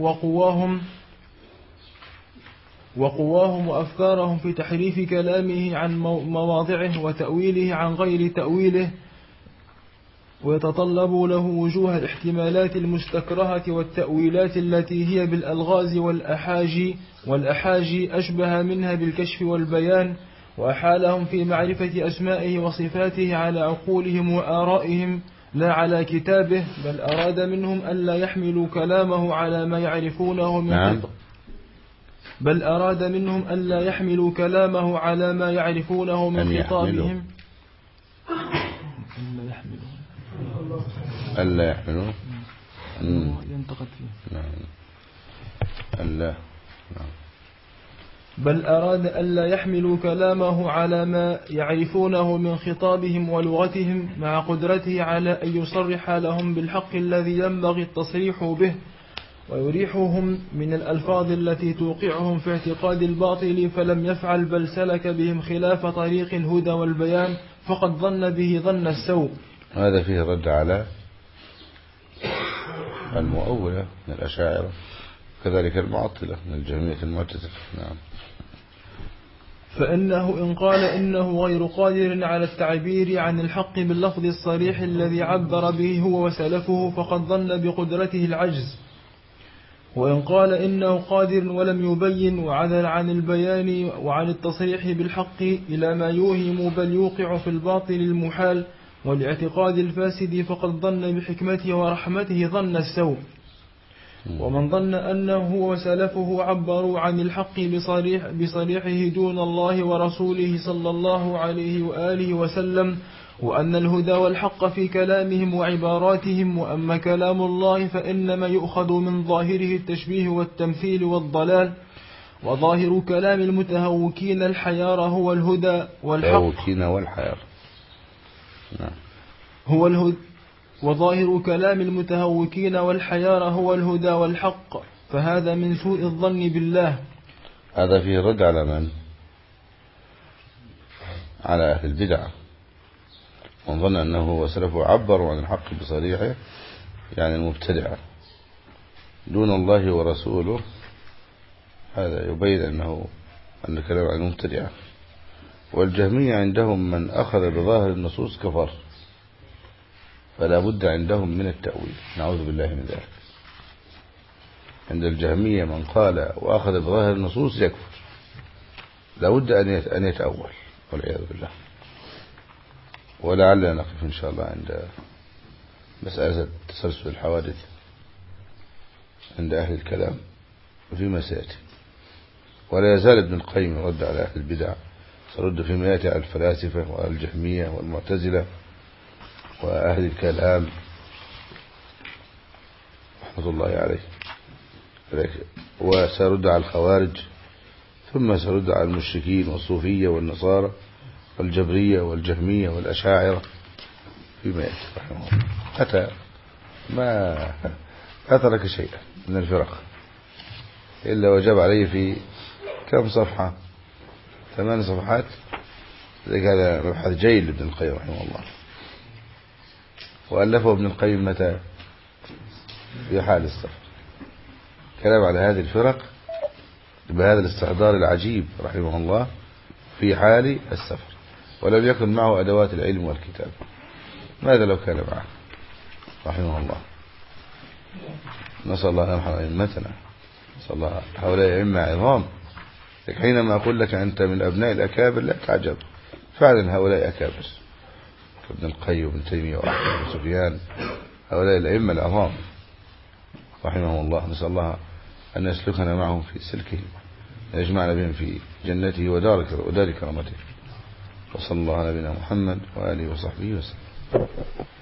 وقواهم وأفكارهم في تحريف كلامه عن مواضعه وتأويله عن غير تأويله، ويتطلب له وجوه الاحتمالات المستكرهة والتأويلات التي هي بالألغاز والأحاجي أشبه منها بالكشف والبيان، وأحالهم في معرفة أسمائه وصفاته على عقولهم وآرائهم لا على كتابه، بل أراد منهم ألا يحملوا كلامه على ما يعرفونه من نعم. بل أراد منهم ألا يحملوا كلامه على ما يعرفونه من خطابهم. ألا يحملوا ينتقد فيه. نعم. ألا. نعم. بل أراد ألا يحملوا كلامه على ما يعرفونه من خطابهم ولغتهم، مع قدرته على أن يصرح لهم بالحق الذي ينبغي التصريح به، ويريحهم من الألفاظ التي توقعهم في اعتقاد الباطل، فلم يفعل بل سلك بهم خلاف طريق الهدى والبيان، فقد ظن به ظن السوء. هذا فيه رد على المؤولة من الأشاعرة، كذلك المعطلة من الجهمية المعتزلة. نعم. فإنه إن قال إنه غير قادر على التعبير عن الحق باللفظ الصريح الذي عبر به هو وسلفه، فقد ظن بقدرته العجز. وإن قال إنه قادر ولم يبين وعدل عن البيان وعن التصريح بالحق إلى ما يوهم بل يوقع في الباطل المحال والاعتقاد الفاسد، فقد ظن بحكمته ورحمته ظن السوء. ومن ظن أنه هو وسلفه عبروا عن الحق بصريحه دون الله ورسوله صلى الله عليه وآله وسلم، وأن الهدى والحق في كلامهم وعباراتهم، وأما كلام الله فإنما يؤخذ من ظاهره التشبيه والتمثيل والضلال، وظاهر كلام المتهوكين الحيار هو الهدى والحق. والحيار. نعم. وظاهر كلام المتهوكين والحيار هو الهدى والحق، فهذا من سوء الظن بالله. هذا فيه رد على من؟ على أهل البدع، من ظن أنه وسلفه عبروا عن الحق بصريحه، يعني المبتدعة دون الله ورسوله، هذا يبين أن الكلام عن المبتدعة. والجهمية عندهم من أخذ بظاهر النصوص كفر، فلا بد عندهم من التأويل، نعوذ بالله من ذلك. عند الجهمية من قال وأخذ بظاهر النصوص يكفر، لا بد أن يتأول والعياذ بالله. ولعلنا نقف إن شاء الله عند مسألة تسلسل الحوادث عند أهل الكلام فيما سيأتي. ولا يزال ابن القيم يرد على أهل البدع، سرد فيما يأتي على الفلاسفة والجهمية والمعتزلة وأهل الكلام رحمة الله عليه، وسرد على الخوارج، ثم سرد على المشركين والصوفية والنصارى والجبرية والجهمية والأشاعرة فيما يأتي رحمه الله. حتى ما ترك شيئا من الفرق إلا وجب عليه في كم صفحة، 8 صفحات. هذا مبحث جيد لابن القيم رحمه الله، وألفه ابن القيم متى؟ في حال السفر، كلام على هذه الفرق بهذا الاستحضار العجيب رحمه الله في حال السفر، ولم يكن معه أدوات العلم والكتاب. ماذا لو كان معه رحمه الله؟ نسأل الله أن يرحم أئمتنا، نسأل الله. هؤلاء أئمة عظام، حينما أقول لك أنت من أبناء الأكابر لا تعجب، فعلا هؤلاء أكابر، ابن القيم وابن تيمية وأحمد وسفيان، هؤلاء الأئمة العظام رحمه الله. نسأل الله أن يسلكنا معهم في سلكه، يجمعنا بهم في جنته ودار كرامته. وصلى الله على نبينا محمد وآله وصحبه وسلم.